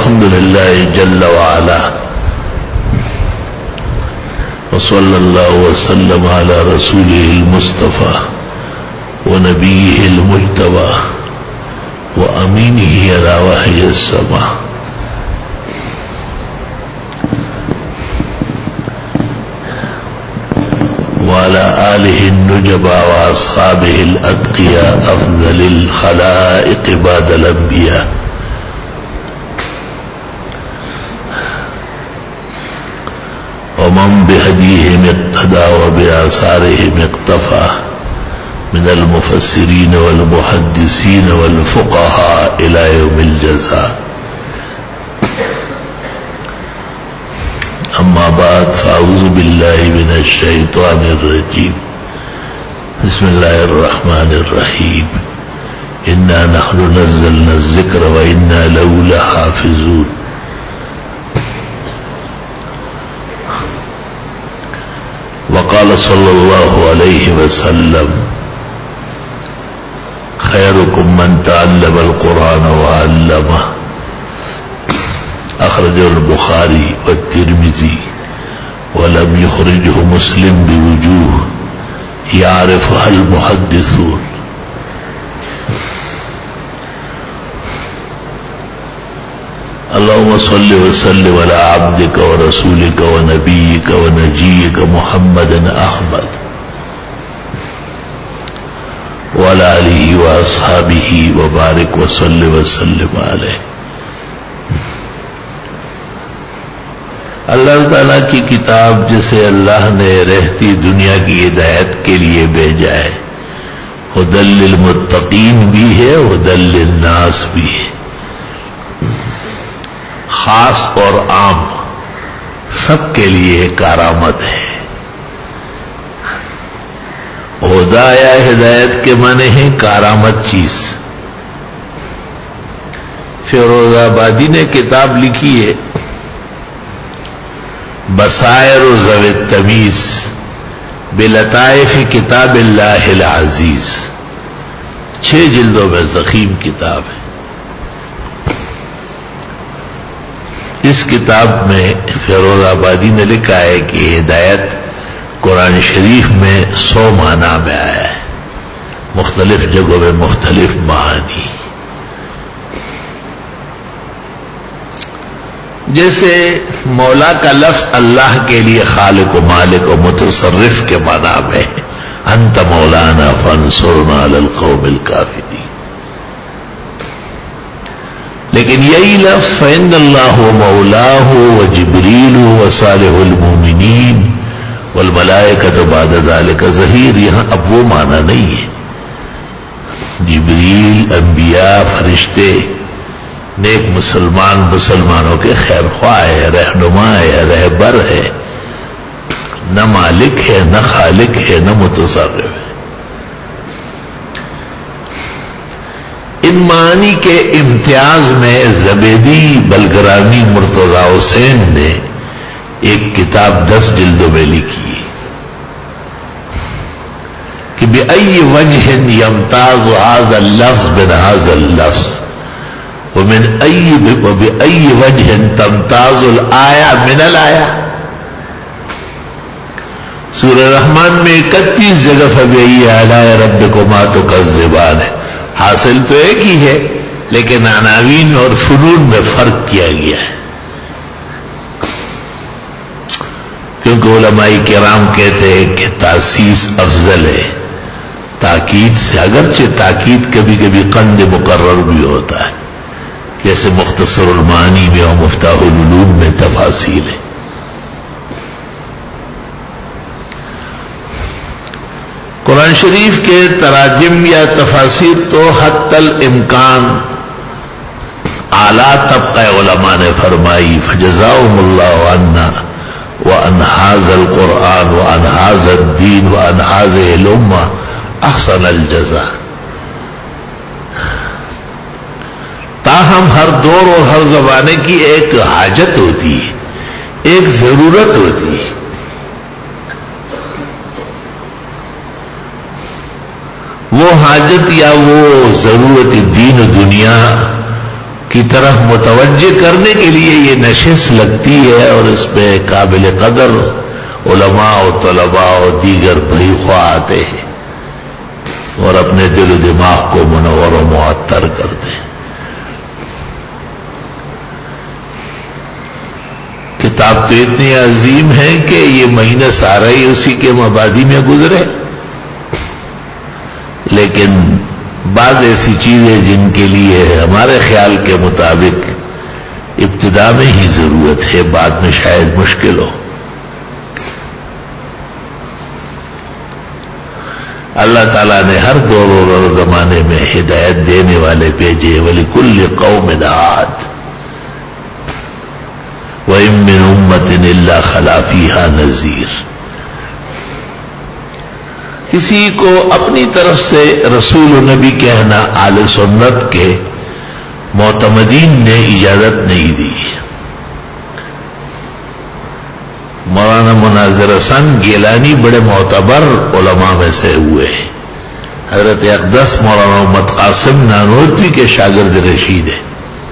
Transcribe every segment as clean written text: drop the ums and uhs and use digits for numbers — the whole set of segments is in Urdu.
والحمد لله جل وعلا وصلى الله وسلم على رسوله المصطفى ونبيه المجتبى وأمينه على وحي السماء وعلى آله النجبى وأصحابه الأتقياء أفضل الخلائق بعد الأنبياء ومن بهديهم اقتدى وبآثارهم اقتفى من المفسرين والمحدثين والفقهاء إلى يوم الجزاء. أما بعد فأعوذ بالله من الشيطان الرجيم. بسم الله الرحمن الرحيم. إنا نحن نزلنا الذكر وإنا له لحافظون. وقال صلى الله عليه وسلم خيركم من تعلم القرآن وعلمه. أخرجه البخاري والترمذي ولم يخرجه مسلم بوجوه يعرفها المحدثون. اللهم صل وسلم على عبدك ورسولك ونبيك ونجيك محمد أحمد وعلى آله وأصحابه وبارك وسلم عليه. اللہ تعالیٰ کی کتاب جسے اللہ نے رہتی دنیا کی ہدایت کے لیے بھیجا ہے، ہدی للمتقین بھی ہے، ہدی للناس بھی ہے، خاص اور عام سب کے لیے کارآمد ہے. ہدا یا ہدایت کے معنی ہیں کارآمد چیز. فیروز آبادی نے کتاب لکھی ہے بصائر ذوی التمیز بلطائف کتاب اللہ العزیز. 6 جلدوں میں ضخیم کتاب ہے. اس کتاب میں فیروز آبادی نے لکھا ہے کہ ہدایت قرآن شریف میں 100 معنی میں آیا ہے، مختلف جگہوں میں مختلف معانی. جیسے مولا کا لفظ اللہ کے لیے خالق و مالک و متصرف کے معنی میں انت مولانا فانصرنا علی القوم الکافرین، لیکن یہی لفظ فإن اللہ مولاه وجبریل وصالح المؤمنین والملائکۃ بعد ذلک ظہیر، یہاں اب وہ معنی نہیں ہے. جبریل، انبیاء، فرشتے، نیک مسلمانوں کے خیر خواہ ہے، رہنما ہے، رہبر ہے، نہ مالک ہے، نہ خالق ہے، نہ متصرف ہے. ان معانی کے امتیاز میں زبیدی بلگرامی مرتضی حسین نے ایک کتاب 10 جلدوں میں لکھی کہ بأي وجه يمتاز هذا اللفظ من هذا اللفظ وبأي وجه تمتاز الآية من الآية. سورہ رحمان میں 31 جگہ فبأي آلاء ربكما تكذبان ہے. حاصل تو ایک ہی ہے لیکن عناوین اور فنون میں فرق کیا گیا ہے، کیونکہ علماء کرام کہتے ہیں کہ تاسیس افضل ہے تاکید سے، اگرچہ تاکید کبھی کبھی قند مقرر بھی ہوتا ہے، جیسے مختصر المعانی میں اور مفتاح العلوم میں تفاصیل ہے. قرآن شریف کے تراجم یا تفاسیر تو حتی الامکان اعلیٰ طبقہ علماء نے فرمائی فجزاهم اللہ عنا وعن هذا القرآن وعن هذا الدین وعن هذه الامة احسن الجزاء. تاہم ہر دور اور ہر زمانے کی ایک حاجت ہوتی ہے، ایک ضرورت ہوتی ہے. وہ حاجت یا وہ ضرورت دین و دنیا کی طرف متوجہ کرنے کے لیے یہ نشست لگتی ہے، اور اس پہ قابل قدر علماء و طلباء و دیگر بھائی خواہ آتے ہیں اور اپنے دل و دماغ کو منور و معطر کرتے ہیں۔ کتاب تو اتنی عظیم ہے کہ یہ مہینہ سارا ہی اسی کے مبادی میں گزرے، لیکن بعض ایسی چیزیں جن کے لیے ہمارے خیال کے مطابق ابتدا میں ہی ضرورت ہے، بعد میں شاید مشکل ہو۔ اللہ تعالیٰ نے ہر دور اور زمانے میں ہدایت دینے والے بھیجے، وَلِكُلِّ قَوْمٍ عَادٍ وَإِن مِّنْ أُمَّةٍ إِلَّا خَلَا فِيهَا نَذِيرٌ۔ کسی کو اپنی طرف سے رسول و نبی کہنا اہل سنت کے معتمدین نے اجازت نہیں دی۔ مولانا مناظر حسن گیلانی بڑے معتبر علماء میں سے ہوئے ہیں، حضرت اقدس مولانا محمد قاسم نانوتوی کے شاگرد رشید ہیں،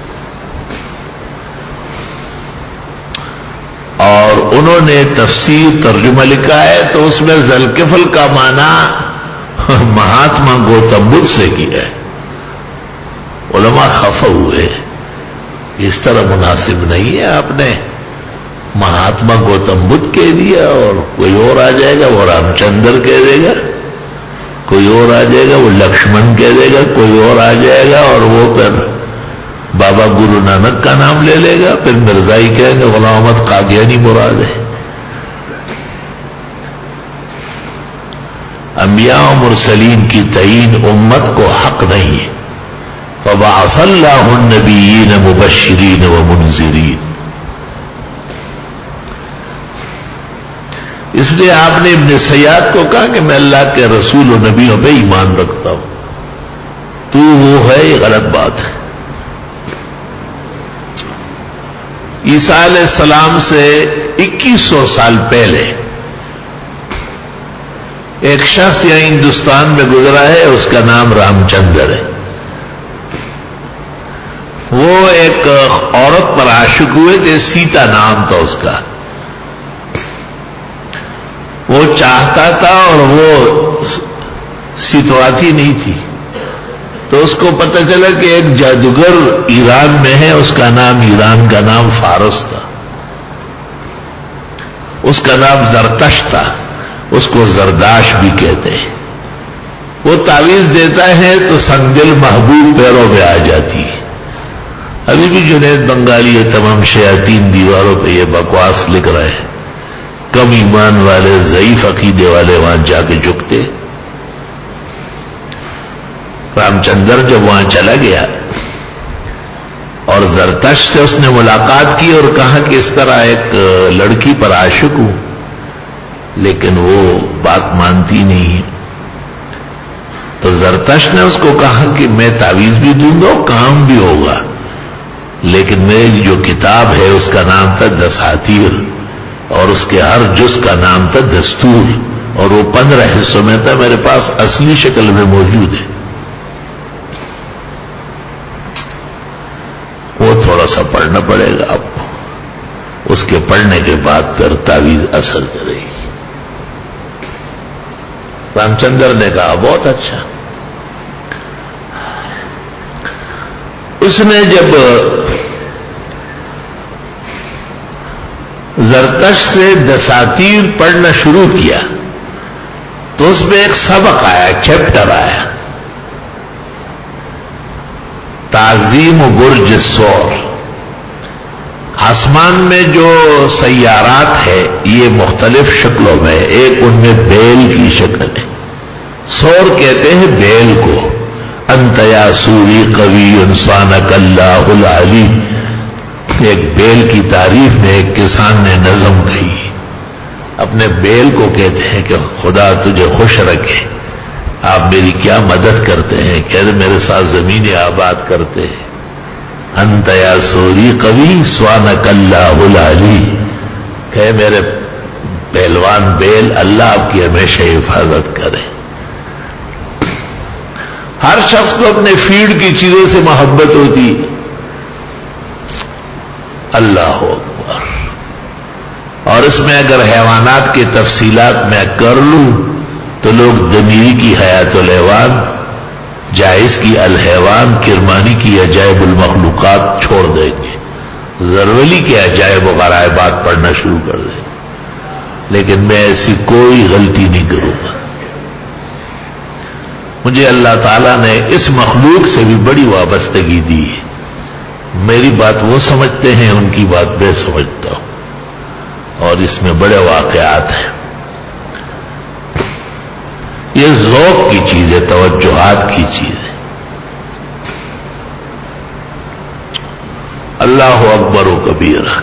اور انہوں نے تفسیر ترجمہ لکھا ہے تو اس میں ذوالکفل کا معنی مہاتما گوتم بدھ سے کیا ہے۔ علماء خفا ہوئے، اس طرح مناسب نہیں ہے، آپ نے مہاتما گوتم بدھ کہہ دیا اور کوئی اور آ جائے گا وہ رام چندر کہہ دے گا، کوئی اور آ جائے گا وہ لکشمن کہہ دے گا، کوئی اور آ جائے گا اور وہ پھر بابا گرو نانک کا نام لے لے گا، پھر مرزائی کہیں گے غلام احمد قادیانی مراد ہے۔ انبیاء و مرسلین کی تعین امت کو حق نہیں ہے، فبعث اللہ النبیین مبشرین و منذرین۔ اس لیے آپ نے ابن سیاد کو کہا کہ میں اللہ کے رسول و نبیوں پہ ایمان رکھتا ہوں، تو وہ ہے، یہ غلط بات ہے۔ عیسیٰ علیہ السلام سے 2100 سال پہلے ایک شخص یہاں ہندوستان میں گزرا ہے، اس کا نام رام چندر ہے۔ وہ ایک عورت پر عاشق ہوئے تھے، سیتا نام تھا اس کا، وہ چاہتا تھا اور وہ سیتواتی نہیں تھی، تو اس کو پتہ چلا کہ ایک جادوگر ایران میں ہے، اس کا نام ایران کا نام فارس تھا، اس کا نام زرتش تھا، اس کو زرداش بھی کہتے ہیں۔ وہ تعویذ دیتا ہے تو سنگدل محبوب پیروں میں آ جاتی ہے۔ ابھی بھی جنید بنگالی تمام شیاطین دیواروں پہ یہ بکواس لکھ رہے ہیں، کم ایمان والے ضعیف عقیدے والے وہاں جا کے جھکتے۔ رام چندر جب وہاں چلا گیا اور زرتش سے اس نے ملاقات کی اور کہا کہ اس طرح ایک لڑکی پر عاشق ہوں، لیکن وہ بات مانتی نہیں ہے، تو زرتش نے اس کو کہا کہ میں تعویذ بھی دوں گا کام بھی ہوگا، لیکن میری جو کتاب ہے اس کا نام تھا دساتیر، اور اس کے ہر جز کا نام تھا دستور، اور وہ 15 حصوں میں تھا، میرے پاس اصلی شکل میں موجود ہے۔ وہ تھوڑا سا پڑھنا پڑے گا آپ، اس کے پڑھنے کے بعد پھر تعویذ اثر کرے گی۔ رام چندر نے کہا بہت اچھا۔ اس نے جب زرتش سے دساتیر پڑھنا شروع کیا تو اس میں ایک سبق آیا، چیپٹر آیا، تعظیم برج الثور۔ آسمان میں جو سیارات ہے یہ مختلف شکلوں میں، ایک ان میں بیل کی شکل ہے، ثور کہتے ہیں بیل کو، انت یا سوری قوی انسانک اللہ العلی۔ ایک بیل کی تعریف میں ایک کسان نے نظم کہی، اپنے بیل کو کہتے ہیں کہ خدا تجھے خوش رکھے، آپ میری کیا مدد کرتے ہیں، کہتے میرے ساتھ زمینیں آباد کرتے ہیں، انت یا سوری قوی سوانک اللہ العلی، کہ میرے پہلوان بیل اللہ آپ کی ہمیشہ حفاظت کرے۔ ہر شخص کو اپنے فیڈ کی چیزوں سے محبت ہوتی، اللہ اکبر. اور اس میں اگر حیوانات کی تفصیلات میں کر لوں تو لوگ دمیری کی حیات الحیوان، جائز کی الحیوان، کرمانی کی عجائب المخلوقات چھوڑ دیں گے، زرولی کے عجائب و غرائبات پڑھنا شروع کر دیں. لیکن میں ایسی کوئی غلطی نہیں کروں گا. مجھے اللہ تعالیٰ نے اس مخلوق سے بھی بڑی وابستگی دی ہے. میری بات وہ سمجھتے ہیں، ان کی بات میں سمجھتا ہوں، اور اس میں بڑے واقعات ہیں. یہ ذوق کی چیز ہے، توجہات کی چیز ہے. اللہ اکبر و کبیرہ.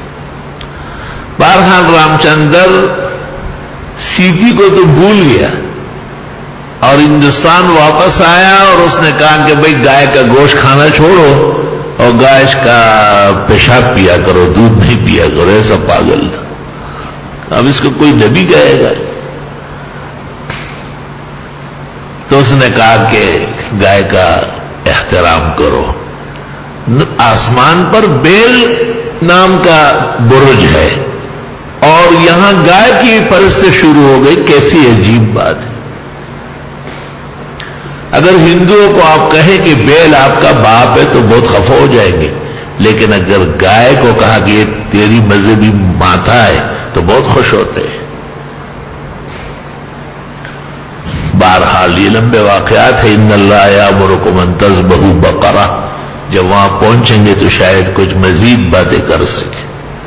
بہرحال رام چندر سیپی کو تو بھول گیا اور ہندوستان واپس آیا، اور اس نے کہا کہ بھئی گائے کا گوشت کھانا چھوڑو اور گائے کا پیشاب پیا کرو، دودھ نہیں پیا کرو. ایسا پاگل تھا. اب اس کو کوئی نبی کہے گا؟ تو اس نے کہا کہ گائے کا احترام کرو. آسمان پر بیل نام کا برج ہے اور یہاں گائے کی پرست شروع ہو گئی. کیسی عجیب بات ہے. اگر ہندوؤں کو آپ کہیں کہ بیل آپ کا باپ ہے تو بہت خفا ہو جائیں گے، لیکن اگر گائے کو کہا کہ یہ تیری مذہبی ماتا ہے تو بہت خوش ہوتے ہیں. بہرحال یہ لمبے واقعات ہیں. ان اللہ یامرکم ان تذبحوا بقرہ. جب وہاں پہنچیں گے تو شاید کچھ مزید باتیں کر سکیں.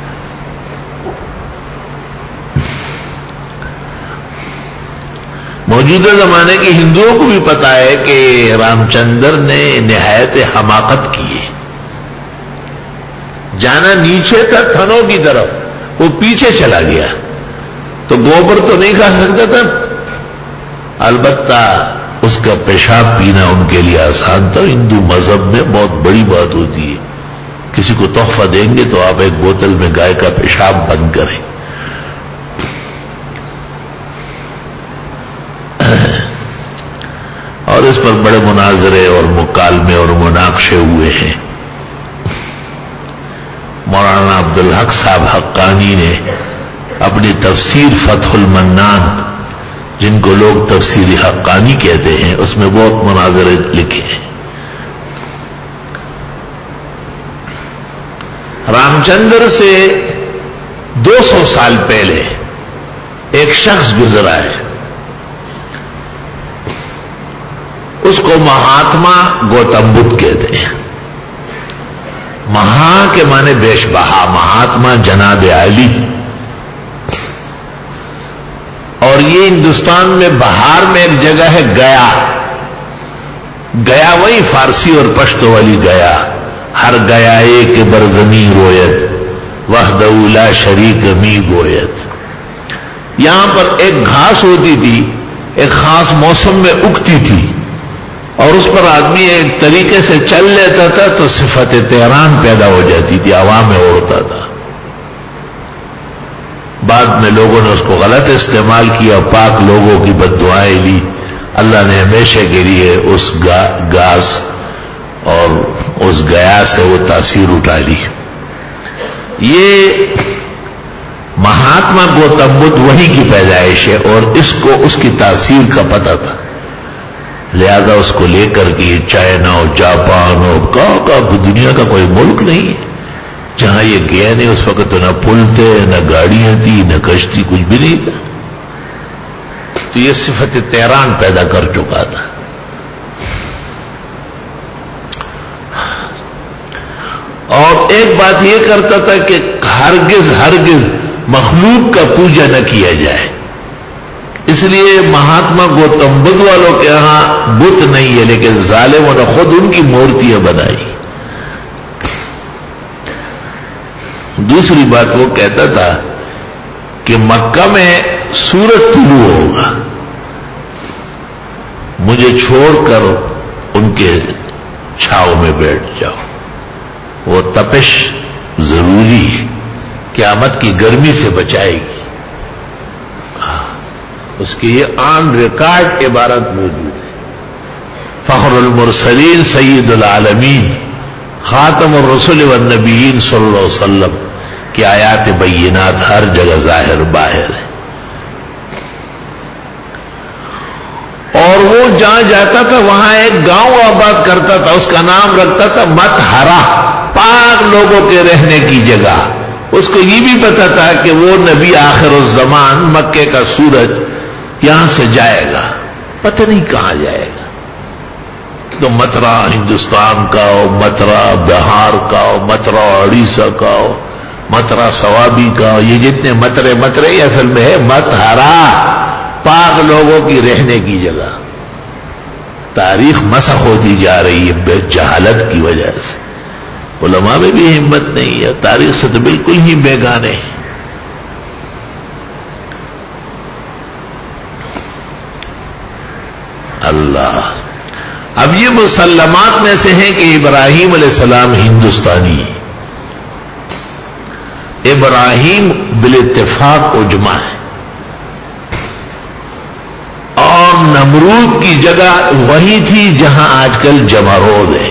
موجودہ زمانے کے ہندوؤں کو بھی پتا ہے کہ رام چندر نے نہایت حماقت کی ہے. جانا نیچے تھا تھنوں کی طرف، وہ پیچھے چلا گیا تو گوبر تو نہیں کھا سکتا تھا. البتہ اس کا پیشاب پینا ان کے لیے آسان تھا. ہندو مذہب میں بہت بڑی بات ہوتی ہے. کسی کو تحفہ دیں گے تو آپ ایک بوتل میں گائے کا پیشاب بند کریں. اور اس پر بڑے مناظرے اور مکالمے اور مناقشے ہوئے ہیں. مولانا عبدالحق صاحب حقانی نے اپنی تفسیر فتح المنان، جن کو لوگ تفسیر حقانی کہتے ہیں، اس میں بہت مناظرے لکھے ہیں. رام چندر سے 200 سال پہلے ایک شخص گزرا ہے. اس کو مہاتما گوتم بدھ کہتے ہیں. مہا کے معنی بیش بہا، مہاتما جناب عالی. اور یہ ہندوستان میں بہار میں ایک جگہ ہے گیا. گیا وہی فارسی اور پشتو والی گیا. ہر گیا ایک برزمی رویت وحدہ لا شریک می گویت. یہاں پر ایک گھاس ہوتی تھی، ایک خاص موسم میں اگتی تھی، اور اس پر آدمی ایک طریقے سے چل لیتا تھا تو صفت طیران پیدا ہو جاتی تھی، ہوا میں اڑتا تھا. بعد میں لوگوں نے اس کو غلط استعمال کیا، پاک لوگوں کی بد دعائیں لی. اللہ نے ہمیشہ کے لیے اس گھاس اور اس گیا سے وہ تاثیر اٹھا لی. یہ مہاتما گوتم بدھ وہی کی پیدائش ہے اور اس کو اس کی تاثیر کا پتہ تھا. لہذا اس کو لے کر کے چائنا ہو، جاپان ہو، کہاں دنیا کا کوئی ملک نہیں ہے جہاں یہ گیا نہیں. اس وقت نہ پل تھے، نہ گاڑیاں تھی، نہ کشتی، کچھ بھی نہیں تھا. تو یہ صفت طیران پیدا کر چکا تھا. اور ایک بات یہ کرتا تھا کہ ہرگز مخلوق کا پوجا نہ کیا جائے. اس لیے مہاتما گوتم بدھ والوں کے ہاں بت نہیں ہے، لیکن ظالموں نے خود ان کی مورتیاں بنائی. دوسری بات وہ کہتا تھا کہ مکہ میں سورج طلوع ہوگا، مجھے چھوڑ کر ان کے چھاؤں میں بیٹھ جاؤ. وہ تپش ضروری ہے، قیامت کی گرمی سے بچائے گی. اس کی یہ آن ریکارڈ عبارت موجود ہے. فخر المرسلین سید العالمین خاتم الرسل والنبیین صلی اللہ علیہ وسلم کی آیات بینات ہر جگہ ظاہر باہر ہے. اور وہ جہاں جاتا تھا وہاں ایک گاؤں آباد کرتا تھا, اس کا نام رکھتا تھا مطہرہ, پاک لوگوں کے رہنے کی جگہ. اس کو یہ بھی پتا تھا کہ وہ نبی آخر الزمان مکے کا سورج یہاں سے جائے گا, پتہ نہیں کہاں جائے گا. تو متھرا ہندوستان کا ہو, متھرا بہار کا ہو, متھرا اڑیسہ کا ہو, متھرا سوابی کا ہو, یہ جتنے مترے یہ اصل میں ہے مطہرہ, پاک لوگوں کی رہنے کی جگہ. تاریخ مسخ ہوتی جا رہی ہے جہالت کی وجہ سے. علماء میں بھی ہمت نہیں ہے, تاریخ سے تو بالکل ہی بیگانے ہیں. اللہ. اب یہ مسلمات میں سے ہیں کہ ابراہیم علیہ السلام ہندوستانی ہے. ابراہیم بالاتفاق اجماع ہے, اور نمرود کی جگہ وہی تھی جہاں آج کل جمارود ہے.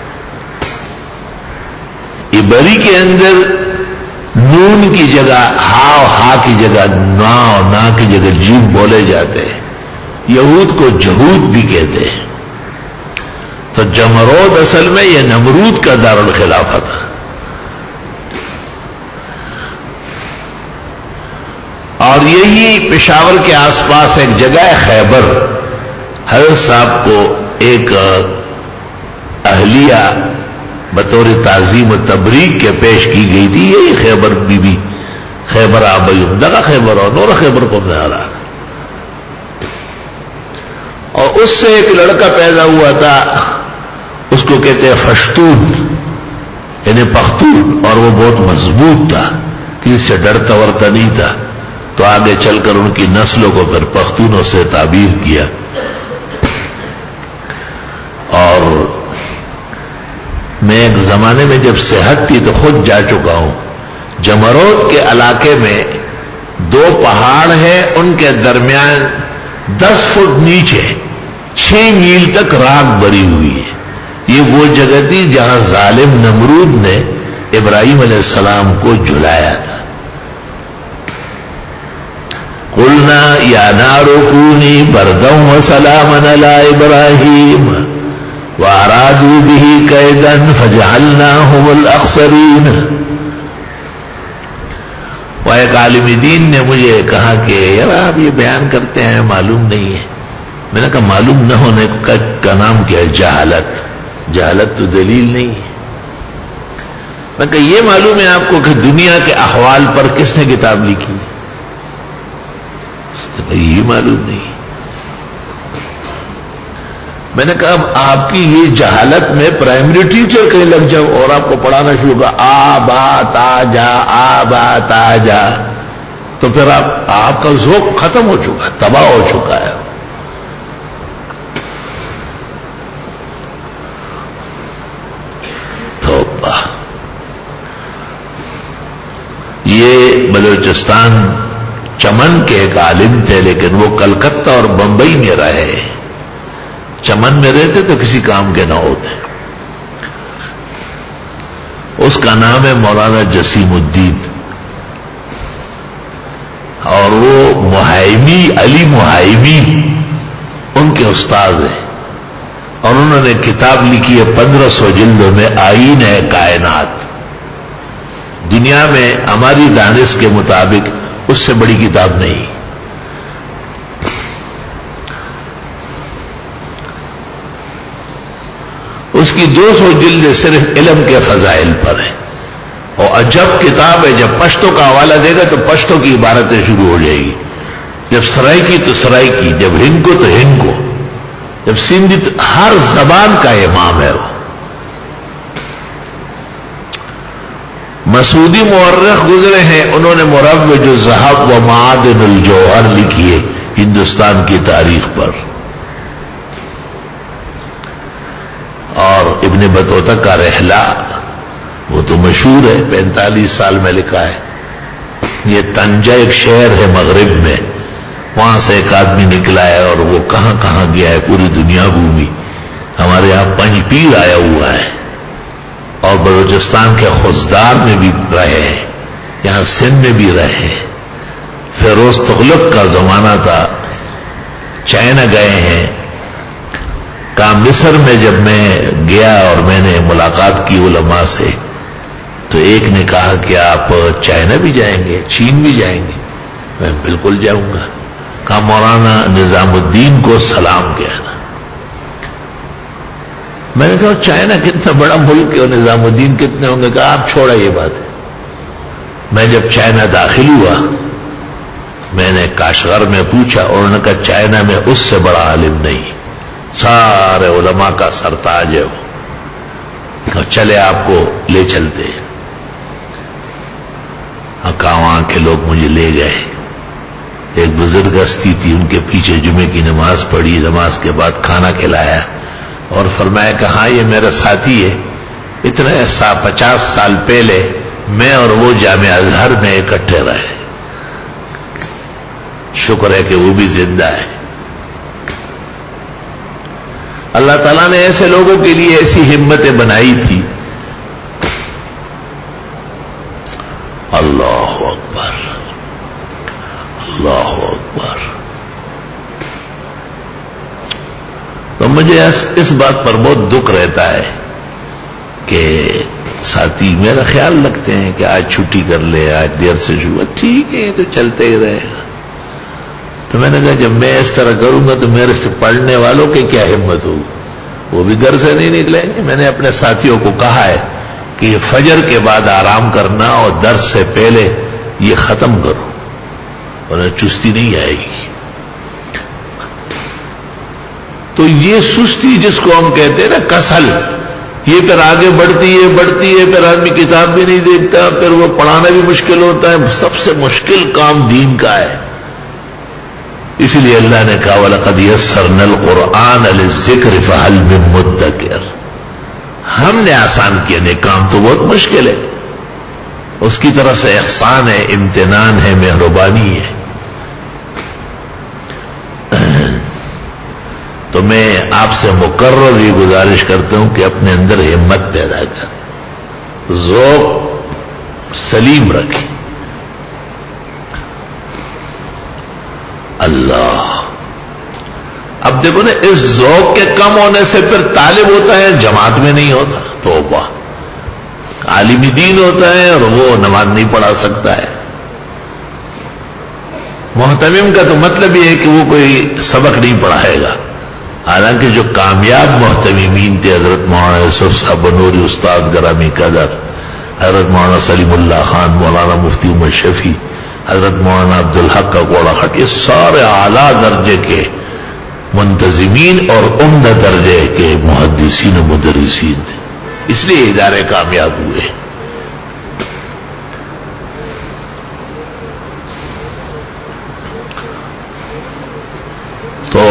ابری کے اندر نون کی جگہ ہا و ہا کی جگہ نا و نا کی جگہ جیم بولے جاتے ہیں. یہود کو جہود بھی کہتے ہیں. تو جمرود اصل میں یہ نمرود کا دارالخلافہ تھا. اور یہی پشاور کے آس پاس ایک جگہ ہے خیبر. حضرت صاحب کو ایک اہلیہ بطور تعظیم و تبریک کے پیش کی گئی تھی, یہی خیبر بی بی, خیبر آبیم دگا خیبر اور نور خیبر کو نہارا. اور اس سے ایک لڑکا پیدا ہوا تھا, اس کو کہتے ہیں فشتون, یعنی پختون, اور وہ بہت مضبوط تھا, کسی سے ڈرتا ورتا نہیں تھا. تو آگے چل کر ان کی نسلوں کو پھر پختونوں سے تعبیر کیا. اور میں ایک زمانے میں جب صحت تھی تو خود جا چکا ہوں. جمرود کے علاقے میں 2 پہاڑ ہیں, ان کے درمیان 10 فٹ نیچے 6 میل تک راک بری ہوئی ہے. یہ وہ جگہ تھی جہاں ظالم نمرود نے ابراہیم علیہ السلام کو جھلایا تھا. قلنا یا نار کونی بردا وسلاما علی ابراہیم وارادوا به کیدا فجعلناهم الاخسرین. وہ ایک عالم دین نے مجھے کہا کہ یار آپ یہ بیان کرتے ہیں معلوم نہیں ہے. میں نے کہا معلوم نہ ہونے کا نام کیا ہے؟ جہالت. جہالت تو دلیل نہیں ہے. میں کہا یہ معلوم ہے آپ کو کہ دنیا کے احوال پر کس نے کتاب لکھی؟ یہ معلوم نہیں. میں نے کہا اب آپ کی یہ جہالت میں پرائمری ٹیچر کہیں لگ جاؤ اور آپ کو پڑھانا شروع کر آ با تا جا آ با تا جا, تو پھر آپ کا ذوق ختم ہو چکا, تباہ ہو چکا ہے. توبہ. یہ بلوچستان چمن کے ایک عالم تھے, لیکن وہ کلکتہ اور بمبئی میں رہے. چمن میں رہتے تو کسی کام کے نہ ہوتے. اس کا نام ہے مولانا جسیم الدین, اور وہ محیمی علی محیمی ان کے استاد ہیں. اور انہوں نے کتاب لکھی ہے 1500 جلدوں میں, آئین ہے کائنات. دنیا میں ہماری دانش کے مطابق اس سے بڑی کتاب نہیں. اس کی 200 جلدیں صرف علم کے فضائل پر ہیں. اور عجب کتاب ہے. جب پشتو کا حوالہ دے گا تو پشتو کی عبارتیں شروع ہو جائے گی. جب سرائی کی تو سرائی کی, جب ہند کو تو ہند کو, جب سندھی تو ہر زبان کا امام ہے. وہ مسعودی مورخ گزرے ہیں, انہوں نے مروج الذهب و معادن الجوہر لکھی ہے ہندوستان کی تاریخ پر. اور ابن بطوطہ کا رحلہ وہ تو مشہور ہے, 45 سال میں لکھا ہے. یہ طنجہ ایک شہر ہے مغرب میں, وہاں سے ایک آدمی نکلا ہے اور وہ کہاں کہاں گیا ہے, پوری دنیا گھومی. ہمارے یہاں پنج پیر آیا ہوا ہے اور بلوچستان کے خزدار میں بھی رہے ہیں، یہاں سندھ میں بھی رہے ہیں، فیروز تغلق کا زمانہ تھا، چائنا گئے ہیں۔ کہا مصر میں جب میں گیا اور میں نے ملاقات کی علماء سے تو ایک نے کہا کہ آپ چائنا بھی جائیں گے، چین بھی جائیں گے؟ میں بالکل جاؤں گا۔ کہا مولانا نظام الدین کو سلام کہنا۔ میں نے کہا چائنا کتنا بڑا ملک ہے اور نظام الدین کتنے ہوں گے؟ کہا آپ چھوڑا یہ بات ہے۔ میں جب چائنا داخل ہوا میں نے کاشغر میں پوچھا اور انہوں نے کہا چائنا میں اس سے بڑا عالم نہیں، سارے علماء کا سرتاج ہے وہ، چلے آپ کو لے چلتے۔ وہاں کے لوگ مجھے لے گئے، ایک بزرگ ہستی تھی، ان کے پیچھے جمعے کی نماز پڑھی، نماز کے بعد کھانا کھلایا اور فرمایا کہ ہاں یہ میرا ساتھی ہے، اتنے 50 سال پہلے میں اور وہ جامعہ ازہر میں اکٹھے رہے، شکر ہے کہ وہ بھی زندہ ہے۔ اللہ تعالیٰ نے ایسے لوگوں کے لیے ایسی ہمتیں بنائی تھی۔ اللہ اکبر، اللہ اکبر۔ تو مجھے اس بات پر بہت دکھ رہتا ہے کہ ساتھی میرا خیال رکھتے ہیں کہ آج چھٹی کر لے، آج دیر سے شروع، ٹھیک ہے تو چلتے ہی رہے گا۔ تو میں نے کہا جب میں اس طرح کروں گا تو میرے سے پڑھنے والوں کی کیا ہمت ہوگی؟ وہ بھی گھر سے نہیں نکلیں گے۔ میں نے اپنے ساتھیوں کو کہا ہے کہ فجر کے بعد آرام کرنا اور درس سے پہلے یہ ختم کرو، ورنہ چستی نہیں آئے گی۔ تو یہ سستی جس کو ہم کہتے ہیں نا کسل، یہ پھر آگے بڑھتی ہے، پھر آدمی کتاب بھی نہیں دیکھتا، پھر وہ پڑھانا بھی مشکل ہوتا ہے۔ سب سے مشکل کام دین کا ہے، اس لیے اللہ نے کہا وَلَقَدْ يَسَّرْنَا الْقُرْآنَ لِلذِّكْرِ فَهَلْ مِن مُدَّكِرٍ۔ ہم نے آسان کیا، نہیں کام تو بہت مشکل ہے، اس کی طرف سے احسان ہے، امتنان ہے، مہربانی ہے۔ تو میں آپ سے مکرر یہ گزارش کرتا ہوں کہ اپنے اندر ہمت پیدا کریں، ذوق سلیم رکھیں۔ اللہ، اب دیکھو نا، اس ذوق کے کم ہونے سے پھر طالب ہوتا ہے جماعت میں نہیں ہوتا، توبہ، عالم دین ہوتا ہے اور وہ نماز نہیں پڑھا سکتا ہے۔ محتمم کا تو مطلب یہ ہے کہ وہ کوئی سبق نہیں پڑھائے گا، حالانکہ جو کامیاب محتممین تھے حضرت مولانا یوسف صاحب بنوری استاد گرامی قدر، حضرت مولانا سلیم اللہ خان، مولانا مفتی عمر شفیع، حضرت مولانا عبدالحق کا کوڑا خٹ، یہ سارے اعلیٰ درجے کے منتظمین اور عمدہ درجے کے محدثین و مدرسین تھے، اس لیے ادارے کامیاب ہوئے۔ تو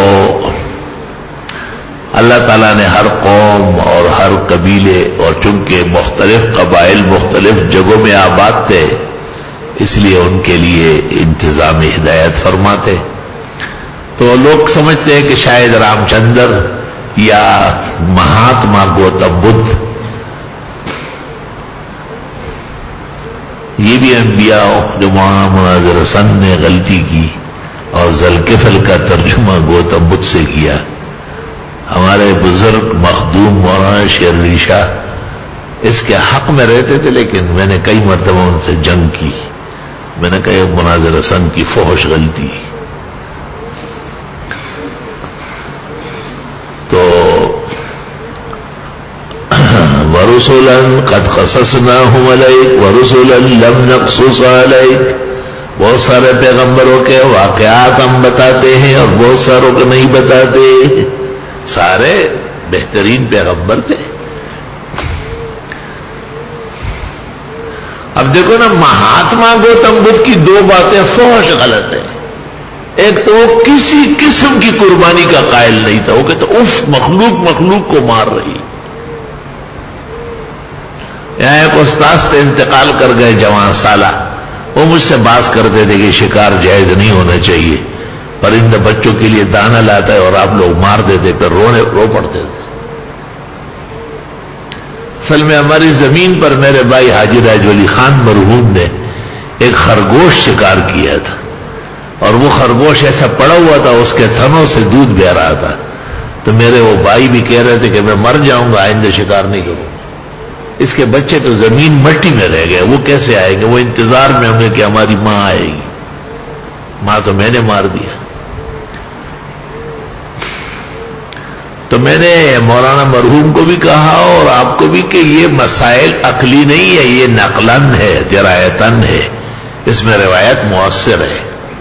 اللہ تعالیٰ نے ہر قوم اور ہر قبیلے، اور چونکہ مختلف قبائل مختلف جگہوں میں آباد تھے، اس لیے ان کے لیے انتظام ہدایت فرماتے۔ تو لوگ سمجھتے ہیں کہ شاید رام چندر یا مہاتما گوتم بدھ یہ بھی انبیاء، جو مولانا مناظر حسن نے غلطی کی اور ذوالکفل کا ترجمہ گوتم بدھ سے کیا۔ ہمارے بزرگ مخدوم مولانا شیر علی شاہ اس کے حق میں رہتے تھے، لیکن میں نے کئی مرتبہ ان سے جنگ کی۔ میں نے کہا مناظر حسن کی فحش غلطی۔ تو وَرُسُلًا قَدْ قَصَصْنَاهُمْ عَلَيْكَ وَرُسُلًا لَمْ نَقْصُصْ عَلَيْكَ، بہت سارے پیغمبروں کے واقعات ہم بتاتے ہیں اور بہت ساروں کو نہیں بتاتے۔ سارے بہترین پیغمبر تھے۔ اب دیکھو نا، مہاتما گوتم بدھ کی دو باتیں فحش غلط ہیں۔ ایک تو وہ کسی قسم کی قربانی کا قائل نہیں تھا، وہ کہتے اف مخلوق کو مار رہی۔ یہاں ایک استاد سے انتقال کر گئے جوان سالہ، وہ مجھ سے بات کرتے تھے کہ شکار جائز نہیں ہونا چاہیے، پرندہ بچوں کے لیے دانا لاتا ہے اور آپ لوگ مار دیتے، پھر رو پڑتے تھے۔ اصل میں ہماری زمین پر میرے بھائی حاجی راج ولی خان مرحوم نے ایک خرگوش شکار کیا تھا، اور وہ خرگوش ایسا پڑا ہوا تھا، اس کے تھنوں سے دودھ بہ رہا تھا. تو میرے وہ بھائی بھی کہہ رہے تھے کہ میں مر جاؤں گا، آئندہ شکار نہیں کروں. اس کے بچے تو زمین مٹی میں رہ گئے، وہ کیسے آئیں گے؟ وہ انتظار میں ہوں گے کہ ہماری ماں آئے گی. ماں تو میں نے مار دیا. تو میں نے مولانا مرحوم کو بھی کہا اور آپ کو بھی کہ یہ مسائل عقلی نہیں ہے، یہ نقلن ہے، درایتن ہے، اس میں روایت مؤثر ہے.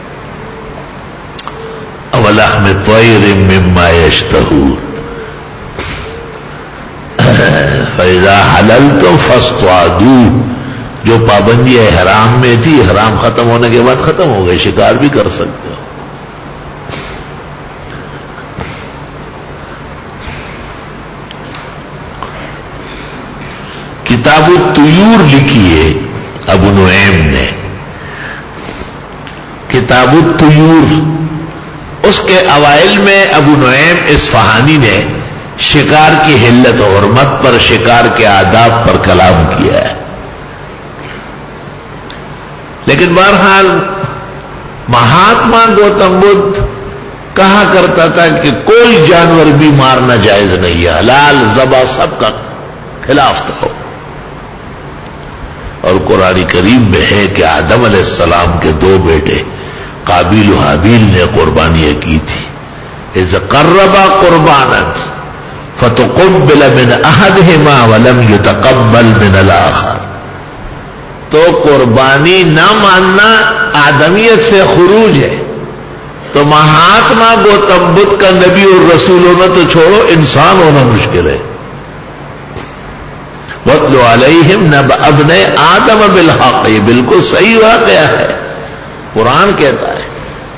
اولحم طیر مما یشتہون فاذا حللتم فاصطادوا. جو پابندی احرام میں تھی، احرام ختم ہونے کے بعد ختم ہو گئی، شکار بھی کر سکتے ہو. کتاب الطیور لکھی ہے ابو نعیم نے، کتاب الطیور. اس کے اوائل میں ابو نعیم اصفہانی نے شکار کی حلت و حرمت پر، شکار کے آداب پر کلام کیا ہے. لیکن بہرحال مہاتما گوتم بدھ کہا کرتا تھا کہ کوئی جانور بھی مارنا جائز نہیں ہے، حلال ذبح سب کا خلاف تھا. اور قرآن کریم میں ہے کہ آدم علیہ السلام کے دو بیٹے قابیل و حابیل نے قربانیاں کی تھی. اذ قربا قربانا فتقبل من احدهما ولم يتقبل من الاخر. تو قربانی نہ ماننا آدمیت سے خروج ہے. تو مہاتما گوتم بدھ کا نبی اور رسول ہونا تو چھوڑو، انسان ہونا مشکل ہے. وَاتْلُ عَلَيْهِمْ نَبَأَ ابْنَيْ آدَمَ بِالْحَقِّ. یہ بالکل صحیح واقعہ ہے، قرآن کہتا ہے.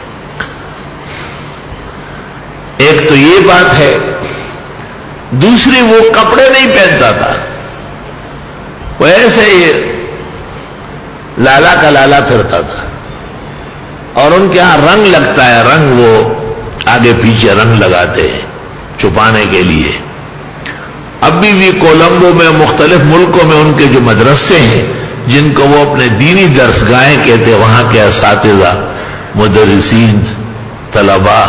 ایک تو یہ بات ہے، دوسری وہ کپڑے نہیں پہنتا تھا، وہ ایسے ہی لالا کا لالا پھرتا تھا. اور ان کے ہاں رنگ لگتا ہے، رنگ وہ آگے پیچھے رنگ لگاتے ہیں چھپانے کے لیے. ابھی بھی کولمبو میں، مختلف ملکوں میں ان کے جو مدرسے ہیں جن کو وہ اپنے دینی درسگاہیں کہتے ہیں، وہاں کے اساتذہ، مدرسین، طلباء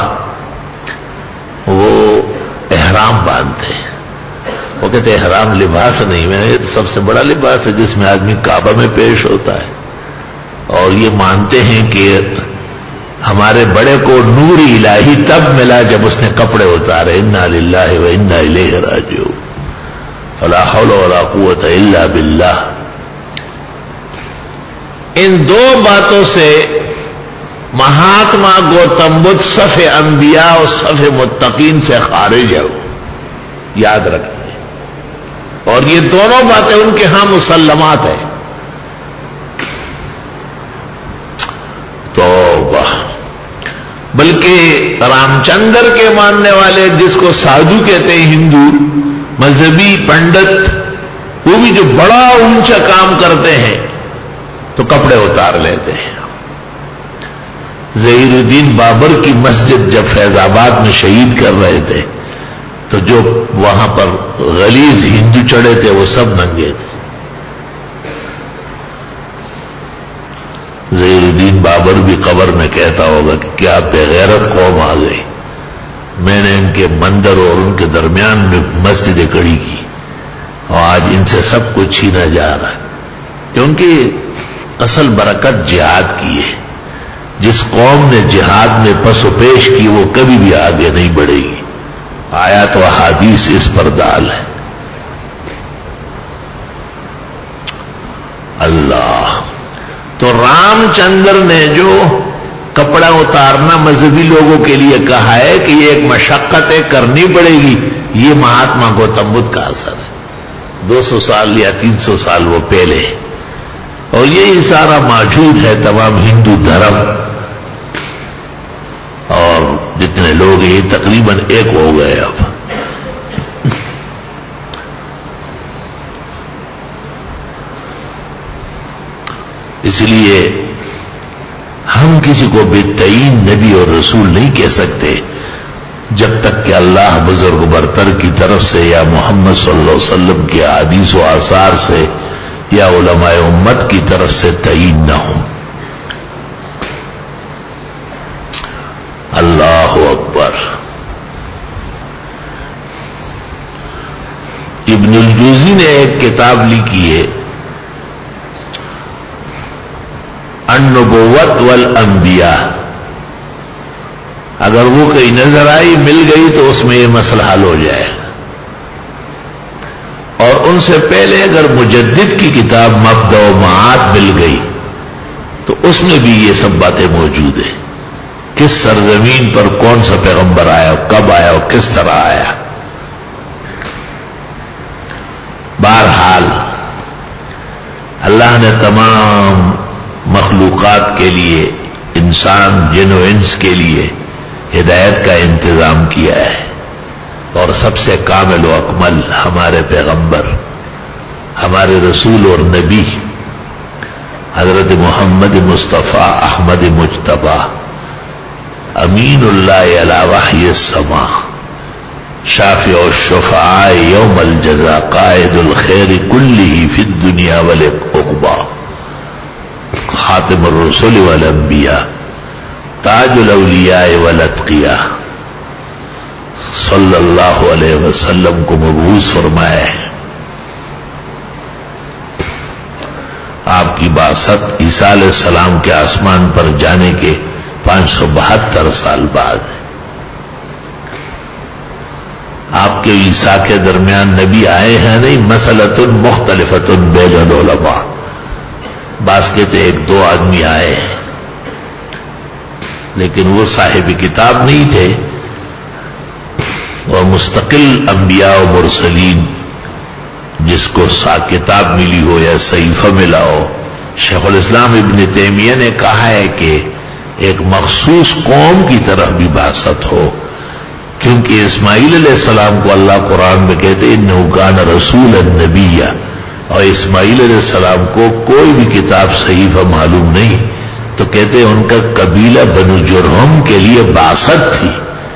وہ احرام باندھتے ہیں. وہ کہتے ہیں احرام لباس نہیں ہے، یہ سب سے بڑا لباس ہے جس میں آدمی کعبہ میں پیش ہوتا ہے. اور یہ مانتے ہیں کہ ہمارے بڑے کو نور الہی تب ملا جب اس نے کپڑے اتارے. انا للہ و انا الیہ راجعون، فلا حول ولا قوت الا باللہ. ان دو باتوں سے مہاتما گوتم بدھ صف انبیاء اور صف متقین سے خارج ہے، وہ یاد رکھیں. اور یہ دونوں باتیں ان کے ہاں مسلمات ہیں. توبہ. بلکہ رام چندر کے ماننے والے، جس کو سادھو کہتے ہیں ہندو مذہبی پنڈت، وہ بھی جو بڑا اونچا کام کرتے ہیں تو کپڑے اتار لیتے ہیں. ظہیر الدین بابر کی مسجد جب فیض آباد میں شہید کر رہے تھے تو جو وہاں پر غلیظ ہندو چڑھے تھے وہ سب ننگے تھے. ظہیر الدین بابر بھی قبر میں کہتا ہوگا کہ کیا بے غیرت قوم آ گئی. میں نے ان کے مندر اور ان کے درمیان میں مسجدیں کھڑی کی اور آج ان سے سب کچھ چھینا جا رہا ہے. کیونکہ اصل برکت جہاد کی ہے. جس قوم نے جہاد میں پس و پیش کی وہ کبھی بھی آگے نہیں بڑھے گی. آیات و احادیث اس پر دال ہے. اللہ. تو رام چندر نے جو کپڑا اتارنا مذہبی لوگوں کے لیے کہا ہے کہ یہ ایک مشقت ہے، کرنی پڑے گی، یہ مہاتما گوتم بدھ کا اثر ہے. 200 سال یا 300 سال وہ پہلے. اور یہی سارا موجود ہے تمام ہندو دھرم. اور جتنے لوگ یہ تقریباً ایک ہو گئے. اب اس لیے ہم کسی کو بے تعین نبی اور رسول نہیں کہہ سکتے. جب تک کہ اللہ بزرگ برتر کی طرف سے یا محمد صلی اللہ علیہ وسلم کے احادیث و آثار سے یا علماء امت کی طرف سے تعین نہ ہو. اللہ اکبر. ابن الجوزی نے ایک کتاب لکھی ہے النبوت والانبیاء. اگر وہ کہیں نظر آئی مل گئی تو اس میں یہ مسئلہ حل ہو جائے گا. اور ان سے پہلے اگر مجدد کی کتاب مبدأ و معاد مل گئی تو اس میں بھی یہ سب باتیں موجود ہیں. کس سرزمین پر کون سا پیغمبر آیا، کب آیا اور کس طرح آیا. بہرحال اللہ نے تمام مخلوقات کے لیے، انسان جن و انس کے لیے ہدایت کا انتظام کیا ہے. اور سب سے کامل و اکمل ہمارے پیغمبر، ہمارے رسول اور نبی حضرت محمد مصطفیٰ احمد مجتبی امین اللہ علی وحی السماء شافع الشفعاء یوم الجزاء قائد الخیر کلہ فی الدنیا والعقبی خاتم الرسل والانبیاء تاج الاولیاء والاتقیاء صلی اللہ علیہ وسلم کو مبعوث فرمایا ہے. آپ کی بعثت عیسیٰ علیہ السلام کے آسمان پر جانے کے 572 سال بعد ہے. آپ کے عیسیٰ کے درمیان نبی آئے ہیں نہیں، مسئلۃ مختلفۃ بین العلماء. بعض کہتے ایک دو آدمی آئے ہیں لیکن وہ صاحب کتاب نہیں تھے، اور مستقل انبیاء و مرسلین جس کو کتاب ملی ہو یا صحیفہ ملا ہو. شیخ الاسلام ابن تیمیہ نے کہا ہے کہ ایک مخصوص قوم کی طرف بھی بعثت ہو، کیونکہ اسماعیل علیہ السلام کو اللہ قرآن میں کہتے انہ کان رسولا نبیا، اور اسماعیل علیہ السلام کو کوئی بھی کتاب صحیفہ معلوم نہیں، تو کہتے ان کا قبیلہ بنو جرہم کے لیے بعثت تھی.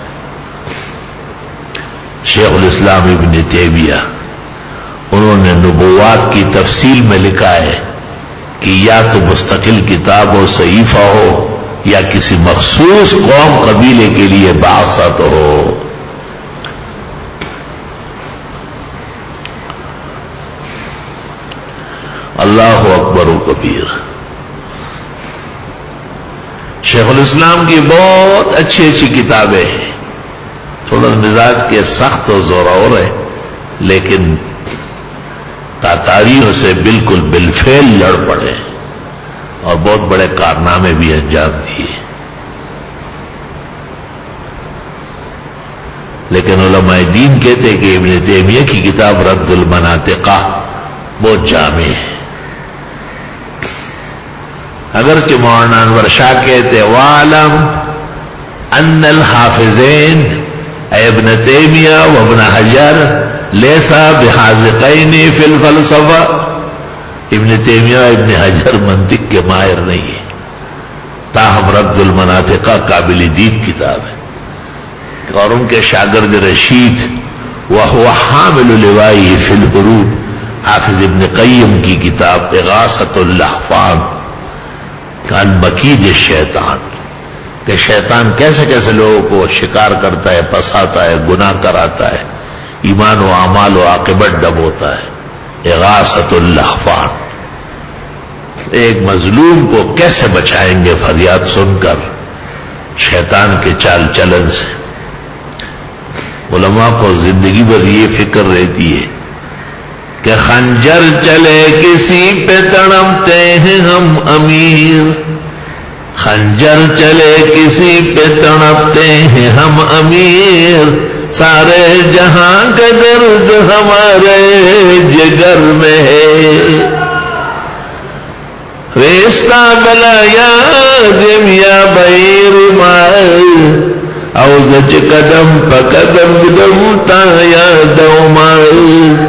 شیخ الاسلام ابن تیمیہ انہوں نے نبوات کی تفصیل میں لکھا ہے کہ یا تو مستقل کتاب و صحیفہ ہو یا کسی مخصوص قوم قبیلے کے لیے بعثت ہو. اللہ اکبر و کبیر. شیخ الاسلام کی بہت اچھی اچھی کتابیں ہیں، تھوڑا مزاج کے سخت و زورآور ہے، لیکن تاتاریوں سے بالکل بالفعل لڑ پڑے اور بہت بڑے کارنامے بھی انجام دیے. لیکن علماء دین کہتے کہ ابن تیمیہ کی کتاب رد المناطقہ بہت جامع ہے. اگرچہ مولانا انور شاہ کہتے وَعْلَمْ أَنَّ الْحَافِظَيْنِ ابن تیمیہ و ابن حجر لیسا بحاذقین فی الفلسفہ. ابن تیمیہ و ابن حجر منطق کے ماہر نہیں ہے، تاہم رد المناطقہ قابل دید کتاب ہے. اور ان کے شاگرد رشید وہو حامل لوائه فی الحروب حافظ ابن قیم کی کتاب اغاثۃ اللہفان عن مکید الشیطان، کہ شیطان کیسے کیسے لوگوں کو شکار کرتا ہے، پساتا ہے، گناہ کراتا ہے، ایمان و اعمال و عاقبت ڈبوتا ہے. اغاثۃ اللہفان، ایک مظلوم کو کیسے بچائیں گے فریاد سن کر شیطان کے چال چلن سے. علماء کو زندگی بھر یہ فکر رہتی ہے کہ خنجر چلے کسی پہ تڑپتے ہیں ہم امیر، خنجر چلے کسی پہ تڑپتے ہیں ہم امیر، سارے جہاں کا درد ہمارے جگر میں ہے. ریستہ بلا یادم یا بیر مال اوزج قدم پا قدم قدم تا یادو مال.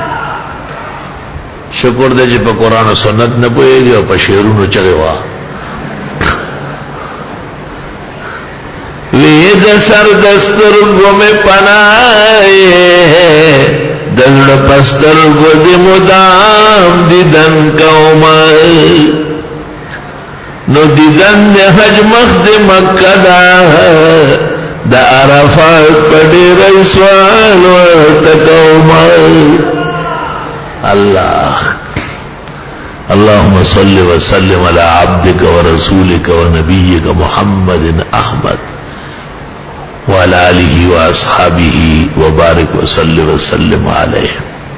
شکر دے جی پا قرآن و سنت نہ پوئے گی اور پا شیرونو چلے وا. وی دسر دسترگو میں پنائے دزڑ پسترگو دی مدام دیدن کا عمر نو دیدن دی حج مخد مکہ دا عرفات پڑی رسوال ورتک عمر اللہ اللهم صل وسلم على عبدك ورسولك ونبيك محمد احمد وعلى آله واصحابه وبارك وسلم عليه.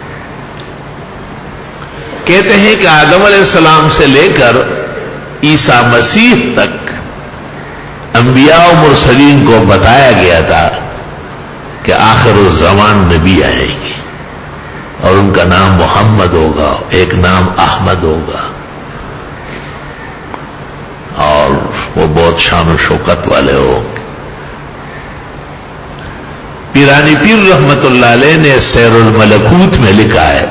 کہتے ہیں کہ آدم علیہ السلام سے لے کر عیسیٰ مسیح تک انبیاء و مرسلین کو بتایا گیا تھا کہ آخر الزمان نبی آئے گی اور ان کا نام محمد ہوگا، ایک نام احمد ہوگا، اور وہ بہت شان و شوکت والے ہوں گے. پیرانی پیر رحمت اللہ علیہ نے سیر الملکوت میں لکھا ہے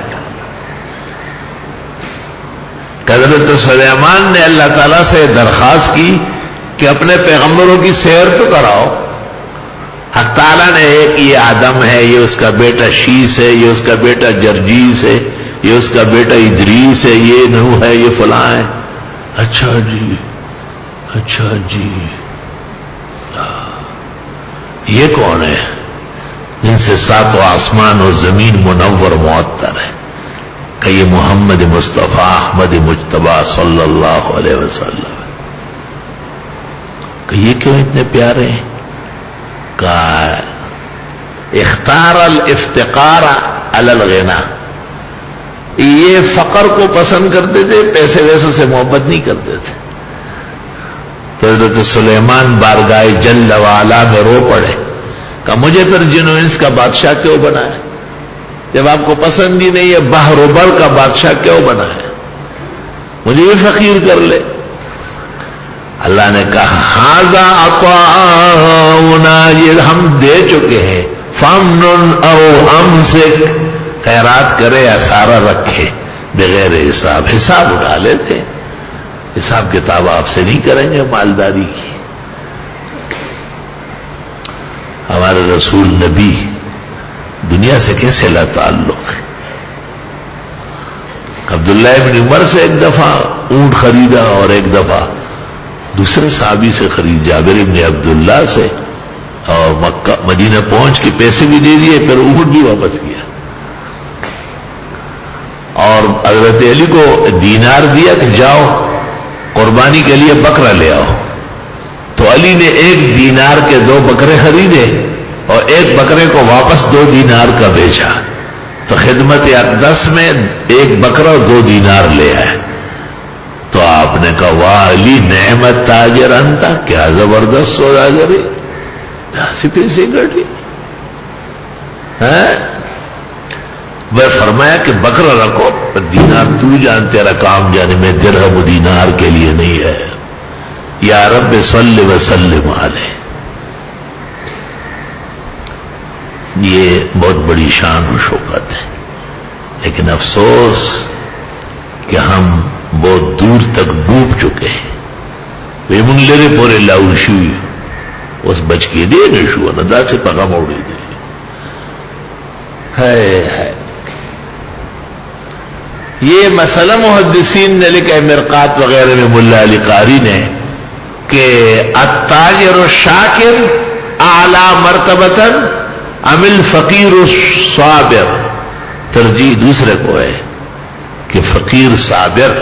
کہ حضرت سلیمان نے اللہ تعالیٰ سے درخواست کی کہ اپنے پیغمبروں کی سیر تو کراؤ. حق تعالیٰ نے ایک یہ آدم ہے، یہ اس کا بیٹا شیس ہے، یہ اس کا بیٹا جرجیس ہے، یہ اس کا بیٹا ادریس ہے، یہ نوح ہے، یہ فلاں ہے. اچھا جی یہ کون ہے؟ جن سے ساتوں آسمان و زمین منور معطر ہے کہ یہ محمد مصطفیٰ احمد مجتبیٰ صلی اللہ علیہ وسلم. کہ یہ کیوں اتنے پیارے ہیں؟ اختار الافتقار علی الغنا، یہ فقر کو پسند کرتے تھے، پیسے ویسوں سے محبت نہیں کرتے تھے. تو حضرت سلیمان بارگاہ جل وعلا میں رو پڑے کہ مجھے پھر جن و انس کا بادشاہ کیوں بنا ہے؟ جب آپ کو پسند ہی نہیں ہے بحر و بر کا بادشاہ کیوں بنا ہے؟ مجھے یہ فقیر کر لے. اللہ نے کہا ھذا عطاؤنا، یہ ہم دے چکے ہیں، فامنن او امسک، خیرات کرے یا سارا رکھے، بغیر حساب. حساب اٹھا لیتے، حساب کتاب آپ سے نہیں کریں گے مالداری کی. ہمارے رسول نبی دنیا سے کیسے لا تعلق ہے؟ عبداللہ ابن عمر سے ایک دفعہ اونٹ خریدا اور ایک دفعہ دوسرے صحابی سے خرید، جابر ابن عبداللہ سے، اور مکہ مدینہ پہنچ کے پیسے بھی دے دیے، پھر اونٹ بھی واپس کیا. اور حضرت علی کو دینار دیا کہ جاؤ قربانی کے لیے بکرا لے آؤ. تو علی نے 1 دینار کے 2 بکرے خریدے اور 1 بکرے کو واپس 2 دینار کا بیچا. تو خدمت اقدس میں 1 بکرا اور 2 دینار لے آئے. تو آپ نے کہا واہ علی نعمت تاجر انتا، کیا زبردست سوداگری، داسی پیسے گٹی ہے. وہ فرمایا کہ بکرا رکھو، دینار تو جان، تیرا کام جانے میں درہم و دینار کے لیے نہیں ہے. یا رب صلی وسلم علیہ. یہ بہت بڑی شان و شوکت ہے، لیکن افسوس کہ ہم بہت دور تک ڈوب چکے ہیں. وی منگلے پورے لاؤ شوئی اس بچ کے دے نشو ندا سے پگا موڑی دے ہے. یہ مسئلہ محدثین نے لکھا ہے مرقات وغیرہ میں، ملا علی قاری نے، کہ التاجر الشاکر اعلی مرتبۃ ام الفقیر الصابر. ترجیح دوسرے کو ہے کہ فقیر صابر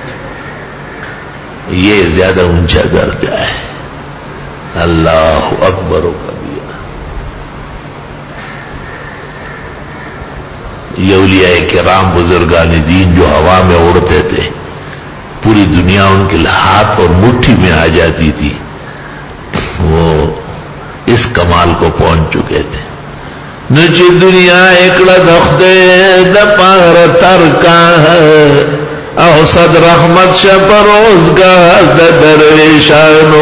یہ زیادہ اونچا درجہ ہے. اللہ اکبر و کبیرہ. یہ اولیاء کرام بزرگان دین جو ہوا میں اڑتے تھے، پوری دنیا ان کے ہاتھ اور مٹھی میں آ جاتی تھی، وہ اس کمال کو پہنچ چکے تھے. نچی دنیا ایکڑا دخدے دپار ترکا ہے، اوسط رحمت شپ روزگار درویشانو.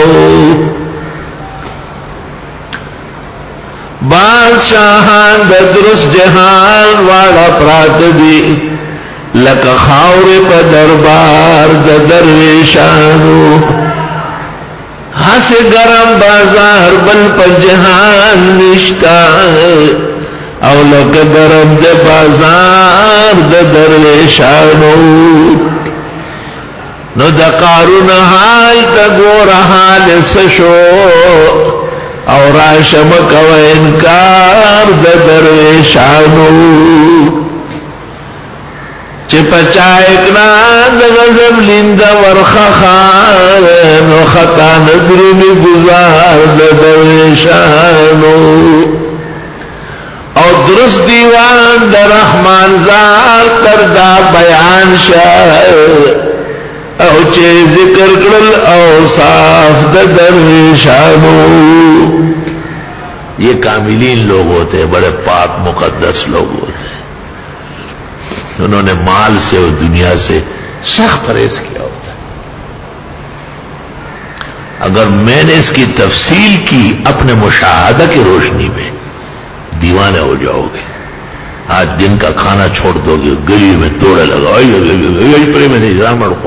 بادشاہان درست جہان والا پرات دی، لک خاور پا دربار درویشانو. سے گرم بازار بل پر جہان نشتا او لک گرم دے بازار دے درویشانو نو دا قارون حال تا گور حال سشو او راشم کو انکار دا درویشانو چپچا اکنان دا غزب لیند ورخخان نو خطا ندرمی گزار دا درویشانو او درست دیوان دا رحمان زار تر دا بیان شاہ او چے ذکر کرل اوصاف دا درویشانو یہ کاملین لوگ ہوتے ہیں، بڑے پاک مقدس لوگ ہوتے ہیں، انہوں نے مال سے اور دنیا سے سخت پرہیز کیا ہوتا ہے۔ اگر میں نے اس کی تفصیل کی اپنے مشاہدہ کی روشنی میں دیوانے ہو جاؤ گے۔ آج دن کا کھانا چھوڑ دو گے، گلی میں توڑے لگا پر میں نے جامڑ کو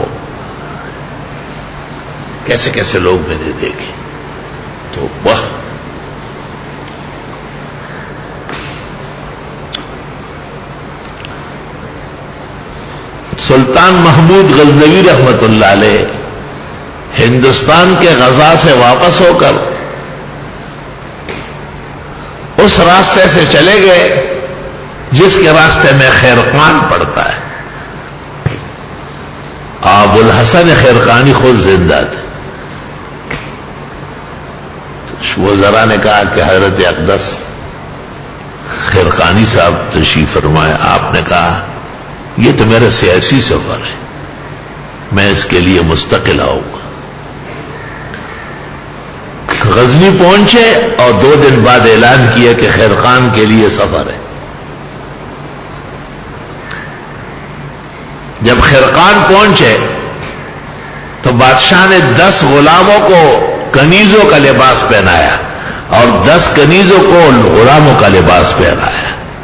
کیسے کیسے لوگ میں نے دیکھے تو واہ۔ سلطان محمود غزنوی رحمت اللہ علیہ ہندوستان کے غزہ سے واپس ہو کر اس راستے سے چلے گئے جس کے راستے میں خیرخان پڑتا ہے۔ ابو الحسن خیرخانی خود زندہ تھے۔ وزراء نے کہا کہ حضرت اقدس خیرخانی صاحب تشریف فرمائے۔ آپ نے کہا یہ تو میرا سیاسی سفر ہے، میں اس کے لیے مستقل آؤں گا۔ غزنی پہنچے اور 2 دن بعد اعلان کیا کہ خیرخان کے لیے سفر ہے۔ جب خیرخان پہنچے تو بادشاہ نے 10 غلاموں کو کنیزوں کا لباس پہنایا اور 10 کنیزوں کو غلاموں کا لباس پہنایا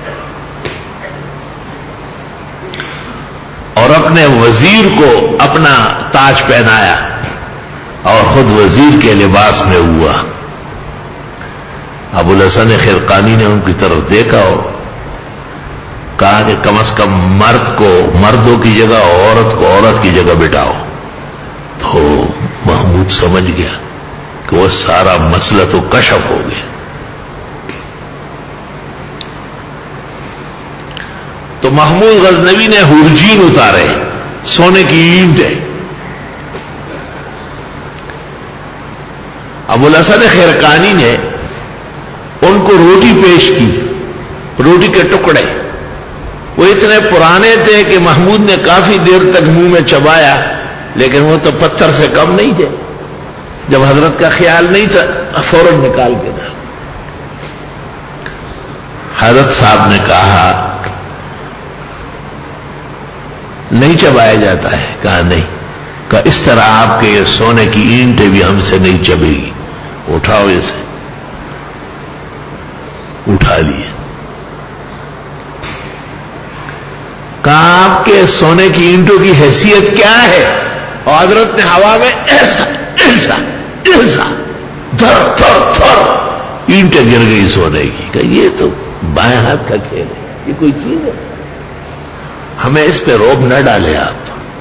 اور اپنے وزیر کو اپنا تاج پہنایا اور خود وزیر کے لباس میں ہوا۔ ابو الحسن خیرخانی نے ان کی طرف دیکھا اور کہا کہ کم از کم مرد کو مردوں کی جگہ، عورت کو عورت کی جگہ بٹھاؤ۔ تو محمود سمجھ گیا کہ وہ سارا مسئلہ تو کشف ہو گیا۔ تو محمود غزنوی نے ہرجین اتارے، سونے کی اینٹیں۔ ابو الحسن خیرخانی نے ان کو روٹی پیش کی، روٹی کے ٹکڑے وہ اتنے پرانے تھے کہ محمود نے کافی دیر تک منہ میں چبایا، لیکن وہ تو پتھر سے کم نہیں تھے۔ جب حضرت کا خیال نہیں تھا فوراً نکال کے تھا۔ حضرت صاحب نے کہا نہیں چبایا جاتا ہے؟ کہا نہیں۔ کہا اس طرح آپ کے سونے کی اینٹیں بھی ہم سے نہیں چبے گی، اٹھاؤ اسے۔ اٹھا لیے۔ کہا آپ کے سونے کی اینٹوں کی حیثیت کیا ہے؟ اور حضرت نے ہوا میں ایسا تھر تھر تھر اینٹیں گر گئی سونے کی۔ کہ یہ تو بائیں ہاتھ کا کھیل ہے، یہ کوئی چیز ہے؟ ہمیں اس پہ روب نہ ڈالے آپ۔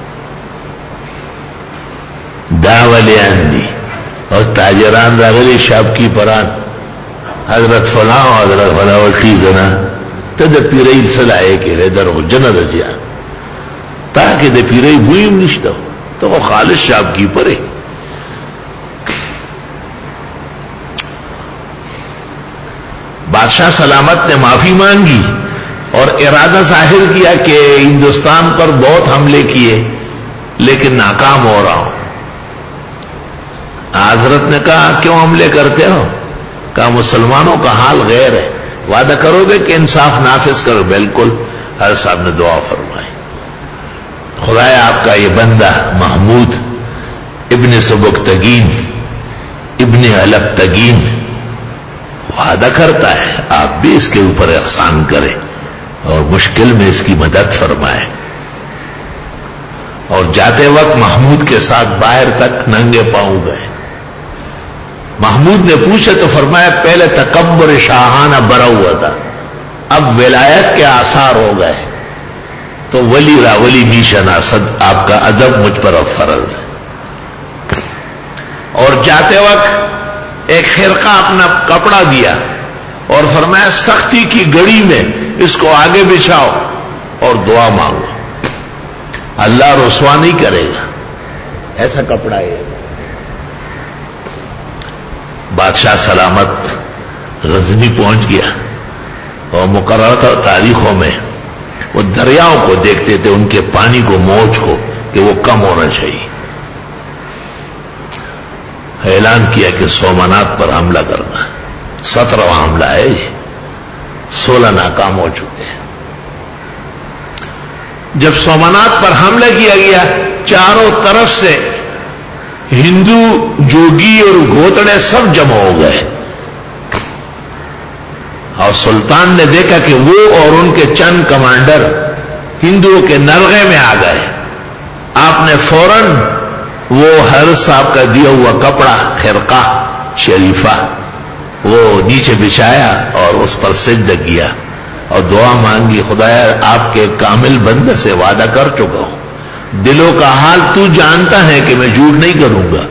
داولیان دی اور تاجران راغلی شاپ کی پران حضرت فلاں حضرت فلاں وٹی زنا تد پیرئی سلائے کے در ہو جن رجیا تاکہ د پیرئی بوئیم نشتا ہو تو وہ خالص شاپ کی پرے۔ بادشاہ سلامت نے معافی مانگی اور ارادہ ظاہر کیا کہ ہندوستان پر بہت حملے کیے لیکن ناکام ہو رہا ہوں۔ حضرت نے کہا کیوں حملے کرتے ہو؟ کہا مسلمانوں کا حال غیر ہے، وعدہ کرو گے کہ انصاف نافذ کرو؟ بالکل۔ حضرت صاحب نے دعا فرمائی، خدایا آپ کا یہ بندہ محمود ابن سبکتگین ابن علبتگین وعدہ کرتا ہے، آپ بھی اس کے اوپر احسان کریں اور مشکل میں اس کی مدد فرمائے۔ اور جاتے وقت محمود کے ساتھ باہر تک ننگے پاؤں گئے، محمود نے پوچھا تو فرمایا پہلے تکبر شاہانہ بھرا ہوا تھا، اب ولایت کے آثار ہو گئے، تو ولی راولی بھی شناسد آپ کا ادب مجھ پر اب فرض ہے۔ اور جاتے وقت ایک خرقہ اپنا کپڑا دیا اور فرمایا سختی کی گھڑی میں اس کو آگے بچھاؤ اور دعا مانگو، اللہ رسوا نہیں کرے گا، ایسا کپڑا ہے۔ بادشاہ سلامت غزنی پہنچ گیا اور مقررہ تاریخوں میں وہ دریاؤں کو دیکھتے تھے، ان کے پانی کو، موج کو، کہ وہ کم ہونا چاہیے۔ اعلان کیا کہ سومنات پر حملہ کرنا، 17واں حملہ ہے یہ، 16 ناکام ہو چکے ہیں۔ جب سومنات پر حملہ کیا گیا، چاروں طرف سے ہندو جوگی اور گھوتڑے سب جمع ہو گئے، اور سلطان نے دیکھا کہ وہ اور ان کے چند کمانڈر ہندوؤں کے نرغے میں آ گئے۔ آپ نے فوراً وہ ہر صاحب کا دیا ہوا کپڑا، خرقہ شریفہ، وہ نیچے بچھایا اور اس پر سجدہ کیا اور دعا مانگی، خدایا آپ کے کامل بندے سے وعدہ کر چکا ہوں، دلوں کا حال تو جانتا ہے کہ میں جھوٹ نہیں کروں گا،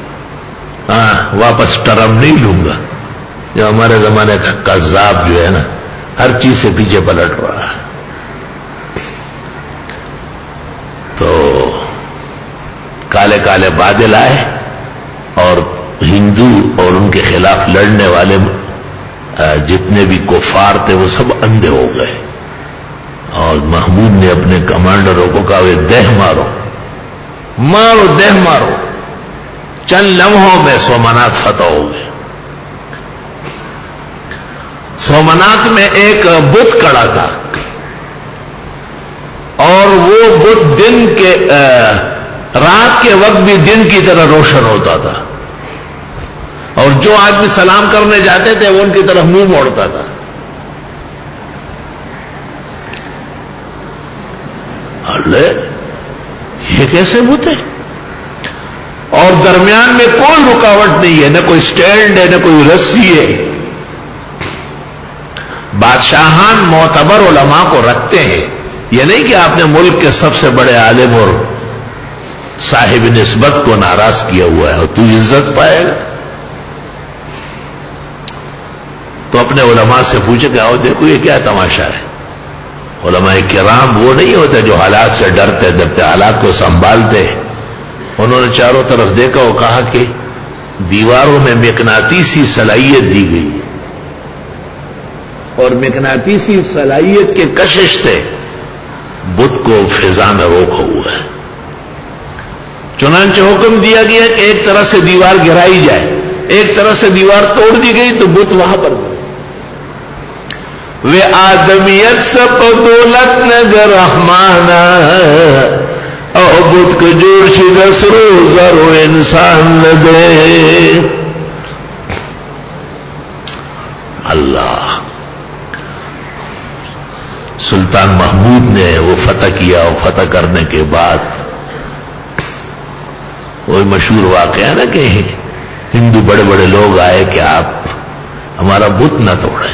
واپس ٹرم نہیں لوں گا۔ جو ہمارے زمانے کا قذاب جو ہے نا، ہر چیز سے پیچھے پلٹ رہا ہے۔ تو کالے کالے بادل آئے اور ہندو اور ان کے خلاف لڑنے والے جتنے بھی کفار تھے وہ سب اندھے ہو گئے، اور محمود نے اپنے کمانڈروں کو کہا وہ دہ مارو مارو دہ مارو۔ چند لمحوں میں سومنات فتح ہو گئے۔ سومنات میں ایک بت کڑا تھا، اور وہ بت دن کے رات کے وقت بھی دن کی طرح روشن ہوتا تھا، اور جو آدمی سلام کرنے جاتے تھے وہ ان کی طرف منہ موڑتا تھا۔ اللہ، یہ کیسے بت ہے؟ اور درمیان میں کوئی رکاوٹ نہیں ہے، نہ کوئی سٹینڈ ہے، نہ کوئی رسی ہے۔ بادشاہان معتبر علماء کو رکھتے ہیں، یہ نہیں کہ آپ نے ملک کے سب سے بڑے عالم اور صاحب نسبت کو ناراض کیا ہوا ہے اور تو عزت پائے گا۔ تو اپنے علماء سے پوچھے کہ آؤ دیکھو یہ کیا تماشا ہے۔ علماء کرام وہ نہیں ہوتے جو حالات سے ڈرتے ڈرتے حالات کو سنبھالتے۔ انہوں نے چاروں طرف دیکھا اور کہا کہ دیواروں میں مقناطیسی صلاحیت دی گئی ہے، اور مقناطیسی صلاحیت کے کشش سے بت کو فضا میں روکا ہوا ہے۔ چنانچہ حکم دیا گیا کہ ایک طرح سے دیوار گرائی جائے، ایک طرح سے دیوار توڑ دی گئی تو بت وہاں پر گیا۔ وہ آدمیت سب دولت نگر رحمانہ، او بت کو جوڑ شدس روزر و انسان لگے۔ اللہ، سلطان محمود نے وہ فتح کیا، اور فتح کرنے کے بعد وہی مشہور واقعہ ہے نا کہ ہندو بڑے بڑے لوگ آئے کہ آپ ہمارا بت نہ توڑے۔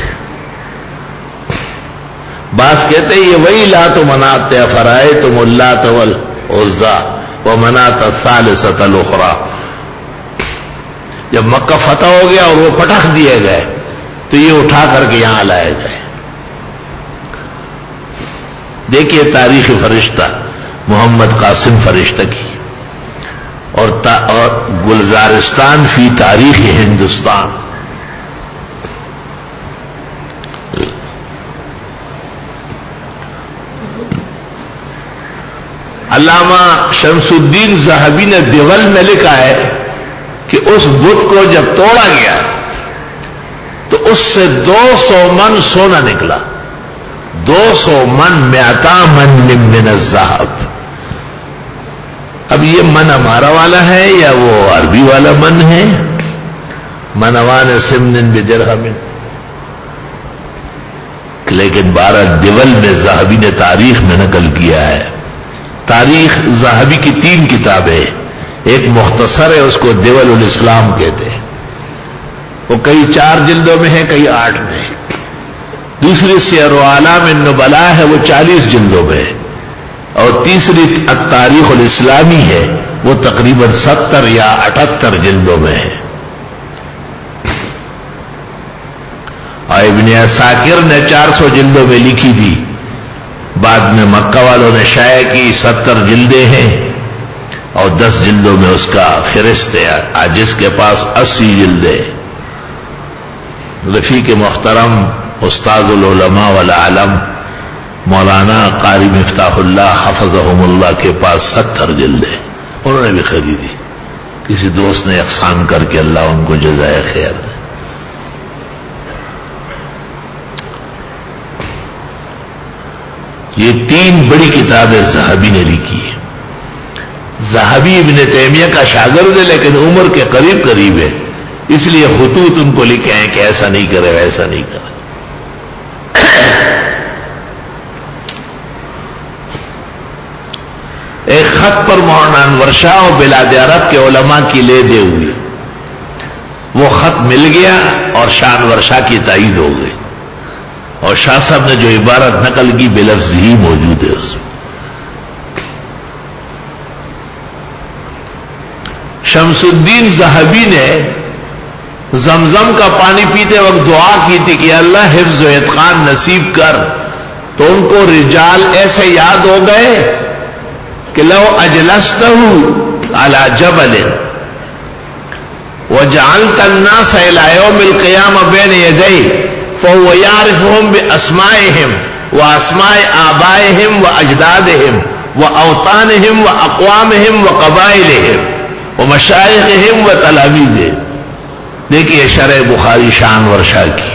بعض کہتے ہیں یہ وہی لات و منات فرائے تم اللات والعزی و منات الثالثۃ الاخری۔ جب مکہ فتح ہو گیا اور وہ پٹخ دیے گئے تو یہ اٹھا کر کے یہاں لائے گئے۔ دیکھیے تاریخ فرشتہ محمد قاسم فرشتہ کی، اور گلزارستان فی تاریخ ہندوستان۔ علامہ شمس الدین ذہبی نے دیول میں لکھا ہے کہ اس بت کو جب توڑا گیا تو اس سے 200 من سونا نکلا، 200 من، 200 من من الذهب۔ اب یہ من ہمارا والا ہے یا وہ عربی والا من ہے؟ منوان سمن بدرہم، لیکن 12 دیول میں ذہبی نے تاریخ میں نقل کیا ہے۔ تاریخ ذہبی کی 3 کتابیں، ایک مختصر ہے اس کو دیول الاسلام کہتے ہیں، وہ کئی 4 جلدوں میں ہے، کئی 8 میں ہے. دوسری سیر و اعلام النبلاء ہے، وہ 40 جلدوں میں ہے. اور تیسری التاریخ الاسلامی ہے، وہ تقریباً 70 یا 78 جلدوں میں ہے. اور ابن عساکر نے 400 جلدوں میں لکھی تھی، بعد میں مکہ والوں نے شائع کی 70 جلدیں ہیں اور 10 جلدوں میں اس کا فہرست ہے، جس کے پاس 80 جلدیں. رفیق محترم استاد العلماء والعالم مولانا قاری مفتاح اللہ حفظہم اللہ کے پاس 70 جلدیں، انہوں نے بھی خریدی. کسی دوست نے احسان کر کے اللہ ان کو جزائے خیر دے. یہ 3 بڑی کتابیں ذہبی نے لکھی ہیں. ذہبی ابن تیمیہ کا شاگرد ہے لیکن عمر کے قریب قریب ہے، اس لیے خطوط ان کو لکھے ہیں کہ ایسا نہیں کرے ویسا نہیں کرے. ایک خط پر مولانا انور شاہ اور بلاد عرب کے علماء کی لے دے ہوئی، وہ خط مل گیا اور شاہ انور شاہ کی تائید ہو گئی، اور شاہ صاحب نے جو عبارت نقل کی بلفظ ہی موجود ہے اس میں. شمس الدین ذہبی نے زمزم کا پانی پیتے وقت دعا کی تھی کہ اللہ حفظ و اتقان نصیب کر، تو ان کو رجال ایسے یاد ہو گئے کہ لو اجلستہ علی جبل وجعلت الناس الى یوم القیامہ بین یدیہ فهو يعرفهم باسمائهم واسماء آبائهم واجدادهم واوطانهم واقوامهم وقبائلهم ومشائخهم وتلاميذهم. دیکھیے شرح بخاری شاہ انور شاہ کی.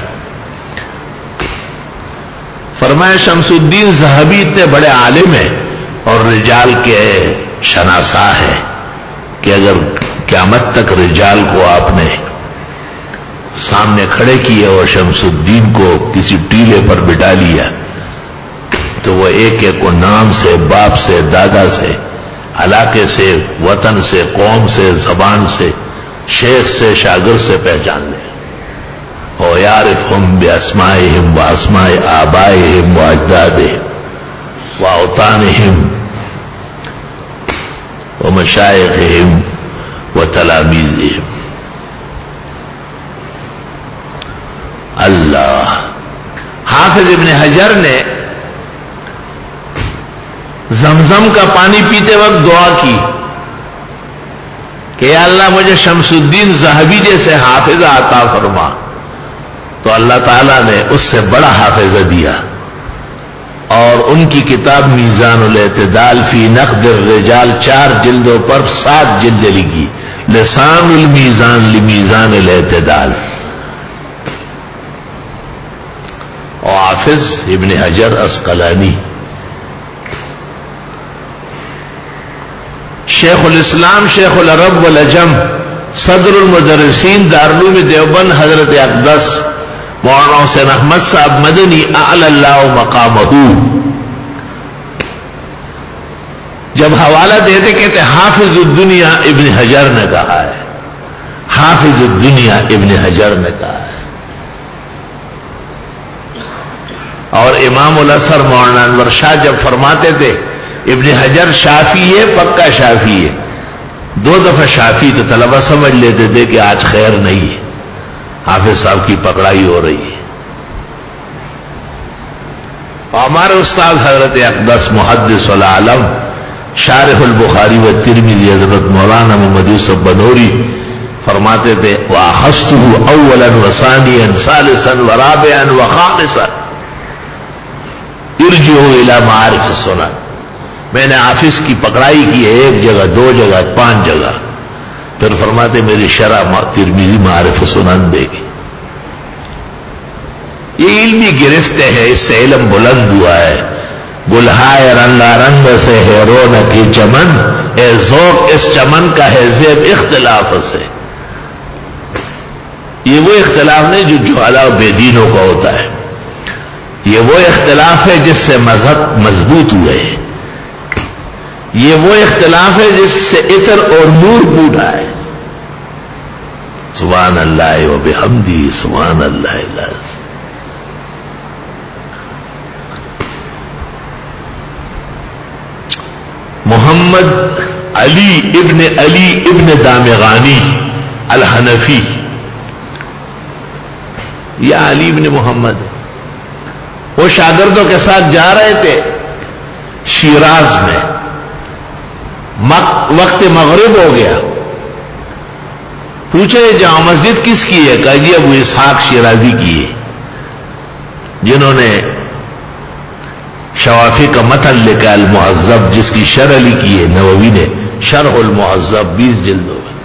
فرمایا شمس الدین ذہبی اتنے بڑے عالم ہیں اور رجال کے شناسا ہے کہ اگر قیامت تک رجال کو آپ نے سامنے کھڑے کیے اور شمس الدین کو کسی ٹیلے پر بٹھا لیا تو وہ ایک ایک کو نام سے، باپ سے، دادا سے، علاقے سے، وطن سے، قوم سے، زبان سے، شیخ سے، شاگرد سے پہچان لے. وَيَعْرِفْهُمْ بِأَسْمَائِهِمْ وَأَسْمَاءِ آبَائِهِمْ وَأَجْدَادِهِمْ وَأَوْطَانِهِمْ وَمَشَائِخِهِمْ وَتَلَامِيذِهِمْ. اللہ. حافظ ابن حجر نے زمزم کا پانی پیتے وقت دعا کی کہ یا اللہ مجھے شمس الدین ذہبی جیسے حافظہ عطا فرما، تو اللہ تعالیٰ نے اس سے بڑا حافظہ دیا، اور ان کی کتاب میزان الاعتدال فی نقد الرجال 4 جلدوں پر 7 جلدیں لکھی. لسان المیزان لمیزان الاعتدال. اور حافظ ابن حجر عسقلانی شیخ الاسلام شیخ العرب والعجم صدر المدرسین دارالعلوم دیوبند حضرت اقدس مولانا حسین احمد صاحب مدنی اعلی اللہ مقامہ، جب حوالہ دیتے کہتے حافظ الدنیا ابن حجر نے کہا ہے، حافظ الدنیا ابن حجر نے کہا ہے. اور امام الاثر مولانا انور شاہ جب فرماتے تھے ابن حجر شافعی ہے، پکا شافعی ہے، 2 دفعہ شافعی تو طلبہ سمجھ لیتے تھے کہ آج خیر نہیں ہے، حافظ صاحب کی پکڑائی ہو رہی ہے. اور ہمارے استاد حضرت اقدس محدث العالم شارح البخاری و ترمذی حضرت مولانا محمد یوسف بنوری فرماتے تھے وَأَخَذْتُهُ أَوَّلًا وَثَانِيًا ثَالِثًا وَرَابِعًا وَخَامِسًا ارجعوا إِلَى مَعَارِفِ السُّنَنِ. میں نے حافظ کی پکڑائی کی ہے 1 جگہ 2 جگہ 5 جگہ، پھر فرماتے میری شرح ترمذی معارف سنن دے گی. یہ علمی گرفتے ہے، اس سے علم بلند ہوا ہے. گلہائے رنگا رنگ سے ہے رونقی چمن، اے ذوق اس چمن کا ہے زیب اختلاف سے. یہ وہ اختلاف نہیں جو جہالا و بے دینوں کا ہوتا ہے، یہ وہ اختلاف ہے جس سے مذہب مضبوط ہوئے. یہ وہ اختلاف ہے جس سے عطر اور نور پھوٹا ہے. سبحان اللہ و بحمدہ سبحان اللہ العظیم. محمد علی ابن دامغانی الحنفی، یا علی ابن محمد، وہ شاگردوں کے ساتھ جا رہے تھے شیراز میں. وقت مغرب ہو گیا. پوچھے جامع مسجد کس کی ہے؟ کہا جی ابو اسحاق شیرازی کی ہے، جنہوں نے شوافی کا متن لکھا المہذب، جس کی شرح لکھی ہے نووی نے، شرح المہذب 20 جلدوں میں.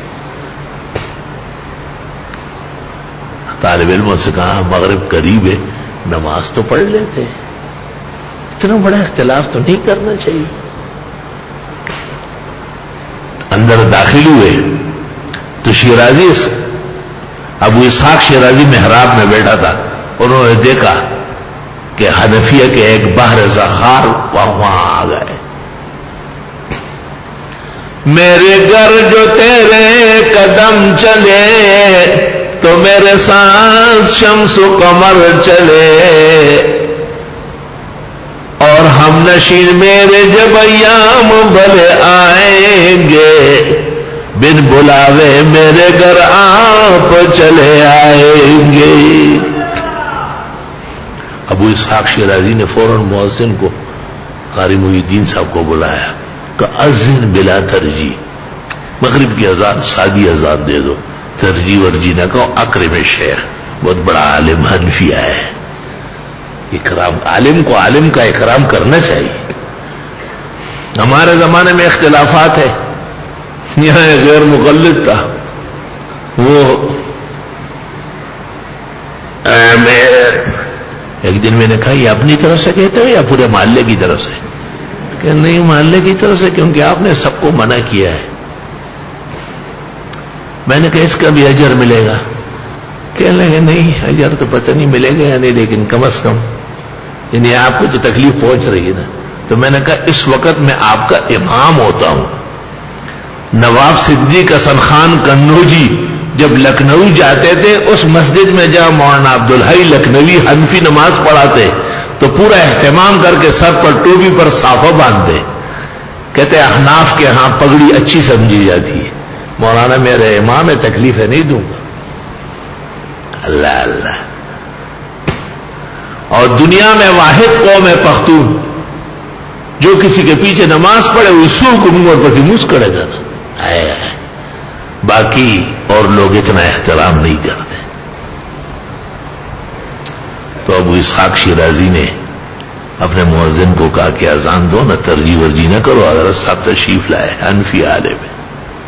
طالب علموں سے کہا مغرب قریب ہے، نماز تو پڑھ لیتے، اتنا بڑا اختلاف تو نہیں کرنا چاہیے. اندر داخل ہوئے تو شیرازی ابو اسحاق شیرازی محراب میں بیٹھا تھا. انہوں نے دیکھا کہ حنفیہ کے ایک بحر زخار وہاں آ گئے. میرے گھر جو تیرے قدم چلے تو میرے ساتھ شمس و قمر چلے، اور ہم نشین میرے جب ایام بھلے آئیں گے، بن بلاوے میرے گھر آپ چلے آئیں گے. ابو اسحاق شیرازی نے فوراً مؤذن کو، قاری محی الدین صاحب کو بلایا کہ اذن بلا ترجیح، مغرب کی اذان سادی اذان دے دو، ترجیح ورجی نہ کہو. اکرم شیخ بہت بڑا عالم حنفی ہے، اکرام، عالم کو عالم کا اکرام کرنا چاہیے. ہمارے زمانے میں اختلافات ہے، یہاں غیر مقلد تھا، وہ ایک دن میں نے کہا یہ اپنی طرف سے کہتے ہو یا پورے محلے کی طرف سے؟ کہ نہیں محلے کی طرف سے، کیونکہ آپ نے سب کو منع کیا ہے. میں نے کہا اس کا بھی اجر ملے گا؟ کہنے لگے نہیں اجر تو پتہ نہیں ملے گا یا نہیں، لیکن کم از کم یعنی آپ کو تو تکلیف پہنچ رہی ہے نا. تو میں نے کہا اس وقت میں آپ کا امام ہوتا ہوں. نواب صدیق حسن خان قنوجی جب لکھنؤ جاتے تھے، اس مسجد میں جہاں مولانا عبدالحی لکھنوی حنفی نماز پڑھاتے تو پورا اہتمام کر کے سر پر ٹوپی پر صافہ باندھتے. کہتے احناف کے ہاں پگڑی اچھی سمجھی جاتی ہے. مولانا میرے امام ہے، تکلیفیں نہیں دوں گا. اللہ اللہ. اور دنیا میں واحد قوم ہے پختون، جو کسی کے پیچھے نماز پڑھے وہ سو کو منہ اور پسی مسکڑے گا. باقی اور لوگ اتنا احترام نہیں کرتے. تو ابو اسحاق شیرازی نے اپنے مؤذن کو کہا کہ اذان دو نہ، ترجیح ورجی نہ کرو. حضرت صاحب تشریف لائے، حنفی عالم ہے.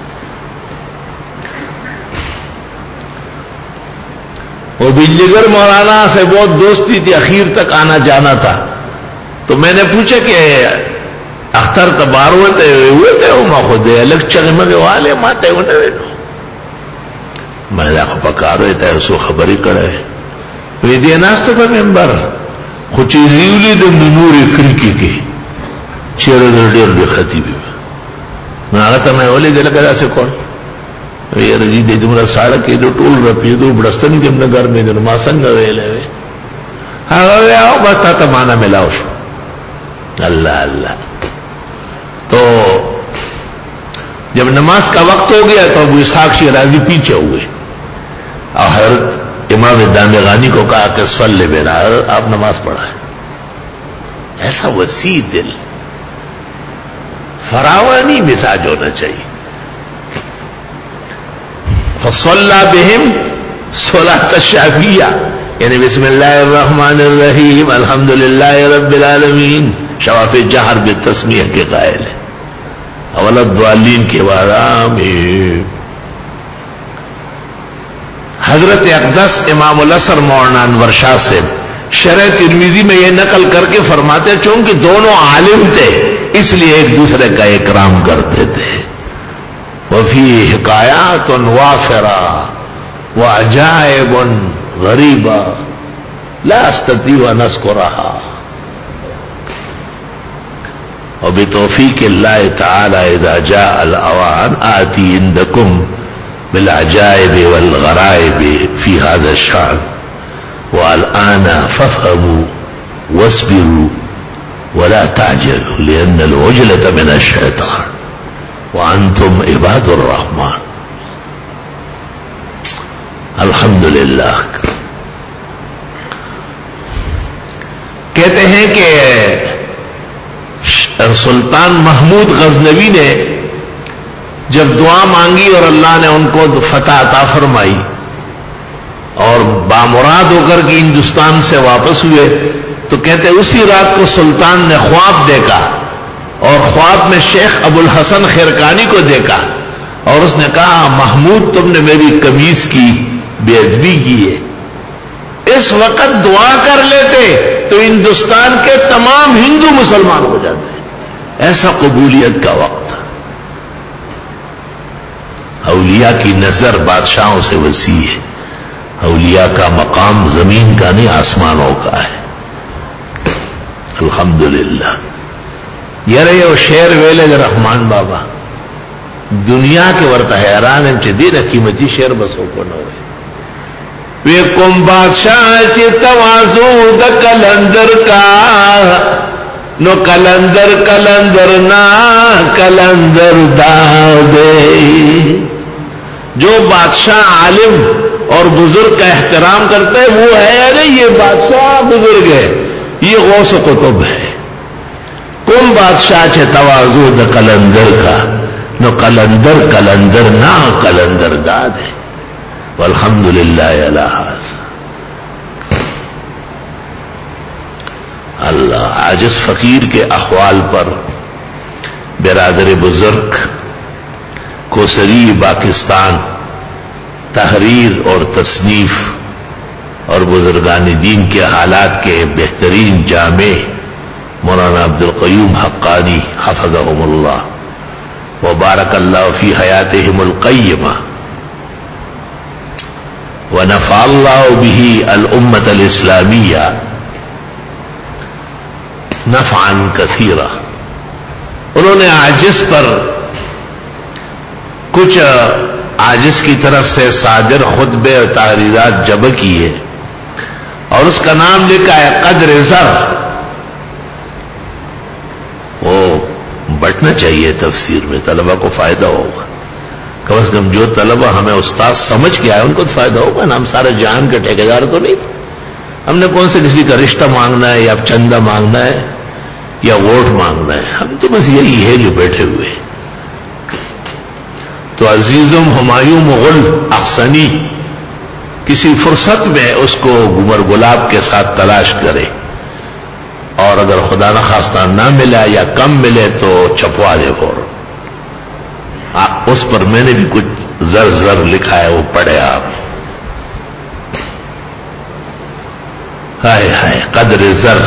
وہ بجلیگر مولانا سے بہت دوستی تھی، اخیر تک آنا جانا تھا. تو میں نے پوچھا کہ اختر تبار ہوئے تھے وہ ما خود الگ چگمگے والے ماتے انہیں میں کو پکارو تھا سو خبری کڑے وی دی ناستو په منبر خو چې زیولی د نور کړکی کې چیرې ډېر به خطیب نو هغه ته مې ولې دلته داسې کول وی رجی د دمر ساړه کې د ټول رپیدو بڑستن کې نګر مې د ما څنګه ویلې هغه او بس ته معنا ملاو شو. اللہ اللہ. تو جب نماز کا وقت ہو گیا تو ابو اسحاق شیرازی پیچھے ہوئے اور حضرت امام دامغانی کو کہا کہ صلی بنا، آپ نماز پڑھائیں. ایسا وسیع دل، فراوانی مزاج ہونا چاہیے. فصلی بہم صلاۃ الشافیہ، یعنی بسم اللہ الرحمن الرحیم الحمدللہ رب العالمین. شواف جہر بالتسمیہ کے قائل ہے. اولد الضالین کے بعد آمین. حضرت اقدس امام الاسر مولانا انور شاہ سے شرح ترمذی میں یہ نقل کر کے فرماتے چونکہ دونوں عالم تھے اس لیے ایک دوسرے کا اکرام کرتے تھے. وفی حکایات وافرہ وعجائب غریبہ لا استطیع ان اذکرھا. وبتوفیق اللہ تعالی اذا جاء الاوان آتی عندکم بالعجائب والغرائب في هذا الشأن والآن فافهموا واصبروا ولا تعجلوا لأن العجلة من الشيطان وأنتم عباد الرحمن. الحمدللہ. کہتے ہیں کہ سلطان محمود غزنوی نے جب دعا مانگی اور اللہ نے ان کو فتح عطا فرمائی اور بامراد ہو کر کے ہندوستان سے واپس ہوئے تو کہتے اسی رات کو سلطان نے خواب دیکھا اور خواب میں شیخ ابو الحسن خرقانی کو دیکھا اور اس نے کہا محمود تم نے میری قمیص کی بے ادبی کی ہے. اس وقت دعا کر لیتے تو ہندوستان کے تمام ہندو مسلمان ہو جاتے ہیں. ایسا قبولیت کا وقت. اولیاء کی نظر بادشاہوں سے وسیع ہے. اولیاء کا مقام زمین کا نہیں آسمانوں کا ہے. الحمدللہ. یاره یو شعر ویل رحمان بابا دنیا کې ورته حیران هم چې ډېر قیمتي شعر بسو کو نه وي. وی کوم بادشاہ چې تواضع د کلندر کا نو کلندر کلندر نا کلندر دادے. جو بادشاہ عالم اور بزرگ کا احترام کرتا ہے وہ ہے ارے یہ بادشاہ بزرگ ہے یہ غوث و قطب ہے. کون بادشاہ چھے تواضع دا کلندر کا نو کلندر کلندر نا کلندر داد ہے. والحمدللہ علی ھذا. اللہ عاجز فقیر کے احوال پر برادر بزرگ کوسری پاکستان تحریر اور تصنیف اور بزرگان دین کے حالات کے بہترین جامع مولانا عبد القیوم حقانی حفظهم اللہ وبارک اللہ فی حیاتہم القیمہ ونفع اللہ به الامت الاسلامیہ نفعا کثیرا. انہوں نے عاجز پر کچھ عاجز کی طرف سے صادر خطبے اور تحریرات جمع کیے اور اس کا نام لکھا ہے قدر زر. وہ بٹنا چاہیے تفسیر میں طلبہ کو فائدہ ہوگا. کم از کم جو طلبہ ہمیں استاد سمجھ کے آئے ان کو تو فائدہ ہوگا نا. ہم سارے جہان کے ٹھیکیدار تو نہیں. ہم نے کون سے کسی کا رشتہ مانگنا ہے یا چندہ مانگنا ہے یا ووٹ مانگنا ہے. ہم تو بس یہی ہے جو بیٹھے ہوئے. تو عزیزم ہمایوں مغل احسنی کسی فرصت میں اس کو گمر گلاب کے ساتھ تلاش کرے اور اگر خدا نخواستہ نہ ملا یا کم ملے تو چھپوا دے فوراً. اس پر میں نے بھی کچھ زر زر لکھا ہے وہ پڑھے آپ. ہائے ہائے قدر زر.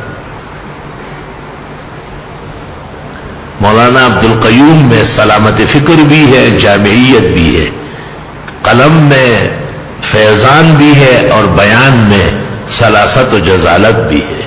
مولانا عبد القیوم میں سلامت فکر بھی ہے جامعیت بھی ہے. قلم میں فیضان بھی ہے اور بیان میں سلاست و جزالت بھی ہے.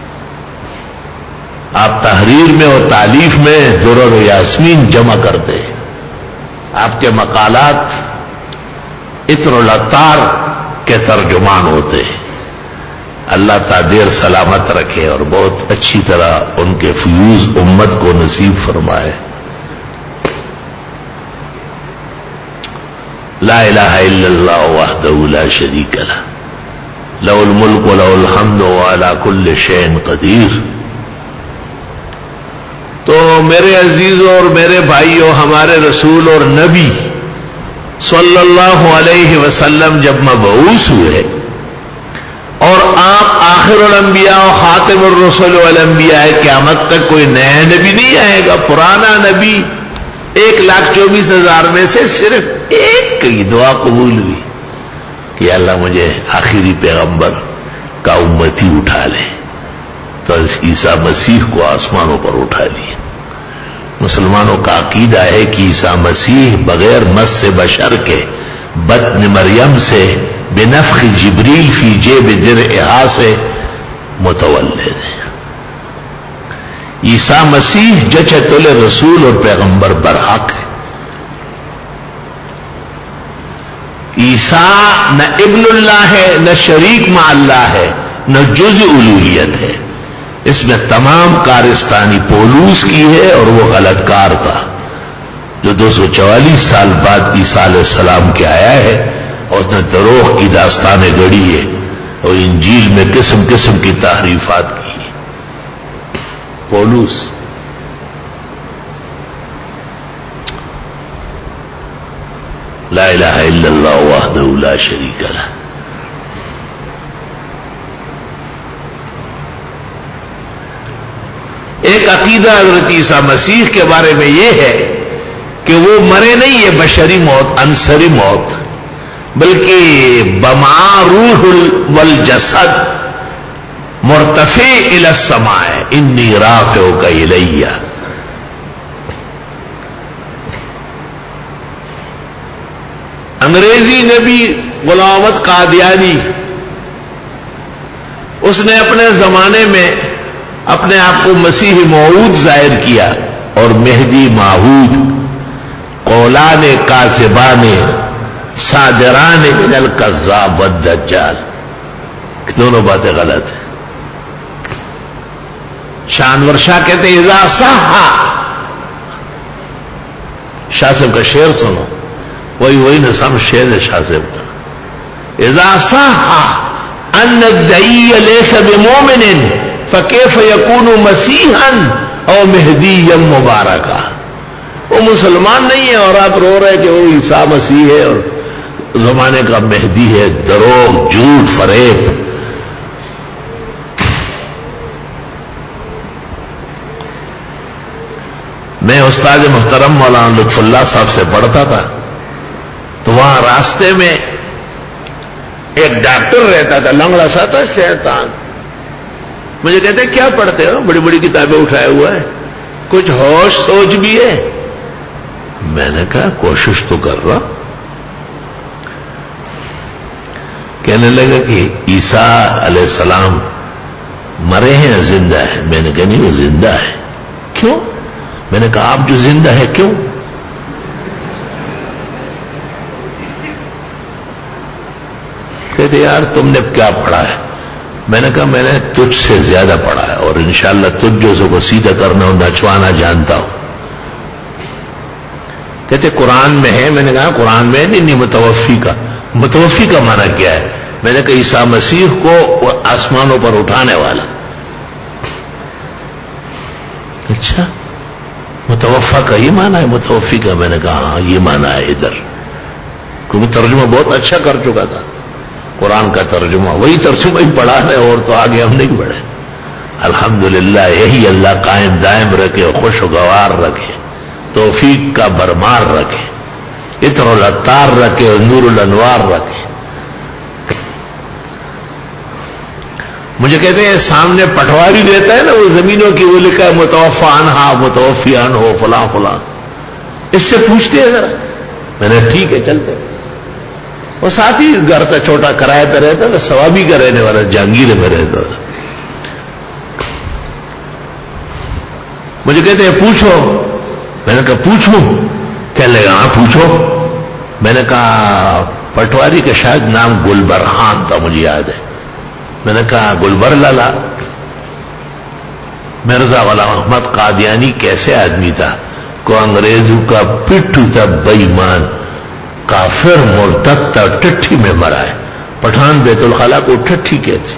آپ تحریر میں اور تالیف میں درر و یاسمین جمع کرتے ہیں. آپ کے مقالات عطر و العطار کے ترجمان ہوتے ہیں. اللہ تعالی دیر سلامت رکھے اور بہت اچھی طرح ان کے فیوز امت کو نصیب فرمائے. لا الہ الا اللہ وحدہ لا شریک لہ لہ الملک و لہ الحمد وعلی کل شیء قدیر. تو میرے عزیزوں اور میرے بھائیوں ہمارے رسول اور نبی صلی اللہ علیہ وسلم جب مبعوث ہوئے اور آپ آخر الانبیاء و خاتم الرسل والانبیاء قیامت تک کوئی نیا نبی نہیں آئے گا. پرانا نبی 1,24,000 میں سے صرف ایک کی دعا قبول ہوئی کہ اللہ مجھے آخری پیغمبر کا امتی اٹھا لے. تو عیسیٰ مسیح کو آسمانوں پر اٹھا لیا. مسلمانوں کا عقیدہ ہے کہ عیسیٰ مسیح بغیر مس بشر کے بطن مریم سے بنفخ جبریل فی جیب درعہا سے متولد ہے. عیسیٰ مسیح جچۃ الرسول اور پیغمبر برحق ہے. عیسیٰ نہ ابن اللہ ہے، نہ شریک مع اللہ ہے، نہ جز الوہیت ہے. اس میں تمام کارستانی پولوس کی ہے، اور وہ غلط کار تھا جو 244 سال بعد عیسیٰ علیہ السلام کے آیا ہے، اور اس نے دروغ کی داستانیں گڑھی ہے، اور انجیل میں قسم قسم کی تحریفات کی ہے. پولوس لا الہ الا اللہ وحدہ لا شریک لہ. ایک عقیدہ حضرت عیسیٰ مسیح کے بارے میں یہ ہے کہ وہ مرے نہیں، یہ بشری موت، عنصری موت، بلکہ بمع روح والجسد مرتفع الی السماء انی رافعک الی. انگریزی نبی غلام احمد قادیانی، اس نے اپنے زمانے میں اپنے آپ کو مسیح موعود ظاہر کیا، اور مہدی معہود، قولان کاذبان صادران من الکذاب والدجال، دونوں باتیں غلط ہیں. شانور شاہ کہتے ہیں اذا صح، شاہ صاحب کا شعر سنو، وہی نظام شعر ہے شاہ صاحب کا. اذا صح ان الدعی لیس بمؤمن فکیف یکون مسیحا او مہدیا مبارکا. وہ مسلمان نہیں ہے اور آپ رو رہے کہ وہ عیسیٰ مسیح ہے اور زمانے کا مہدی ہے. دروغ، جھوٹ، فریب. میں استاد محترم مولانا لطف اللہ صاحب سے پڑھتا تھا، تو وہاں راستے میں ایک ڈاکٹر رہتا تھا، لنگڑا سا تھا، شیطان. مجھے کہتے کیا پڑھتے ہو؟ بڑی بڑی کتابیں اٹھائے ہوا ہے، کچھ ہوش سوچ بھی ہے؟ میں نے کہا کوشش تو کر رہا. کہنے لگا کہ عیسیٰ علیہ السلام مرے ہیں زندہ ہے. میں نے کہا نہیں، وہ زندہ ہے. کیوں؟ میں نے کہا آپ جو زندہ ہے کیوں؟ کہتے یار تم نے کیا پڑھا ہے؟ میں نے کہا میں نے تجھ سے زیادہ پڑھا ہے، اور انشاءاللہ تجھ جو سو کو سیدھا کرنا اور نچوانا جانتا ہوں. کہتے قرآن میں ہے. میں نے کہا قرآن میں نہیں، متوفی کا. متوفی کا معنی کیا ہے؟ میں نے کہا عیسیٰ مسیح کو آسمانوں پر اٹھانے والا. اچھا متوفا کا یہ معنی ہے متوفی کا؟ میں نے کہا ہاں یہ معنی ہے ادھر، کیونکہ ترجمہ بہت اچھا کر چکا تھا قرآن کا ترجمہ، وہی ترجمہ ہی پڑھا ہے، اور تو آگے ہم نہیں بڑھے. الحمدللہ یہی اللہ قائم دائم رکھے، خوشگوار رکھے، توفیق کا برمار رکھے، عطر العطار رکھے، اور نور الانوار رکھے. مجھے کہتے ہیں سامنے پٹواری رہتا ہے نا وہ زمینوں کی، وہ لکھا ہے متوفا عنہا، متوفی عنہ فلاں فلاں. اس سے پوچھتے ہیں ذرا. میں نے ٹھیک ہے چلتے. وہ ساتھ ہی گھر کا چھوٹا کرایہ پہ رہتا تھا، ثوابی کا رہنے والا، جہانگیر میں رہتا تھا. مجھے کہتے ہیں پوچھو. میں نے کہا پوچھوں؟ کہنے لگا ہاں پوچھو. میں نے کہا پٹواری کا شاید نام گلبرہان تھا، مجھے یاد ہے. میں نے کہا گلبر لالا، مرزا غلام احمد قادیانی کیسے آدمی تھا کو انگریزوں کا پٹھو تھا، بے ایمان کافر مرتد تھا، ٹٹھی میں مرا ہے. پٹھان بیت الخلا کو ٹٹھی کہتے.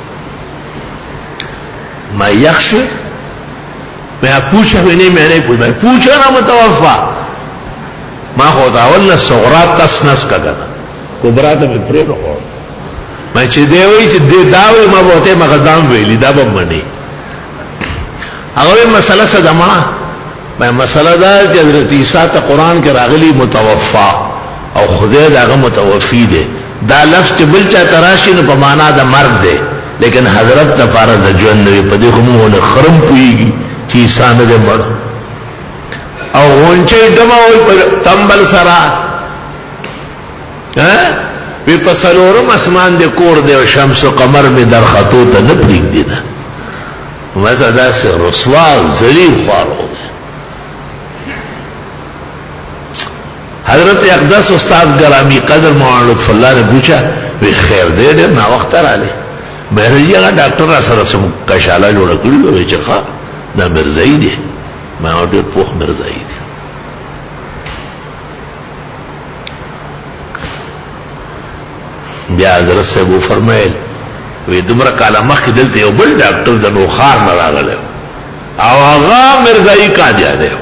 میں یکش میں آپ پوچھا بھی نہیں، میں نہیں پوچھا، پوچھا نا متوفا ماں ہوتا ولہ صغرا تسنس کا گنا کبرا تو میں پرے رہو میں چدے ہوئی چدے داوی ما بہتے مقدام ویلی دا بب منی. اگر مسئلہ صدما میں مسئلہ دا کہ حضرت عیسیٰ تا قرآن کے راغلی متوفا او خدای دا متوفی دے، دا لفظ بلچا تراشی نو پمانا دا مرد دے، لیکن حضرت تا پارا دا جون نوی پدی خمو نے خرم پوئی گی کہ عیسیٰ نے دے مر او غنچے دما ہوئی پر تنبل سرا وی پسلورم اسمان دے کور دے و شمس و قمر میں در خطو تا نپریک دینا. ویسا دا سے رسوا ذلیل خوار ہو گئے. حضرت اقدس استاد گرامی قدر مولانا لطف اللہ نے پوچھا وی خیر دے دے نا وقت را لے مہر جی هغه ډاکټر را سره سم کشاله جوړ کړی وی چې ښا دا مرزایی دی ما ورته پوخ مرزایی دی. بیا حضرت صاحب فرمایل وی دومره کاله مخکې دلته یو بل ډاکټر د نوخار نه راغلی او هغه مرزایی قادیان دی.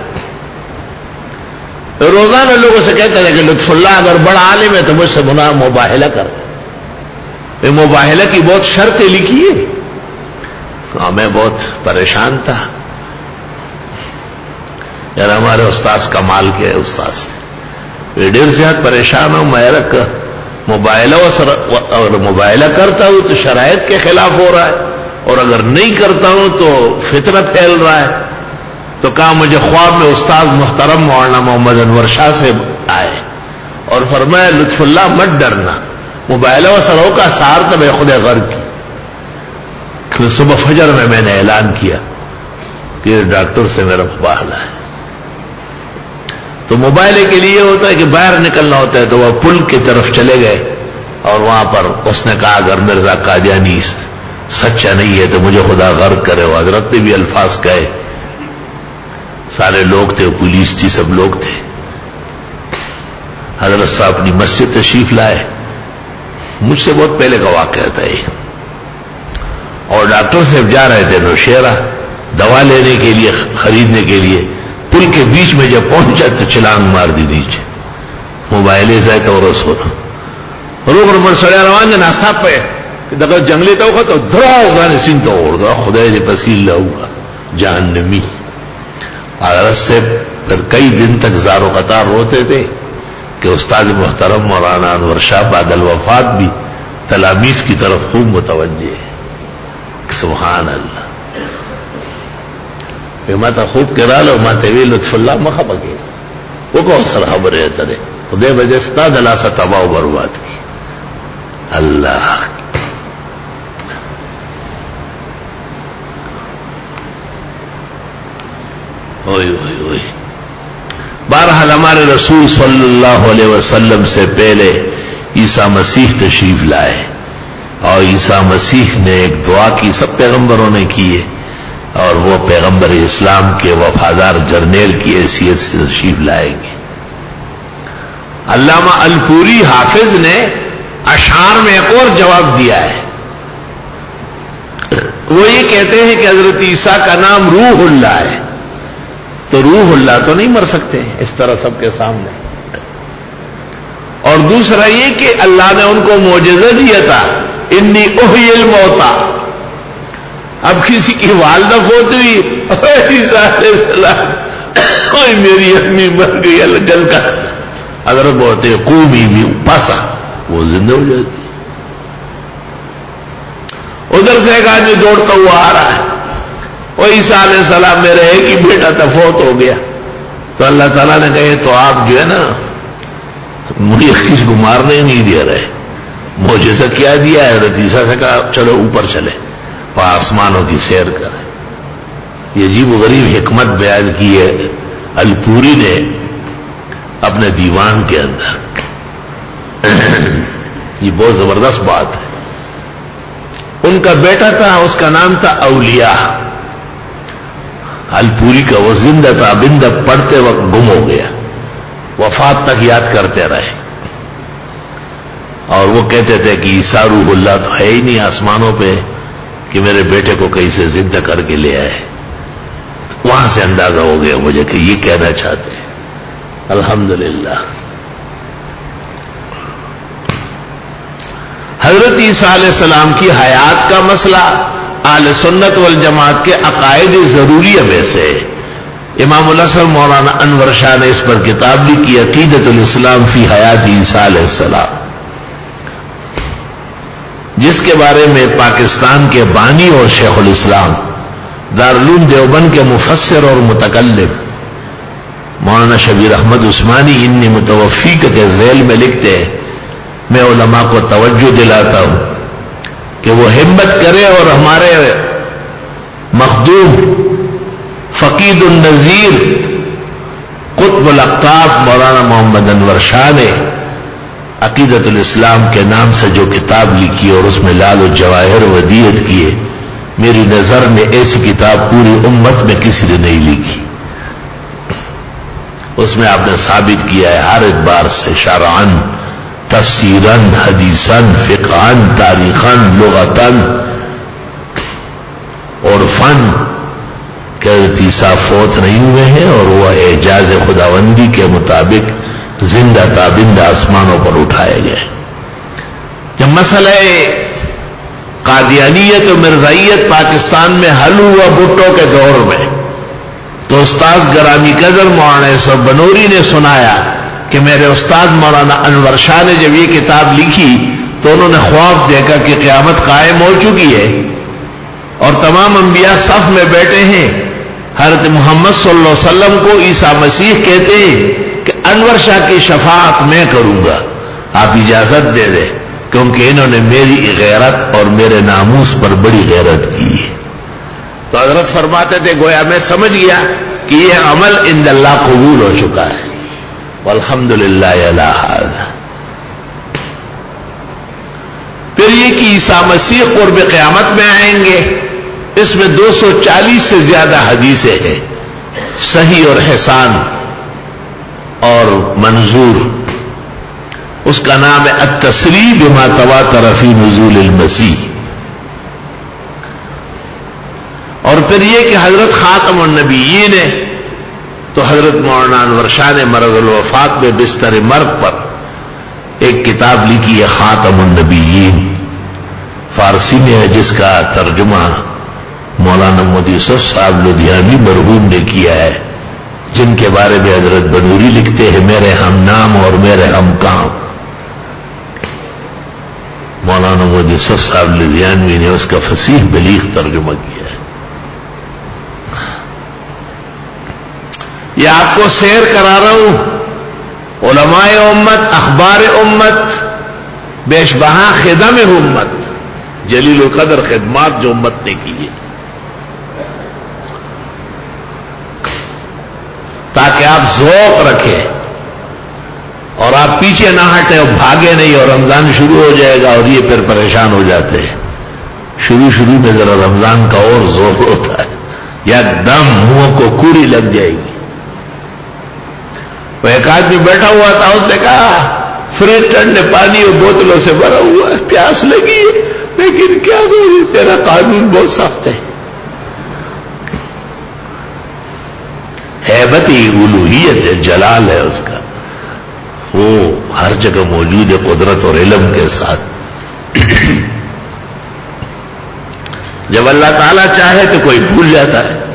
روزانہ لوگوں سے کہتے ہیں کہ لطف اللہ اگر بڑا عالم ہے تو مجھ سے مباہلہ کر. مباہلہ کی بہت شرطیں لکھی ہے اور میں بہت پریشان تھا یار ہمارے استاذ کمال کے استاذ تھے ڈیر زیادہ پریشان ہوں میں رکھ مباہلہ اور مباہلہ کرتا ہوں تو شرائط کے خلاف ہو رہا ہے اور اگر نہیں کرتا ہوں تو فتنہ پھیل رہا ہے. تو کہا مجھے خواب میں استاد محترم مولانا محمد انور شاہ سے آئے اور فرمایا لطف اللہ مت ڈرنا مباہلہ و سرو کا سار تو میں خود غرب کی. صبح فجر میں نے اعلان کیا کہ ڈاکٹر سے میرا مباہلہ ہے. تو مباہلے کے لیے ہوتا ہے کہ باہر نکلنا ہوتا ہے تو وہ پل کی طرف چلے گئے اور وہاں پر اس نے کہا اگر مرزا قادیانی سچا نہیں ہے تو مجھے خدا غرق کرے. وہ حضرت نے بھی الفاظ کہے سارے لوگ تھے پولیس تھی سب لوگ تھے. حضرت صاحب اپنی مسجد تشریف لائے مجھ سے بہت پہلے کا واقعہ تھا یہ اور ڈاکٹر صاحب جا رہے تھے نوشیرہ دوا لینے کے لیے خریدنے کے لیے پل کے بیچ میں جب پہنچا تو چھلانگ مار دی نیچے موبائل سے تو رسول روغ مر سڑیا روان نا صاحب پہ دغه جنگلی تو خو ته درازانه سین ته ورده خدای دې پسیل لاوه جهنمی. حضرت سے پھر کئی دن تک زار و قطار روتے تھے کہ استاد محترم مولانا انور شاہ بعد الوفات بھی تلاميذ کی طرف خوب متوجہ ہے. سبحان اللہ ما ته خوب کرالو ما ته وی لطف الله مخه پکې وکړو سره خبره اتره خدای به ستا د لاسه تباہ او برباد کی. اللہ ہوئی. بہرحال ہمارے رسول صلی اللہ علیہ وسلم سے پہلے عیسیٰ مسیح تشریف لائے اور عیسیٰ مسیح نے ایک دعا کی سب پیغمبروں نے کی ہے اور وہ پیغمبر اسلام کے وفادار جرنیل کی حیثیت سے تشریف لائیں گے. علامہ الپوری حافظ نے اشعار میں ایک اور جواب دیا ہے. وہ یہ کہتے ہیں کہ حضرت عیسیٰ کا نام روح اللہ ہے تو روح اللہ تو نہیں مر سکتے اس طرح سب کے سامنے. اور دوسرا یہ کہ اللہ نے ان کو معجزہ دیا تھا انی احیی الموتا. اب کسی کی والدہ فوت ہوئی عیسیٰ علیہ السلام میری امی مر گئی اللہ جل کر حضرت بولتے قومی بھی پاسا وہ زندہ ہو جاتی. ادھر سے ایک آدمی دوڑتا ہوا آ رہا ہے وہ عیسیٰ علیہ السلام میرے ایک ہی بیٹا تھا فوت ہو گیا. تو اللہ تعالیٰ نے کہے تو آپ جو ہے نا مجھے کسی کو مارنے نہیں دے رہے معجزہ کیا دیا ہے. حضرت عیسیٰ سے کہا چلو اوپر چلے اور آسمانوں کی سیر کریں. یہ عجیب و غریب حکمت بیان کی ہے الپوری نے اپنے دیوان کے اندر. یہ بہت زبردست بات ہے. ان کا بیٹا تھا اس کا نام تھا اولیاء. الپوری کا وہ زندہ تھا بندہ پڑھتے وقت گم ہو گیا وفات تک یاد کرتے رہے اور وہ کہتے تھے کہ عیسیٰ روح اللہ تو ہے ہی نہیں آسمانوں پہ کہ میرے بیٹے کو کہیں سے زندہ کر کے لے آئے. وہاں سے اندازہ ہو گیا مجھے کہ یہ کہنا چاہتے ہیں. الحمدللہ حضرت عیسیٰ علیہ السلام کی حیات کا مسئلہ اہل سنت والجماعت کے عقائد ضروریہ میں سے. امام الاسر مولانا انور شاہ نے اس پر کتاب لکھی عقیدۃ الاسلام فی حیات عیسیٰ علیہ السلام جس کے بارے میں پاکستان کے بانی اور شیخ الاسلام دارالعلوم دیوبند کے مفسر اور متکلم مولانا شبیر احمد عثمانی انی متوفی کے ذیل میں لکھتے ہیں میں علماء کو توجہ دلاتا ہوں کہ وہ ہمت کرے اور ہمارے مخدوم فقید النظیر قطب الاقطاب مولانا محمد انور شاہ نے عقیدت الاسلام کے نام سے جو کتاب لکھی اور اس میں لال و جواہر ودیت کیے، میری نظر میں ایسی کتاب پوری امت میں کسی نے نہیں لکھی۔ اس میں آپ نے ثابت کیا ہے ہر اعتبار سے، شرعاً، تفسیراً، حدیثاً، فقہاً، تاریخاً، لغتاً، عرفاً کہ حضرت عیسیٰ فوت نہیں ہوئے ہیں اور وہ اعجاز خداوندی کے مطابق زندہ تابندہ آسمانوں پر اٹھائے گئے۔ جب مسئلہ قادیانیت و مرزائیت پاکستان میں حل ہوا بھٹو کے دور میں، تو استاذ گرامی قدر مولانا یوسف بنوری نے سنایا کہ میرے استاد مولانا انور شاہ نے جب یہ کتاب لکھی تو انہوں نے خواب دیکھا کہ قیامت قائم ہو چکی ہے اور تمام انبیاء صف میں بیٹھے ہیں، حضرت محمد صلی اللہ علیہ وسلم کو عیسیٰ مسیح کہتے ہیں کہ انور شاہ کی شفاعت میں کروں گا، آپ اجازت دے دیں، کیونکہ انہوں نے میری غیرت اور میرے ناموس پر بڑی غیرت کی ہے۔ تو حضرت فرماتے تھے گویا میں سمجھ گیا کہ یہ عمل عند اللہ قبول ہو چکا ہے، والحمدللہ علی ھذا۔ پھر یہ کہ عیسیٰ مسیح قرب قیامت میں آئیں گے، اس میں 240 سے زیادہ حدیثیں ہیں، صحیح اور حسان اور منظور۔ اس کا نام ہے التصریح بما تواتر فی نزول المسیح۔ اور پھر یہ کہ حضرت خاتم النبیین ہے، تو حضرت مولانا انور شاہ نے مرض الوفات میں بستر مرگ پر ایک کتاب لکھی ہے خاتم النبیین، فارسی میں ہے، جس کا ترجمہ مولانا محمد یوسف صاحب لدھیانوی مرحوم نے کیا ہے، جن کے بارے میں حضرت بنوری لکھتے ہیں میرے ہم نام اور میرے ہم کام۔ مولانا محمد یوسف صاحب لدھیانوی نے اس کا فصیح بلیغ ترجمہ کیا ہے۔ یہ آپ کو سیر کرا رہا ہوں علماء امت، اخبار امت، بیش بہا خدم امت، جلیل القدر خدمات جو امت نے کی ہے، تاکہ آپ ذوق رکھیں اور آپ پیچھے نہ ہٹیں اور بھاگے نہیں، اور رمضان شروع ہو جائے گا اور یہ پھر پریشان ہو جاتے ہیں۔ شروع میں ذرا رمضان کا اور زور ہوتا ہے، یا دم منہ کو کوری لگ جائے گی۔ وہ ایک آدمی بیٹھا ہوا تھا، اس نے کہا فریج ٹھنڈے پانی اور بوتلوں سے بھرا ہوا ہے، پیاس لگی ہے، لیکن کیا کروں، تیرا قانون بہت سخت ہے۔ ہیبتی الوہیت ہے، جلال ہے اس کا، وہ ہر جگہ موجود ہے قدرت اور علم کے ساتھ۔ جب اللہ تعالیٰ چاہے تو کوئی بھول جاتا ہے،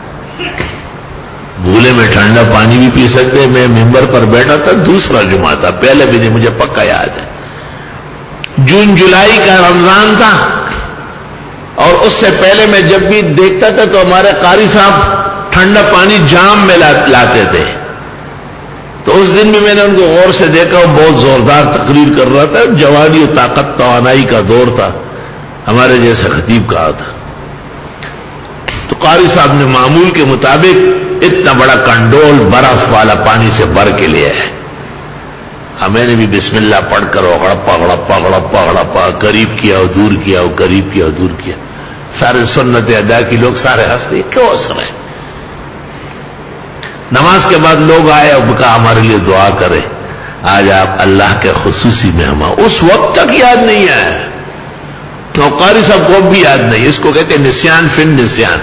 بھولے میں ٹھنڈا پانی بھی پی سکتے۔ میں ممبر پر بیٹھا تھا، دوسرا جمعہ تھا، پہلے بھی نہیں، مجھے پکا یاد ہے، جون جولائی کا رمضان تھا، اور اس سے پہلے میں جب بھی دیکھتا تھا تو ہمارے قاری صاحب ٹھنڈا پانی جام میں لاتے تھے۔ تو اس دن بھی میں نے ان کو غور سے دیکھا، وہ بہت زوردار تقریر کر رہا تھا، جوانی و طاقت توانائی کا دور تھا، ہمارے جیسے خطیب کہا تھا۔ تو قاری صاحب نے معمول کے مطابق اتنا بڑا کنڈول برف والا پانی سے بھر کے لیا ہے، میں نے بھی بسم اللہ پڑھ کر غڑپا غڑپا غڑپا غڑپا قریب کیا اور دور کیا اور قریب کیا اور دور کیا۔ سارے سنت ادا کی لوگ سارے ہنس رہے، کیوں ہنس رہے ہیں؟ نماز کے بعد لوگ آئے اور کہا ہمارے لیے دعا کرے، آج آپ اللہ کے خصوصی مہمان۔ اس وقت تک یاد نہیں آیا، تو قاری صاحب کو بھی یاد نہیں، اس کو کہتے ہیں نسیان فن نسیان۔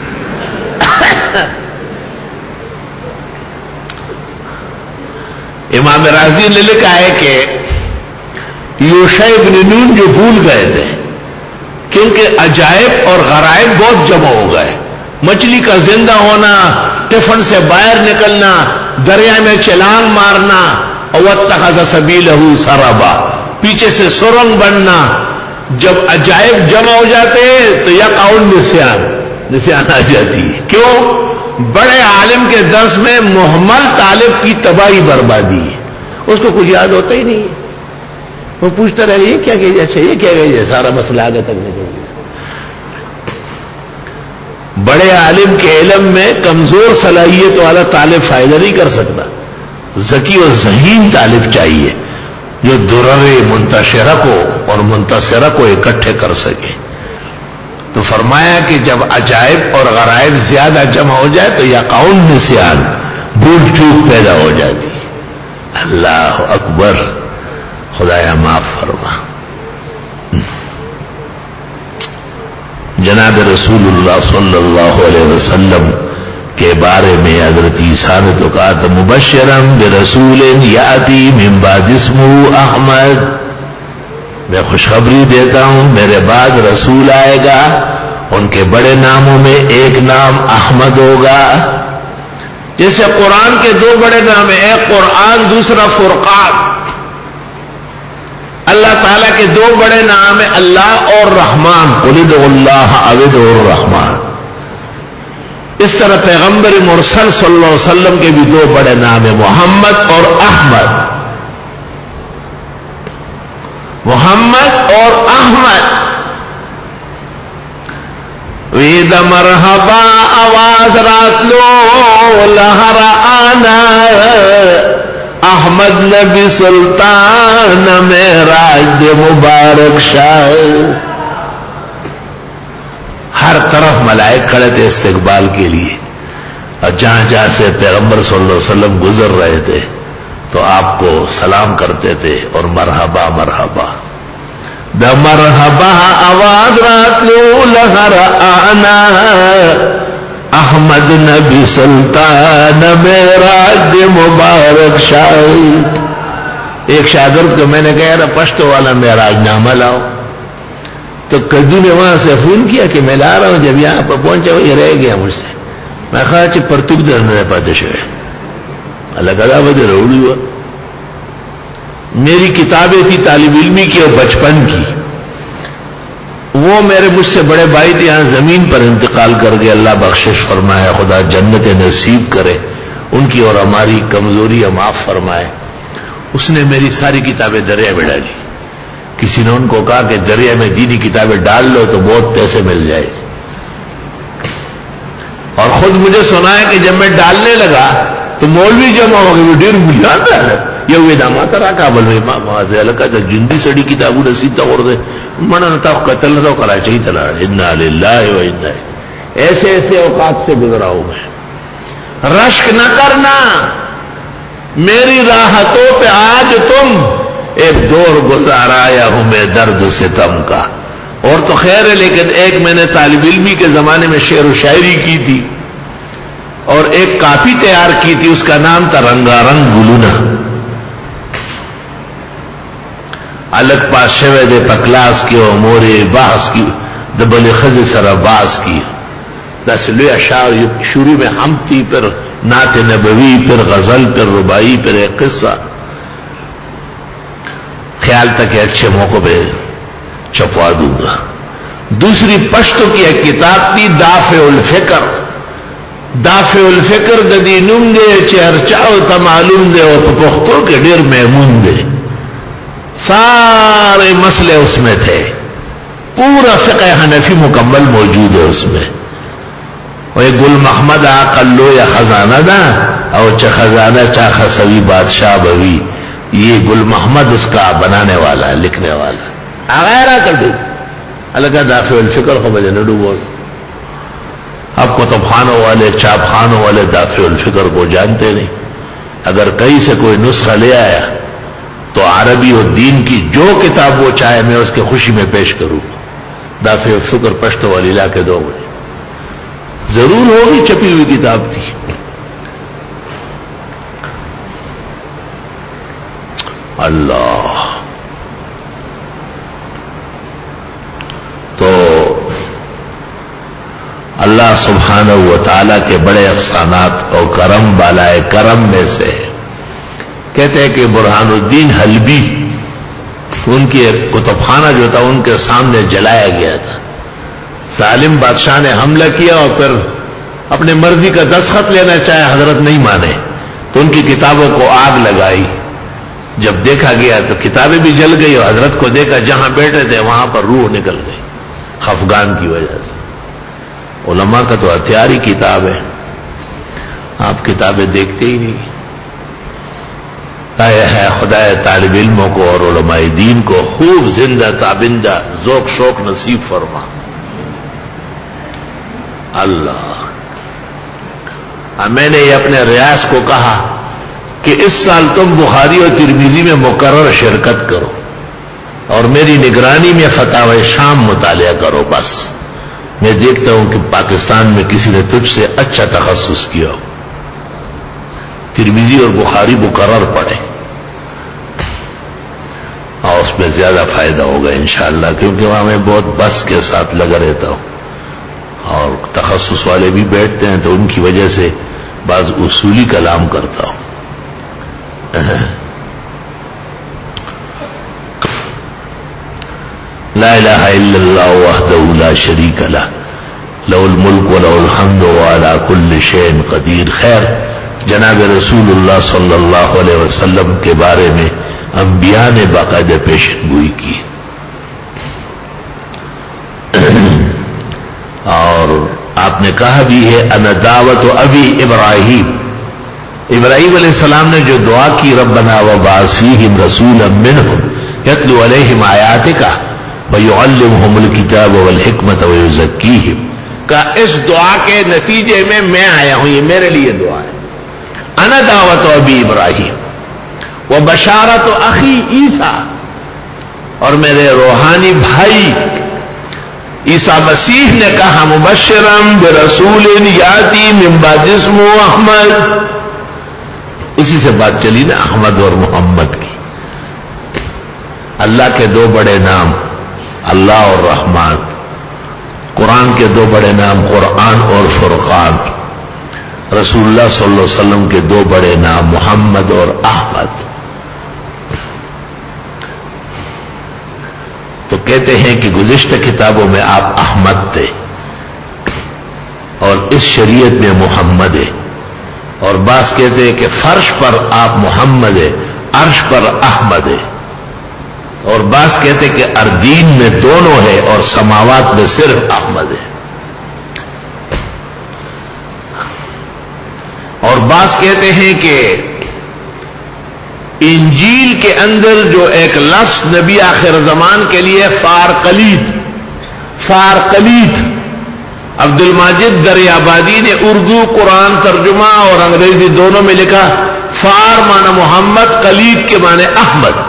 امام راضی نے لکھا ہے کہ یوشع بن نون جو بھول گئے تھے، کیونکہ عجائب اور غرائب بہت جمع ہو گئے، مچھلی کا زندہ ہونا، ٹفن سے باہر نکلنا، دریا میں چھلانگ مارنا، اور واتخذ سبیلہ سربا، پیچھے سے سرنگ بننا۔ جب عجائب جمع ہو جاتے ہیں تو یقع نسیان آ جاتی ہے۔ کیوں؟ بڑے عالم کے درس میں محمل طالب کی تباہی بربادی ہے، اس کو کچھ یاد ہوتا ہی نہیں ہے، وہ پوچھتا رہے یہ کیا کہ اچھا یہ کیا کہ سارا مسئلہ آگے تک نکل گیا۔ بڑے عالم کے علم میں کمزور صلاحیت والا طالب فائدہ نہیں کر سکتا. ذکی اور ذہین طالب چاہیے جو درر منتشرہ کو اور منتصرہ کو اکٹھے کر سکے. تو فرمایا کہ جب عجائب اور غرائب زیادہ جمع ہو جائے تو یقعن نسیان، بھول چوک پیدا ہو جاتی. اللہ اکبر، خدایا معاف فرما. جناب رسول اللہ صلی اللہ علیہ وسلم کے بارے میں حضرت عیسیٰ نے تو کہا تھا مبشرم برسول یاتی من بعد اسمہ احمد، میں خوشخبری دیتا ہوں میرے بعد رسول آئے گا، ان کے بڑے ناموں میں ایک نام احمد ہوگا. جیسے قرآن کے دو بڑے نام ہیں، ایک قرآن دوسرا فرقان. اللہ تعالیٰ کے دو بڑے نام ہیں اللہ اور رحمان، قل ادعوا اللہ او ادعوا الرحمان. اس طرح پیغمبر مرسل صلی اللہ علیہ وسلم کے بھی دو بڑے نام ہیں محمد اور احمد. محمد اور احمد. وید مرحبا آواز رات لو لہر آنا، احمد نبی سلطان معراج مبارک شاہ. ہر طرف ملائک کھڑے تھے استقبال کے لیے، اور جہاں جہاں سے پیغمبر صلی اللہ علیہ وسلم گزر رہے تھے تو آپ کو سلام کرتے تھے اور مرحبا مرحبا. دا مرحبا آواز رات لو لہر آنا، احمد نبی سلطان معراج مبارک شاہ. ایک شاگرد کو میں نے کہا یار پشتو والا معراج نامہ لاؤ، تو کدو نے وہاں سے فون کیا کہ میں لا رہا ہوں. جب یہاں پر پہنچا وہ یہ رہ گیا مجھ سے. میں کہا کہ پرتوک درنے پاتے شوئے اللہ کہا بدے روڑی ہوا. میری کتابیں تھی طالب علمی کی اور بچپن کی، وہ میرے مجھ سے بڑے بھائی تھے، یہاں زمین پر انتقال کر گئے. اللہ بخشش فرمائے، خدا جنت نصیب کرے، ان کی اور ہماری کمزوری معاف فرمائے. اس نے میری ساری کتابیں دریا میں ڈالی. کسی نے ان کو کہا کہ دریا میں دینی کتابیں ڈال لو تو بہت پیسے مل جائے. اور خود مجھے سنا ہے کہ جب میں ڈالنے لگا تو مولوی جمع ہو گئے، وہ ڈیر بجاتا ہے یہ ہوئے داماتا رہا کابل میں کا جندی سڑی کتابوں نصیب تھا اور منع نہ تھا، قتل نہ تھا، کراچی تلا. انا للہ و انا ایسے ایسے اوقات سے گزرا ہوں میں. رشک نہ کرنا، میری راحتوں پہ آج تم ایک دور گزارایا ہوں میں درد ستم کا. اور تو خیر ہے، لیکن ایک میں نے طالب علمی کے زمانے میں شعر و شاعری کی تھی اور ایک کاپی تیار کی تھی، اس کا نام تھا رنگا رنگ گلونا. الگ پاس شوے دے پکلاس کی اور مورے باس کی دبل خز سر باس کی. دسلو اشعار شروع میں ہم تھی، پھر نعت نبوی، پھر غزل، پھر ربائی، پھر ایک قصہ. خیال تھا کہ اچھے موقع پہ چھپوا دوں گا. دوسری پشتو کی ایک کتاب تھی دافع الفکر. دافع الفکر ددی نم دے چرچاؤ تا معلوم دے اور پختو کے ڈیر محمون دے. سارے مسئلے اس میں تھے، پورا فقہ حنفی مکمل موجود ہے اس میں. وہ گل محمد آقلو یا خزانہ دا اور چا خزانہ چا خسوی بادشاہ بوی. یہ گل محمد اس کا بنانے والا، لکھنے والا آغیرہ کر دی. الگا دافع الفکر کو بجے نڈو بول. اب کتب خانوں والے، چاپ خانوں والے دافع الفکر کو جانتے نہیں. اگر کہیں سے کوئی نسخہ لے آیا تو عربی اور دین کی جو کتاب وہ چاہے میں اس کے خوشی میں پیش کروں. دافع الفکر پشتو والی لا کے دو گے، ضرور ہوگی چھپی ہوئی کتاب تھی. اللہ تو اللہ سبحانہ و تعالی کے بڑے افسانات اور کرم بالائے کرم میں سے کہتے ہیں کہ برہان الدین حلبی، ان کی کتب خانہ جو تھا ان کے سامنے جلایا گیا تھا. ظالم بادشاہ نے حملہ کیا اور پھر اپنے مرضی کا دستخط لینا چاہے، حضرت نہیں مانے تو ان کی کتابوں کو آگ لگائی. جب دیکھا گیا تو کتابیں بھی جل گئی اور حضرت کو دیکھا جہاں بیٹھے تھے وہاں پر روح نکل گئی خفگان کی وجہ سے. علماء کا تو ہتھیار ہی کتاب ہے. آپ کتابیں دیکھتے ہی نہیں. ہے خدا طالب علموں کو اور علماء دین کو خوب زندہ تابندہ ذوق شوق نصیب فرما. اللہ. میں نے یہ اپنے ریاض کو کہا کہ اس سال تم بخاری اور ترمذی میں مقرر شرکت کرو اور میری نگرانی میں فتاوی شام مطالعہ کرو. بس میں دیکھتا ہوں کہ پاکستان میں کسی نے تجھ سے اچھا تخصص کیا ہو. ترمذی اور بخاری مقرر پڑھے اور اس میں زیادہ فائدہ ہوگا انشاءاللہ، کیونکہ وہاں میں بہت بس کے ساتھ لگا رہتا ہوں اور تخصص والے بھی بیٹھتے ہیں تو ان کی وجہ سے بعض اصولی کلام کرتا ہوں. لا الہ الا اللہ وحدہ لا شریک لہ لہ الملک ولہ الحمد وعلی کل شیء قدیر. خیر، جناب رسول اللہ صلی اللہ علیہ وسلم کے بارے میں انبیاء نے باقاعدہ پیشن گوئی کی اور آپ نے کہا بھی ہے انا دعوت ابی ابراہیم. ابراہیم علیہ السلام نے جو دعا کی ربنا وبعث فیہم رسولا منہم یتلو علیہم آیاتک ویعلمہم الکتاب والحکمت ویزکیہم، کہ اس دعا کے نتیجے میں آیا ہوں، یہ میرے لیے دعا ہے. انا دعوت ابی ابراہیم و بشارت اخی عیسیٰ، اور میرے روحانی بھائی عیسیٰ مسیح نے کہا مبشرا برسول یاتی من بعد اسمہ احمد. اسی سے بات چلی نا احمد اور محمد کی. اللہ کے دو بڑے نام اللہ اور رحمان، قرآن کے دو بڑے نام قرآن اور فرقان، رسول اللہ صلی اللہ علیہ وسلم کے دو بڑے نام محمد اور احمد. تو کہتے ہیں کہ گزشتہ کتابوں میں آپ احمد تھے اور اس شریعت میں محمد ہے، اور بعض کہتے ہیں کہ فرش پر آپ محمد ہے، عرش پر احمد ہے، اور بعض کہتے ہیں کہ اردین میں دونوں ہے اور سماوات میں صرف احمد ہے، اور بعض کہتے ہیں کہ انجیل کے اندر جو ایک لفظ نبی آخر زمان کے لیے فارقلیت عبد الماجد دریابادی نے اردو قرآن ترجمہ اور انگریزی دونوں میں لکھا فار معنی محمد، قلیت کے معنی احمد.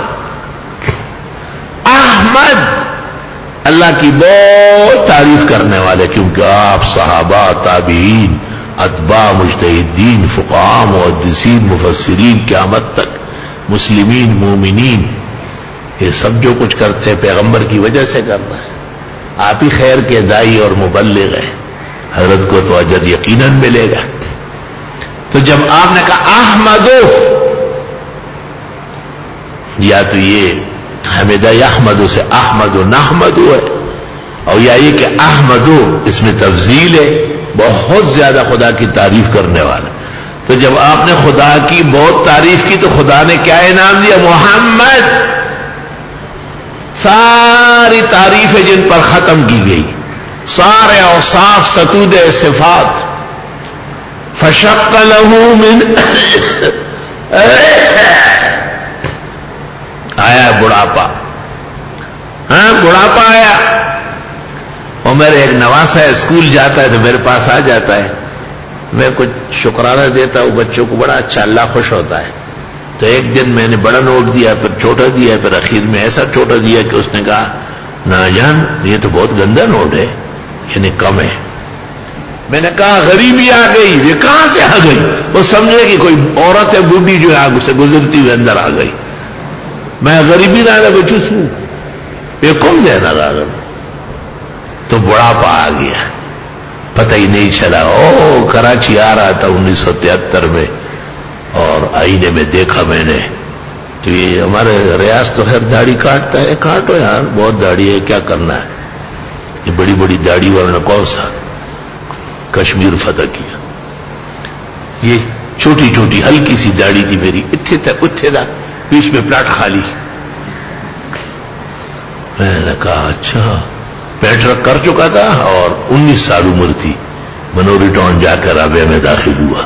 احمد اللہ کی بہت تعریف کرنے والے، کیونکہ آپ صحابہ، تابعین، اتباع، مجتہدین، فقہاء، محدثین، مفسرین، قیامت تک مسلمین، مومنین، یہ سب جو کچھ کرتے ہیں پیغمبر کی وجہ سے کرنا ہے. آپ ہی خیر کے دائی اور مبلغ ہیں، حضرت کو تو اجر یقیناً ملے گا. تو جب آپ نے کہا احمدو، یا تو یہ حمدہ احمدو سے احمدو نحمدو ہے، اور یا یہ کہ احمدو اس میں تفضیل ہے، بہت زیادہ خدا کی تعریف کرنے والا. تو جب آپ نے خدا کی بہت تعریف کی تو خدا نے کیا انعام دیا؟ محمد. ساری تعریفیں جن پر ختم کی گئی، سارے اوصاف ستود صفات، فشق له من آیا بڑھاپا، بڑھاپا آیا. اور میرے ایک نواسا ہے، اسکول جاتا ہے تو میرے پاس آ جاتا ہے، میں کچھ شکرانہ دیتا ہوں بچوں کو، بڑا اچھا، اللہ خوش ہوتا ہے. تو ایک دن میں نے بڑا نوٹ دیا، پھر چھوٹا دیا، پھر اخیر میں ایسا چھوٹا دیا کہ اس نے کہا نا جان یہ تو بہت گندا نوٹ ہے، یعنی کم ہے. میں نے کہا غریبی آ گئی. یہ کہاں سے آ گئی؟ وہ سمجھے کہ کوئی عورت ہے بوڑھی جو آگ سے گزرتی ہوئی اندر آ گئی. میں غریبی نہ لگا چوس ہوں، یہ کم زیادہ آ گئی. تو بڑھاپا آ گیا، پتہ ہی نہیں چلا. کراچی آ رہا تھا 1973 میں، اور آئینے میں دیکھا میں نے تو یہ ہمارے ریاض تو خیر داڑھی کاٹتا ہے، کاٹو یار، بہت داڑھی ہے، کیا کرنا ہے. یہ بڑی بڑی داڑھی والوں نے کون سا کشمیر فتح کیا. یہ چھوٹی چھوٹی ہلکی سی داڑھی تھی میری، اتھے تھا، بیچ میں پلاٹ خالی. میں نے کہا اچھا. پیٹرک کر چکا تھا اور 19 سال عمر تھی. منوری ٹاؤن جا کر رابعہ میں داخل ہوا،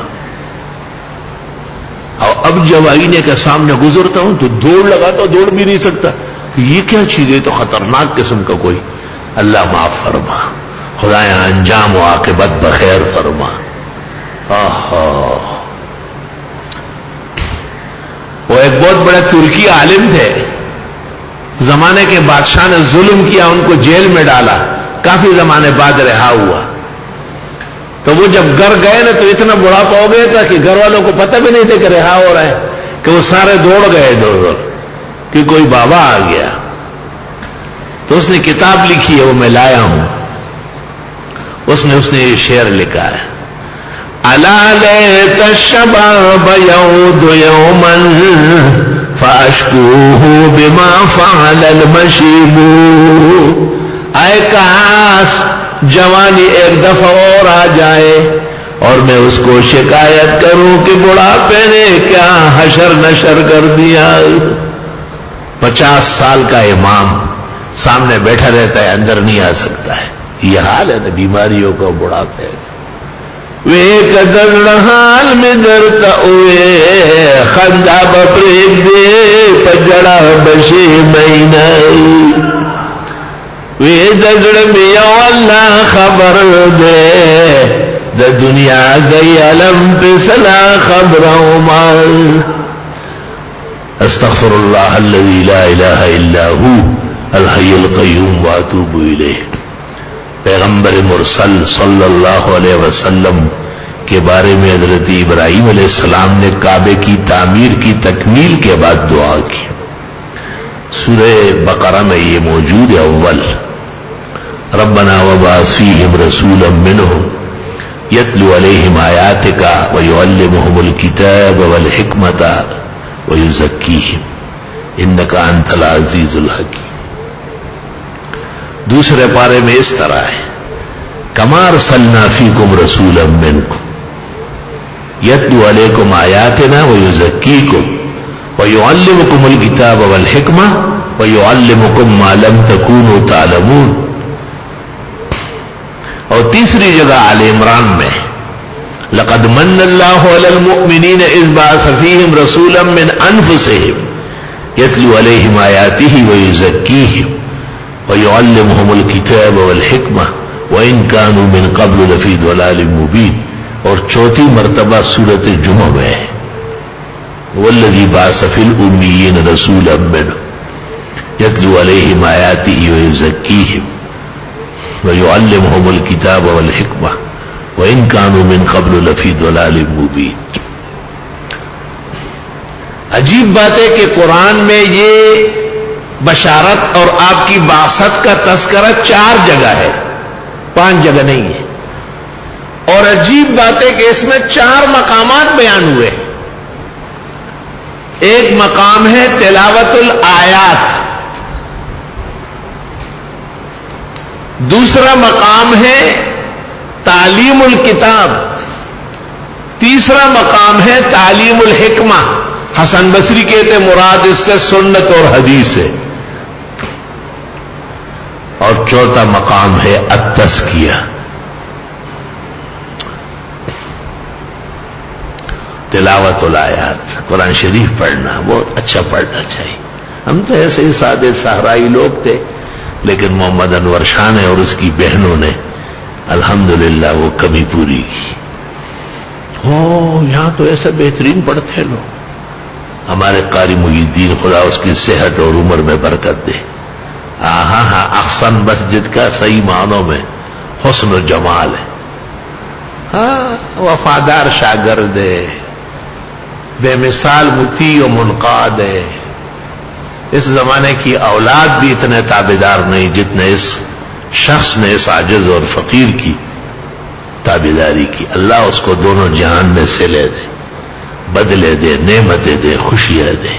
اور اب جب آئینے کے سامنے گزرتا ہوں تو دوڑ لگاتا ہوں، دوڑ بھی نہیں سکتا، یہ کیا چیز ہے؟ تو خطرناک قسم کا کوئی۔ اللہ معاف فرما، خدایا انجام و عاقبت بخیر فرما۔ وہ ایک بہت بڑے ترکی عالم تھے، زمانے کے بادشاہ نے ظلم کیا، ان کو جیل میں ڈالا، کافی زمانے بعد رہا ہوا۔ تو وہ جب گھر گئے نا تو اتنا بڑھاپا ہو گیا تھا کہ گھر والوں کو پتہ بھی نہیں تھا کہ رہا ہو رہا ہے، کہ وہ سارے دوڑ گئے ادھر کہ کوئی بابا آ گیا۔ تو اس نے کتاب لکھی ہے، وہ میں لایا ہوں، اس نے یہ شعر لکھا ہے، الا لیت الشباب یعود یوما فاشکوہ بما فعل المشیب، اے کاش جوانی ایک دفعہ اور آ جائے اور میں اس کو شکایت کروں کہ بڑھاپے نے کیا حشر نشر کر دیا۔ 50 سال کا امام سامنے بیٹھا رہتا ہے، اندر نہیں آ سکتا ہے، یہ حال ہے نا بیماریوں کا، بڑھاپے ویک دل حال میں درتا ہوئے خندا بپریک دے پجڑا بشی مہینہ، وی دزڑ میں اللہ خبر دے دا دنیا گئی علم پسلا خبروں مال۔ استغفر اللہ الذی لا الہ الا ہو الحی القیوم واتوب الیہ۔ پیغمبر مرسل صلی اللہ علیہ وسلم کے بارے میں حضرت ابراہیم علیہ السلام نے کعبے کی تعمیر کی تکمیل کے بعد دعا کی، سورہ بقرہ میں یہ موجود ہے۔ اول ربنا وابعث فیہم رسولا منہم یتلو علیہم آیاتک ویعلمہم الکتاب والحکمت ویزکیہم انک انت العزیز الحکیم۔ دوسرے پارے میں اس طرح ہے، کما ارسلنا فیکم رسولا منکم یتلو علیکم آیاتنا ویزکیکم ویعلمکم الکتاب والحکمہ ویعلمکم ما لم تکونوا تعلمون۔ اور تیسری جگہ آل عمران میں لقد من اللہ علی المؤمنین اذ بعث فیہم رسولا من انفسہم یتلو علیہم آیاتہ ویزکیہم وَيُعَلِّمُهُمُ الْكِتَابَ وَالْحِكْمَةَ وَإِنْ كَانُوا مِنْ قَبْلُ لَفِي ضَلَالٍ مُبِينٍ۔ اور چوتھی مرتبہ سورۃ جمعہ میں وَالَّذِي بَعَثَ فِي الْأُمِّيِّينَ رَسُولًا مِّنْهُمْ يَتْلُو عَلَيْهِمْ آيَاتِهِ وَيُزَكِّيهِمْ وَيُعَلِّمُهُمُ الْكِتَابَ وَالْحِكْمَةَ وَإِنْ كَانُوا مِنْ قَبْلُ لَفِي ضَلَالٍ مُبِينٍ۔ عجیب بات ہے کہ قرآن میں یہ بشارت اور آپ کی بعثت کا تذکرہ 4 جگہ ہے، 5 جگہ نہیں ہے، اور عجیب بات ہے کہ اس میں 4 مقامات بیان ہوئے۔ ایک مقام ہے تلاوت الآیات، دوسرا مقام ہے تعلیم الکتاب، تیسرا مقام ہے تعلیم الحکمہ، حسن بصری کہتے مراد اس سے سنت اور حدیث ہے، اور چوتھا مقام ہے التزکیہ۔ تلاوت الآیات، قرآن شریف پڑھنا بہت اچھا پڑھنا چاہیے۔ ہم تو ایسے ہی سادے صحرائی لوگ تھے، لیکن محمد انور شاہ نے اور اس کی بہنوں نے الحمدللہ وہ کمی پوری کی۔ یہاں تو ایسے بہترین پڑھتے لوگ۔ ہمارے قاری محی الدین خدا اس کی صحت اور عمر میں برکت دے۔ احسن مسجد کا صحیح معنوں میں حسن و جمال ہے، وفادار شاگرد ہے، بے مثال مطیع و منقاد ہے۔ اس زمانے کی اولاد بھی اتنے تابعدار نہیں جتنے اس شخص نے اس عاجز اور فقیر کی تابعداری کی۔ اللہ اس کو دونوں جہان میں صلے دے، بدلے دے، نعمتیں دے، خوشیاں دے۔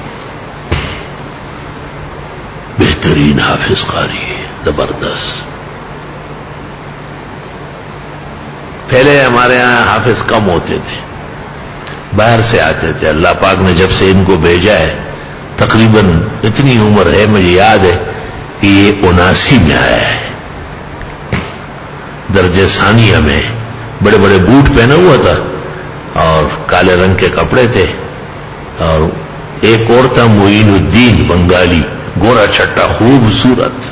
بہترین حافظ قاری ہے، زبردست۔ پہلے ہمارے ہاں حافظ کم ہوتے تھے، باہر سے آتے تھے۔ اللہ پاک نے جب سے ان کو بھیجا ہے، تقریباً اتنی عمر ہے، مجھے یاد ہے کہ یہ 79 میں آیا ہے، درجہ ثانیہ میں بڑے بڑے بوٹ پہنا ہوا تھا اور کالے رنگ کے کپڑے تھے، اور ایک اور تھا معین الدین بنگالی، گورا چھٹا خوبصورت،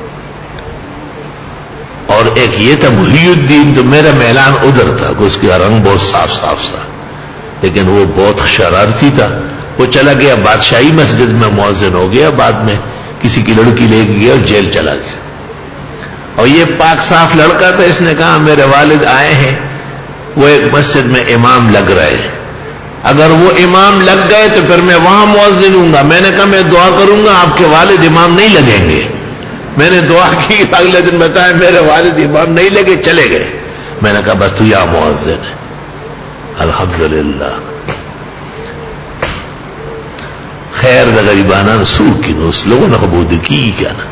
اور ایک یہ تھا محی الدین. تو میرا میلان ادھر تھا، اس کا رنگ بہت صاف صاف تھا لیکن وہ بہت شرارتی تھا. وہ چلا گیا بادشاہی مسجد میں مؤذن ہو گیا، بعد میں کسی کی لڑکی لے گیا اور جیل چلا گیا. اور یہ پاک صاف لڑکا تھا، اس نے کہا میرے والد آئے ہیں، وہ ایک مسجد میں امام لگ رہے ہیں، اگر وہ امام لگ گئے تو پھر میں وہاں مؤذن ہوں گا. میں نے کہا میں دعا کروں گا آپ کے والد امام نہیں لگیں گے. میں نے دعا کی، اگلے دن بتایا میرے والد امام نہیں لگے، چلے گئے. میں نے کہا بس تو یا مؤذن ہے. الحمدللہ. خیر دا غریبانہ سوق کی نو اس لوگوں نے قبود کی کیا نا